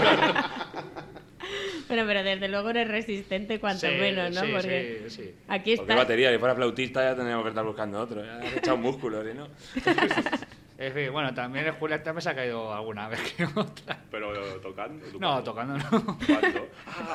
Speaker 2: Bueno, pero desde luego eres resistente cuanto menos, ¿no? Porque
Speaker 5: sí.
Speaker 2: aquí
Speaker 8: Porque
Speaker 2: está...
Speaker 8: batería, si fuera flautista ya tendríamos que estar buscando otro. Ya has echado músculos, ¿sí, no?
Speaker 5: En fin, bueno, también el Julián también se ha caído alguna vez que otra.
Speaker 4: Pero tocando.
Speaker 5: No, tocando no.
Speaker 4: ¿Cuándo?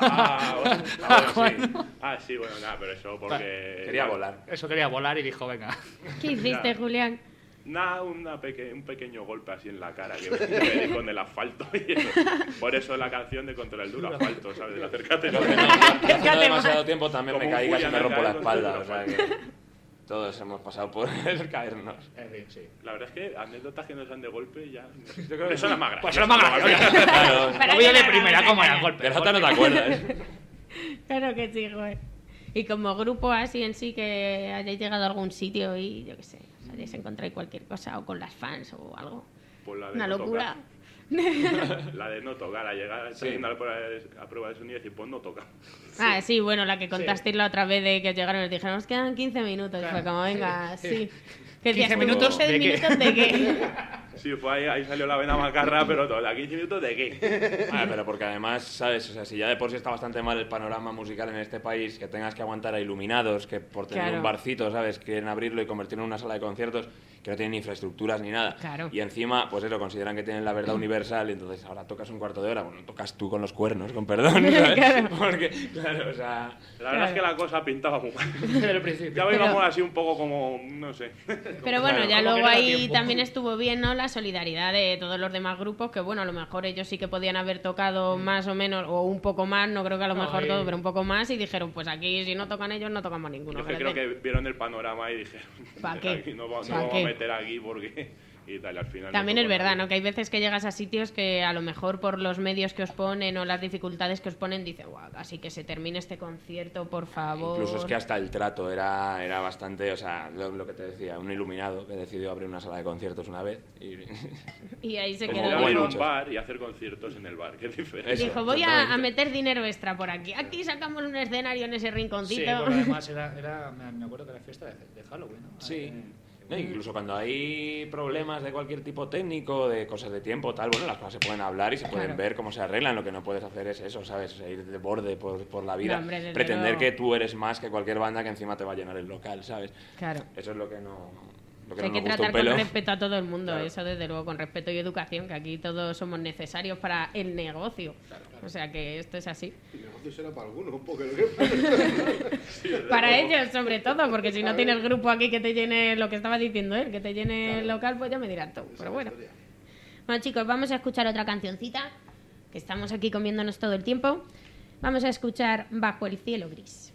Speaker 4: Sí, bueno, nada, pero eso porque...
Speaker 8: Quería volar.
Speaker 5: Eso quería volar y dijo, venga.
Speaker 2: ¿Qué hiciste, Julián?
Speaker 4: Nada, un pequeño golpe así en la cara que me di con el asfalto y eso. Por eso la canción de Contra el duro asfalto, ¿sabes? De acércate.
Speaker 8: Hace no demasiado tiempo también me caí, casi me rompo la espalda, o sea que todos hemos pasado por el caernos.
Speaker 5: En fin, sí.
Speaker 4: La verdad es que anécdotas que nos dan de golpe ya... Yo creo que son las más
Speaker 5: Pues
Speaker 4: graciosas.
Speaker 5: son las más graciosas.
Speaker 8: Claro.
Speaker 5: Lo voy a de primera, como era el golpe.
Speaker 8: De la otra no te acuerdas.
Speaker 2: Claro que sí, joder. Y como grupo así en sí que hayáis llegado a algún sitio y yo qué sé, os hayáis encontrado cualquier cosa o con las fans o algo.
Speaker 4: Pues la de
Speaker 2: Una
Speaker 4: no
Speaker 2: locura.
Speaker 4: La de no tocar, a llegar a la prueba de sonido y decir, pues no toca.
Speaker 2: Ah, sí, bueno, la que contasteis la otra vez de que os llegaron y os dijeron, nos quedan 15 minutos.
Speaker 5: Claro.
Speaker 2: Y fue como, venga, sí.
Speaker 5: ¿15
Speaker 2: decías,
Speaker 5: minutos?
Speaker 2: ¿15
Speaker 5: ¿De qué?
Speaker 2: minutos de qué?
Speaker 4: Sí, fue ahí salió la vena macarra, pero todo, ¿a 15 minutos de qué?
Speaker 8: Pero porque además, ¿sabes? O sea, si ya de por sí está bastante mal el panorama musical en este país, que tengas que aguantar a Iluminados, que por tener
Speaker 2: Claro.
Speaker 8: un barcito, ¿sabes? Quieren abrirlo y convertirlo en una sala de conciertos, que no tienen ni infraestructuras ni nada.
Speaker 2: Claro.
Speaker 8: Y encima, pues eso, consideran que tienen la verdad universal y entonces ahora tocas un cuarto de hora. Bueno, tocas tú con los cuernos, con perdón, ¿sabes?
Speaker 2: Claro.
Speaker 8: Porque, claro, o sea...
Speaker 4: La verdad es que la cosa pintaba muy mal.
Speaker 5: Desde el principio.
Speaker 4: Ya íbamos así un poco como, no sé.
Speaker 2: Pero bueno,
Speaker 8: Claro,
Speaker 2: ya
Speaker 5: como
Speaker 2: luego
Speaker 5: que no da
Speaker 2: ahí
Speaker 5: tiempo.
Speaker 2: también estuvo bien, ¿no? La solidaridad de todos los demás grupos, que bueno, a lo mejor ellos sí que podían haber tocado más o menos, o un poco más, no creo que a lo
Speaker 5: No,
Speaker 2: mejor
Speaker 5: y-
Speaker 2: todo, pero un poco más, y dijeron, pues aquí si no tocan ellos, no tocamos
Speaker 4: Yo
Speaker 2: ninguno.
Speaker 4: es que creo que vieron el panorama y dijeron,
Speaker 2: ¿Pa qué?
Speaker 4: aquí no
Speaker 2: ¿Pa
Speaker 4: vamos
Speaker 2: qué?
Speaker 4: a meter aquí porque y tal, al final...
Speaker 2: También es verdad, ¿no? Que hay veces que llegas a sitios que a lo mejor por los medios que os ponen o las dificultades que os ponen dicen, guau, así que se termine este concierto, por favor.
Speaker 8: Incluso es que hasta el trato era bastante, o sea, lo que te decía, un iluminado que decidió abrir una sala de conciertos una vez
Speaker 2: y ahí se
Speaker 4: como
Speaker 2: quedó.
Speaker 4: abrir un bar y hacer conciertos en el bar, que es diferente.
Speaker 8: Eso,
Speaker 2: dijo, voy a meter dinero extra por aquí. Aquí sacamos un escenario en ese rinconcito.
Speaker 5: Sí, porque además me acuerdo que era fiesta de Halloween, ¿no?
Speaker 8: Sí. No, incluso cuando hay problemas de cualquier tipo técnico, de cosas de tiempo, tal, bueno, las cosas se pueden hablar y se pueden ver cómo se arreglan. Lo que no puedes hacer es eso, ¿sabes? O sea, ir de borde por la vida.
Speaker 2: No, hombre,
Speaker 8: pretender que tú eres más que cualquier banda que encima te va a llenar el local, ¿sabes?
Speaker 2: Claro.
Speaker 8: Eso es lo que no...
Speaker 2: Hay que tratar con respeto a todo el mundo, claro. Eso desde luego, con respeto y educación, que aquí todos somos necesarios para el negocio. Claro. O sea que esto es así.
Speaker 7: El negocio será para algunos, porque lo que...
Speaker 2: sí, para ellos, sobre todo, porque si no tienes grupo aquí que te llene lo que estaba diciendo él, que te llene el local, pues ya me dirán todo. Pero bueno. Bueno, chicos, vamos a escuchar otra cancioncita, que estamos aquí comiéndonos todo el tiempo. Vamos a escuchar Bajo el cielo gris.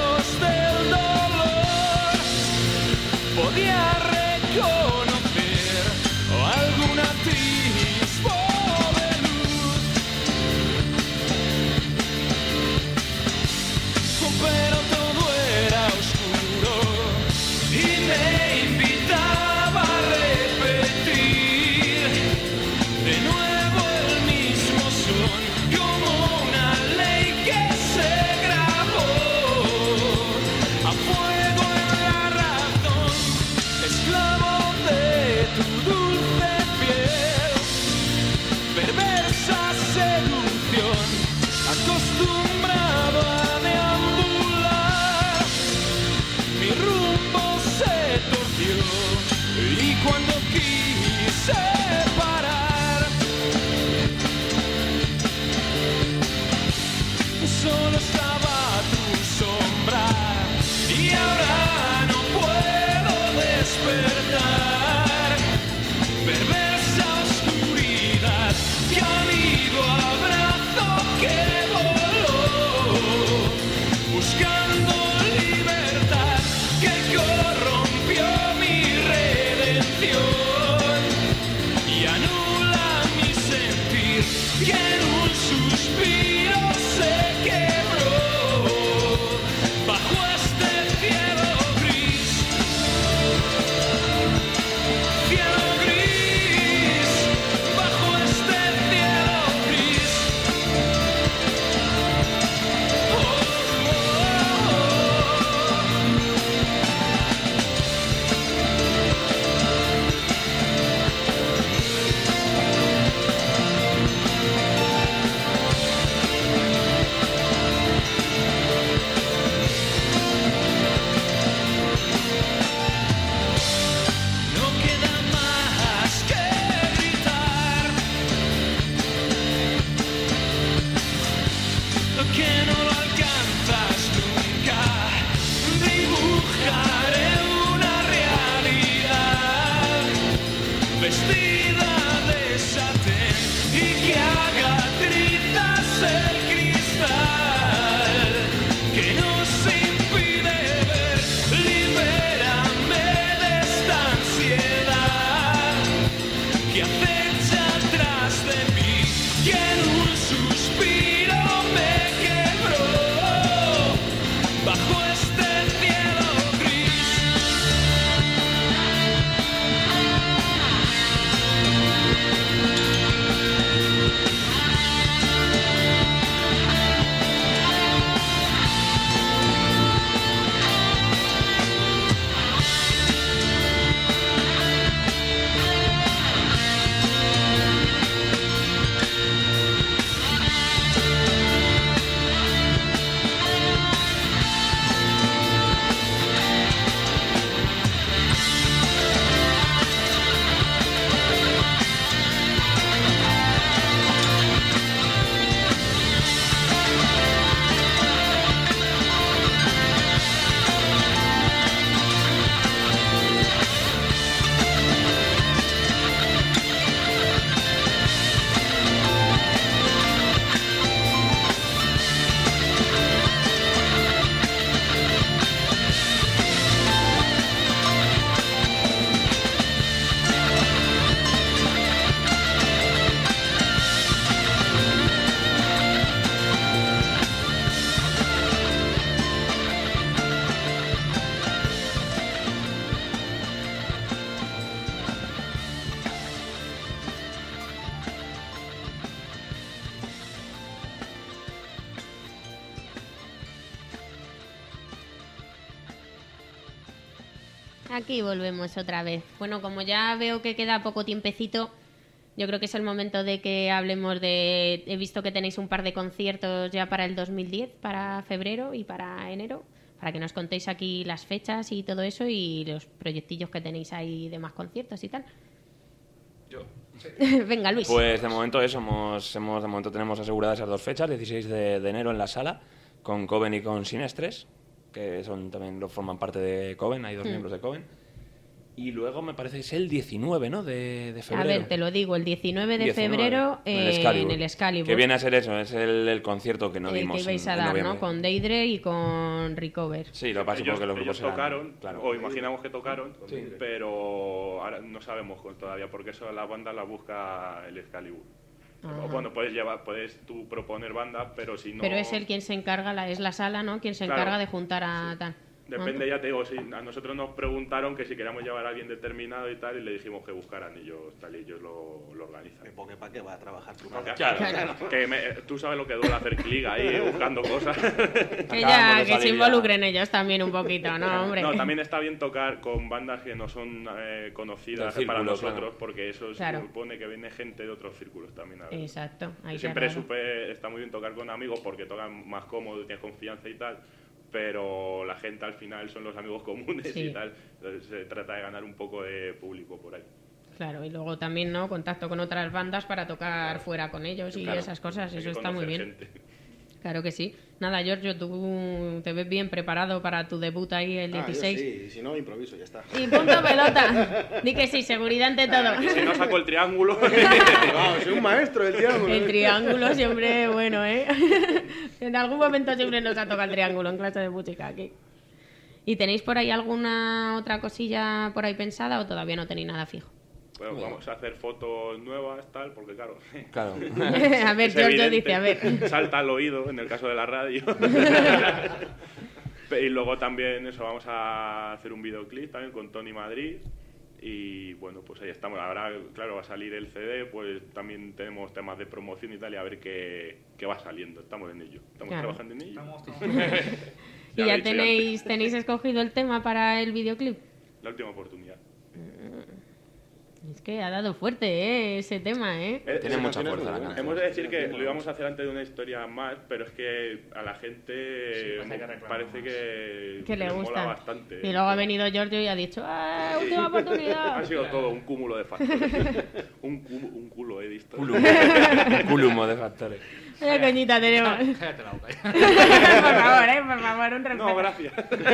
Speaker 6: Podía reconocer
Speaker 2: Aquí volvemos otra vez. Bueno, como ya veo que queda poco tiempecito, yo creo que es el momento de que hablemos de... He visto que tenéis un par de conciertos ya para el 2010, para febrero y para enero, para que nos contéis aquí las fechas y todo eso y los proyectillos que tenéis ahí de más conciertos y tal.
Speaker 8: Yo.
Speaker 2: Venga, Luis.
Speaker 8: Pues de momento eso, de momento tenemos aseguradas esas 2 fechas, 16 de enero en la Sala, con Coven y con Sinestres, que también forman parte de Coven, hay 2 miembros de Coven. Y luego me parece que es el 19, ¿no? De febrero.
Speaker 2: A ver, te lo digo, el 19 de febrero en el Excalibur.
Speaker 8: Que viene a ser eso, es el concierto que no dimos
Speaker 2: que ibais a
Speaker 8: en
Speaker 2: dar,
Speaker 8: noviembre.
Speaker 2: ¿no? Con Deidre y con Recover.
Speaker 8: Sí, lo que pasa es que los grupos
Speaker 4: tocaron,
Speaker 8: claro.
Speaker 4: o imaginamos que tocaron, pero ahora no sabemos todavía, porque eso la banda la busca el Excalibur. O cuando puedes tú proponer bandas, pero si no...
Speaker 2: Pero es él quien se encarga, es la sala, ¿no? Quien se encarga de juntar a tal.
Speaker 4: Depende, ya te digo, si a nosotros nos preguntaron que si queríamos llevar a alguien determinado y tal, y le dijimos que buscaran ellos tal, y ellos lo organizan.
Speaker 7: Porque ¿para qué va a trabajar tu
Speaker 4: Claro.
Speaker 7: claro.
Speaker 4: Que tú sabes lo que duele hacer clic ahí buscando cosas.
Speaker 2: Que se involucren ellos también un poquito, ¿no, hombre?
Speaker 4: No, también está bien tocar con bandas que no son conocidas para nosotros, porque eso supone que viene gente de otros círculos también.
Speaker 2: Exacto.
Speaker 4: Siempre está muy bien tocar con amigos porque tocan más cómodo, tienes confianza y tal. Pero la gente al final son los amigos comunes y tal, entonces se trata de ganar un poco de público por ahí.
Speaker 2: Claro, y luego también, ¿no? Contacto con otras bandas para tocar fuera con ellos y esas cosas, eso está muy bien. Gente. Claro que sí. Nada, Giorgio, tú te ves bien preparado para tu debut ahí el 16.
Speaker 7: Yo sí, si no, improviso, ya está.
Speaker 2: Y punto pelota. Di que sí, seguridad ante todo.
Speaker 4: Y si no saco el triángulo.
Speaker 7: Vamos, soy un maestro del triángulo.
Speaker 2: El triángulo siempre, bueno, ¿eh? En algún momento siempre nos ha tocado el triángulo en clase de música aquí. ¿Y tenéis por ahí alguna otra cosilla por ahí pensada o todavía no tenéis nada fijo?
Speaker 4: Bueno, vamos a hacer fotos nuevas, tal, porque claro.
Speaker 2: A ver, Giorgio dice, a ver.
Speaker 4: Salta al oído, en el caso de la radio. Y luego también eso, vamos a hacer un videoclip también con Tony Madrid. Y bueno, pues ahí estamos. Ahora, claro, va a salir el CD, pues también tenemos temas de promoción y tal, y a ver qué va saliendo. Estamos en ello. Estamos trabajando en ello.
Speaker 2: ¿Y ya tenéis escogido el tema para el videoclip?
Speaker 4: La última oportunidad.
Speaker 2: Es que ha dado fuerte, ese tema,
Speaker 8: Tiene mucha fuerza la canción.
Speaker 4: Hemos de decir que lo íbamos a hacer antes de una historia más, pero es que a la gente parece que
Speaker 2: le gusta
Speaker 4: mola bastante.
Speaker 2: Y luego ha venido Giorgio y ha dicho, última oportunidad.
Speaker 4: Ha sido todo un cúmulo de factores. un culo, he visto.
Speaker 8: Un cúmulo de factores.
Speaker 2: Vaya coñita tenemos.
Speaker 5: Cállate la boca.
Speaker 2: Por favor, un respeto.
Speaker 4: No, gracias.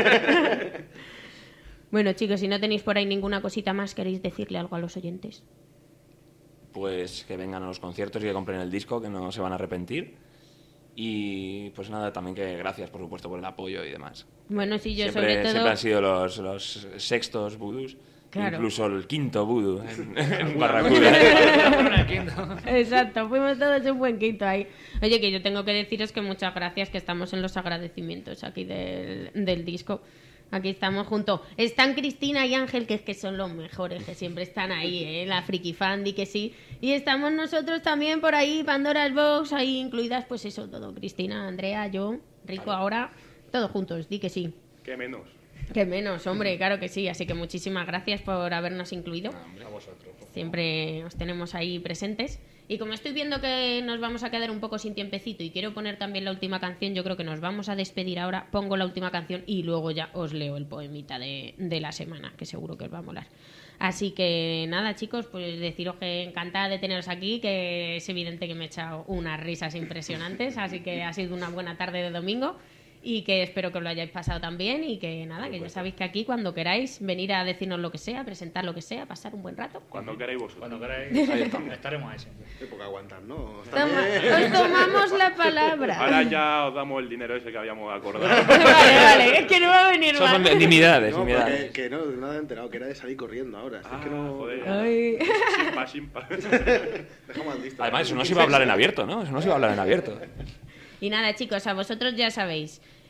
Speaker 2: Bueno, chicos, si no tenéis por ahí ninguna cosita más, ¿queréis decirle algo a los oyentes?
Speaker 8: Pues que vengan a los conciertos y que compren el disco, que no se van a arrepentir. Y pues nada, también que gracias, por supuesto, por el apoyo y demás.
Speaker 2: Bueno, sí, yo
Speaker 8: sobre todo... Siempre han sido los sextos vudús, incluso el quinto vudú en Barracuda.
Speaker 2: Exacto, fuimos todos un buen quinto ahí. Oye, que yo tengo que deciros que muchas gracias, que estamos en los agradecimientos aquí del disco. Aquí estamos juntos. Están Cristina y Ángel, que es que son los mejores, que siempre están ahí, la Friki Fan, di que sí. Y estamos nosotros también por ahí, Pandora's Box, ahí incluidas, pues eso, todo. Cristina, Andrea, yo, Rico ahora, todos juntos, di que sí.
Speaker 4: ¿Qué menos?
Speaker 2: Qué menos, hombre, claro que sí. Así que muchísimas gracias por habernos incluido.
Speaker 5: A vosotros.
Speaker 2: Siempre os tenemos ahí presentes. Y como estoy viendo que nos vamos a quedar un poco sin tiempecito y quiero poner también la última canción, yo creo que nos vamos a despedir ahora. Pongo la última canción y luego ya os leo el poemita de la semana, que seguro que os va a molar. Así que nada, chicos, pues deciros que encantada de teneros aquí, que es evidente que me he echado unas risas impresionantes, así que ha sido una buena tarde de domingo. Y que espero que os lo hayáis pasado también y que nada, que ya sabéis que aquí cuando queráis venir a decirnos lo que sea, presentar lo que sea, pasar un buen rato.
Speaker 4: Cuando queráis vosotros.
Speaker 5: Cuando queráis, estaremos ahí siempre.
Speaker 7: Porque aguantan, ¿no?
Speaker 2: Os tomamos la palabra.
Speaker 4: Ahora ya os damos el dinero ese que habíamos acordado.
Speaker 2: Vale, es que no va a venir
Speaker 8: Son
Speaker 2: mal.
Speaker 8: intimidades.
Speaker 7: No, que no me he enterado, que era de salir corriendo ahora. Es que no...
Speaker 4: Joder.
Speaker 2: Ay.
Speaker 4: Simpa.
Speaker 7: Dejamos al listo.
Speaker 8: Además, eso no se iba a hablar en abierto, ¿no? Eso no se iba a hablar en abierto.
Speaker 2: Y nada, chicos, a vosotros ya sabéis.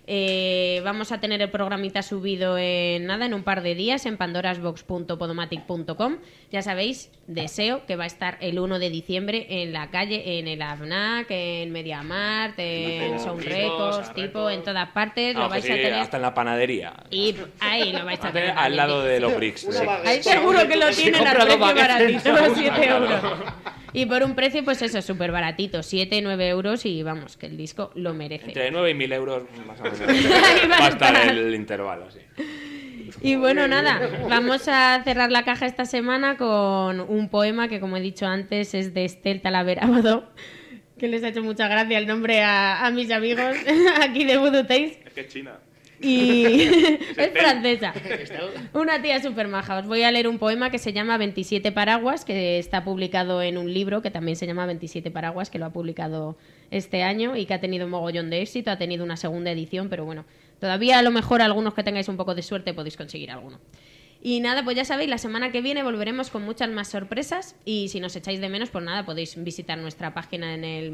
Speaker 2: Vamos a tener el programita subido en un par de días en pandorasbox.podomatic.com. Ya sabéis, Deseo, que va a estar el 1 de diciembre en la calle, en el AFNAC, en MediaMarkt, en Sound Records, tipo, en todas partes. Lo vais a tener
Speaker 8: hasta en la panadería.
Speaker 2: Y ahí lo vais a tener.
Speaker 8: Al lado de los bricks.
Speaker 2: Ahí seguro que lo tienen al precio baratito, 7 euros. Y por un precio, pues eso, súper baratito, 7, 9 euros y vamos, que el disco lo merece.
Speaker 8: Entre 9 y 1000 euros más o menos va a estar el intervalo, sí.
Speaker 2: Y bueno, nada, vamos a cerrar la caja esta semana con un poema que, como he dicho antes, es de Estel Talavera Abadó, que les ha hecho mucha gracia el nombre a mis amigos aquí de Voodoo Tales.
Speaker 4: Es que es china.
Speaker 2: Y es francesa. Una tía súper maja. Os voy a leer un poema que se llama 27 paraguas, que está publicado en un libro que también se llama 27 paraguas, que lo ha publicado este año y que ha tenido un mogollón de éxito. Ha tenido una segunda edición, pero bueno, todavía a lo mejor algunos que tengáis un poco de suerte podéis conseguir alguno. Y nada, pues ya sabéis, la semana que viene volveremos con muchas más sorpresas y si nos echáis de menos, pues nada, podéis visitar nuestra página en el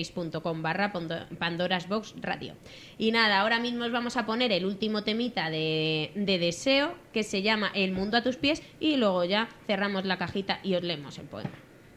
Speaker 2: myspace.com/pandorasboxradio. Y nada, ahora mismo os vamos a poner el último temita de Deseo, que se llama El mundo a tus pies, y luego ya cerramos la cajita y os leemos el poema.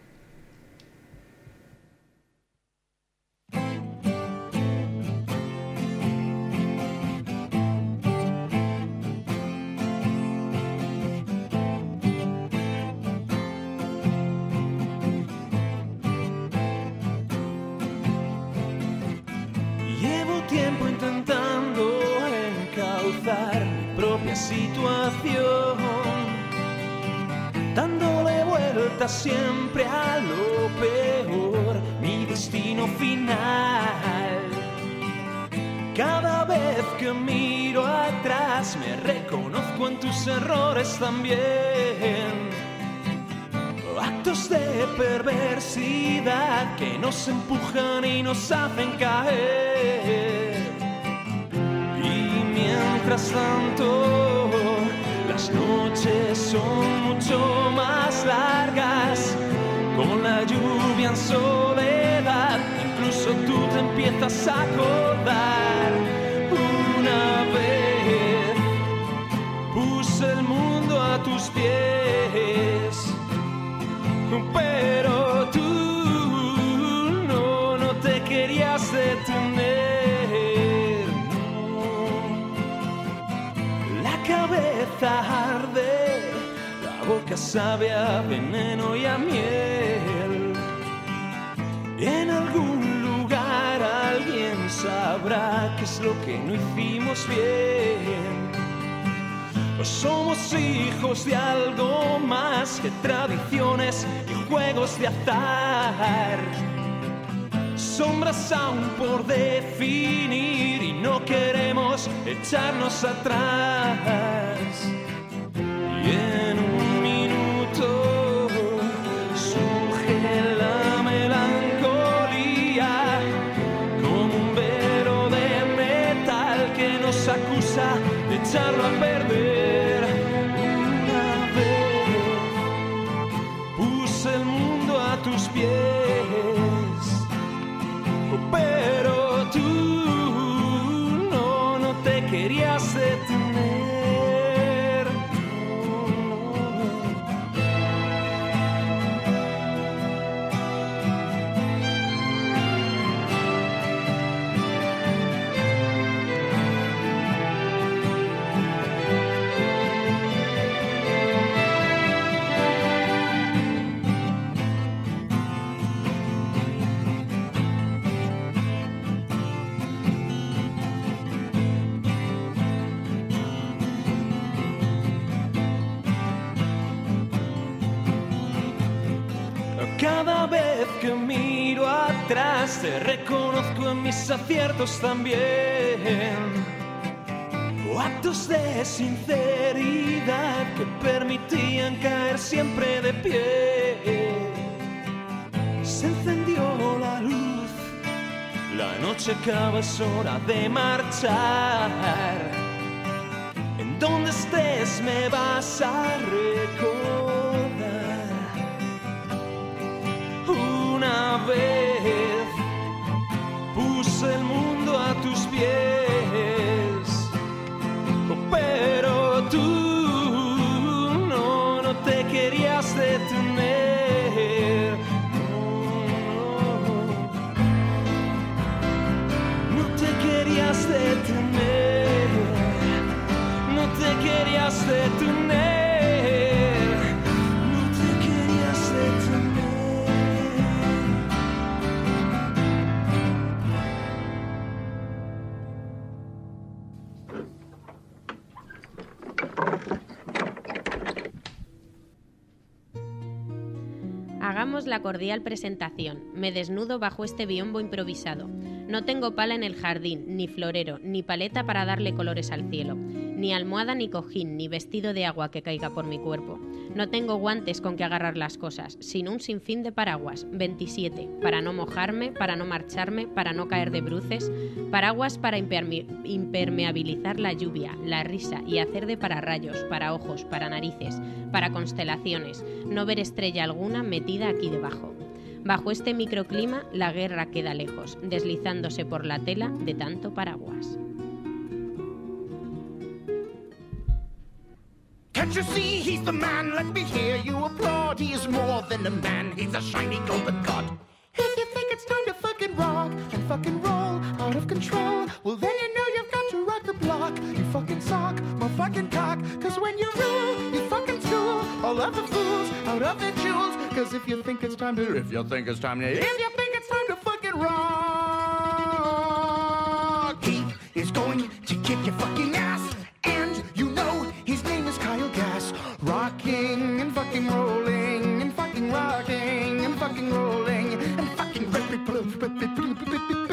Speaker 11: Tiempo intentando encauzar mi propia situación, dándole vueltas siempre a lo peor, mi destino final. Cada vez que miro atrás me reconozco en tus errores también. Actos de perversidad que nos empujan y nos hacen caer. Y mientras tanto, las noches son mucho más largas. Con la lluvia en soledad, incluso tú te empiezas a acordar. Una vez puse el mundo a tus pies, pero tú no te querías detener, no. La cabeza arde, la boca sabe a veneno y a miel. En algún lugar alguien sabrá qué es lo que no hicimos bien. Somos hijos de algo más que tradiciones y juegos de azar. Sombras aún por definir y no queremos echarnos atrás. Y en un minuto surge la melancolía como un velo de metal que nos acusa de echarlo a perder. El mundo a tus pies, pero tú no te querías detener, Cada vez que miro atrás te reconozco en mis aciertos también. O actos de sinceridad que permitían caer siempre de pie. Se encendió la luz, la noche acaba, es hora de marchar. En donde estés me vas a recordar. Una vez puse el mundo a tus pies, tú no te querías detener. No te querías detener. No te querías detener. No te querías detener.
Speaker 2: Hagamos la cordial presentación. Me desnudo bajo este biombo improvisado. No tengo pala en el jardín, ni florero, ni paleta para darle colores al cielo, ni almohada ni cojín, ni vestido de agua que caiga por mi cuerpo. No tengo guantes con que agarrar las cosas, sino un sinfín de paraguas, 27, para no mojarme, para no marcharme, para no caer de bruces, paraguas para impermeabilizar la lluvia, la risa y hacer de pararrayos, para ojos, para narices, para constelaciones, no ver estrella alguna metida aquí debajo. Bajo este microclima, la guerra queda lejos, deslizándose por la tela de tanto paraguas.
Speaker 1: Can't you see he's the man? Let me hear you applaud. He is more than a man, he's a shiny golden god. If you think it's time to fucking rock and fucking roll out of control, well then you know you've got to rock the block. You fucking sock, my fucking cock. Cause when you rule, you fucking school all of the fools out of their jewels. Cause if you think it's time to fucking rock, he is going to kick your fucking ass. And you know his name is Kyle Gass. Rocking and fucking rolling and fucking rocking and fucking rolling and fucking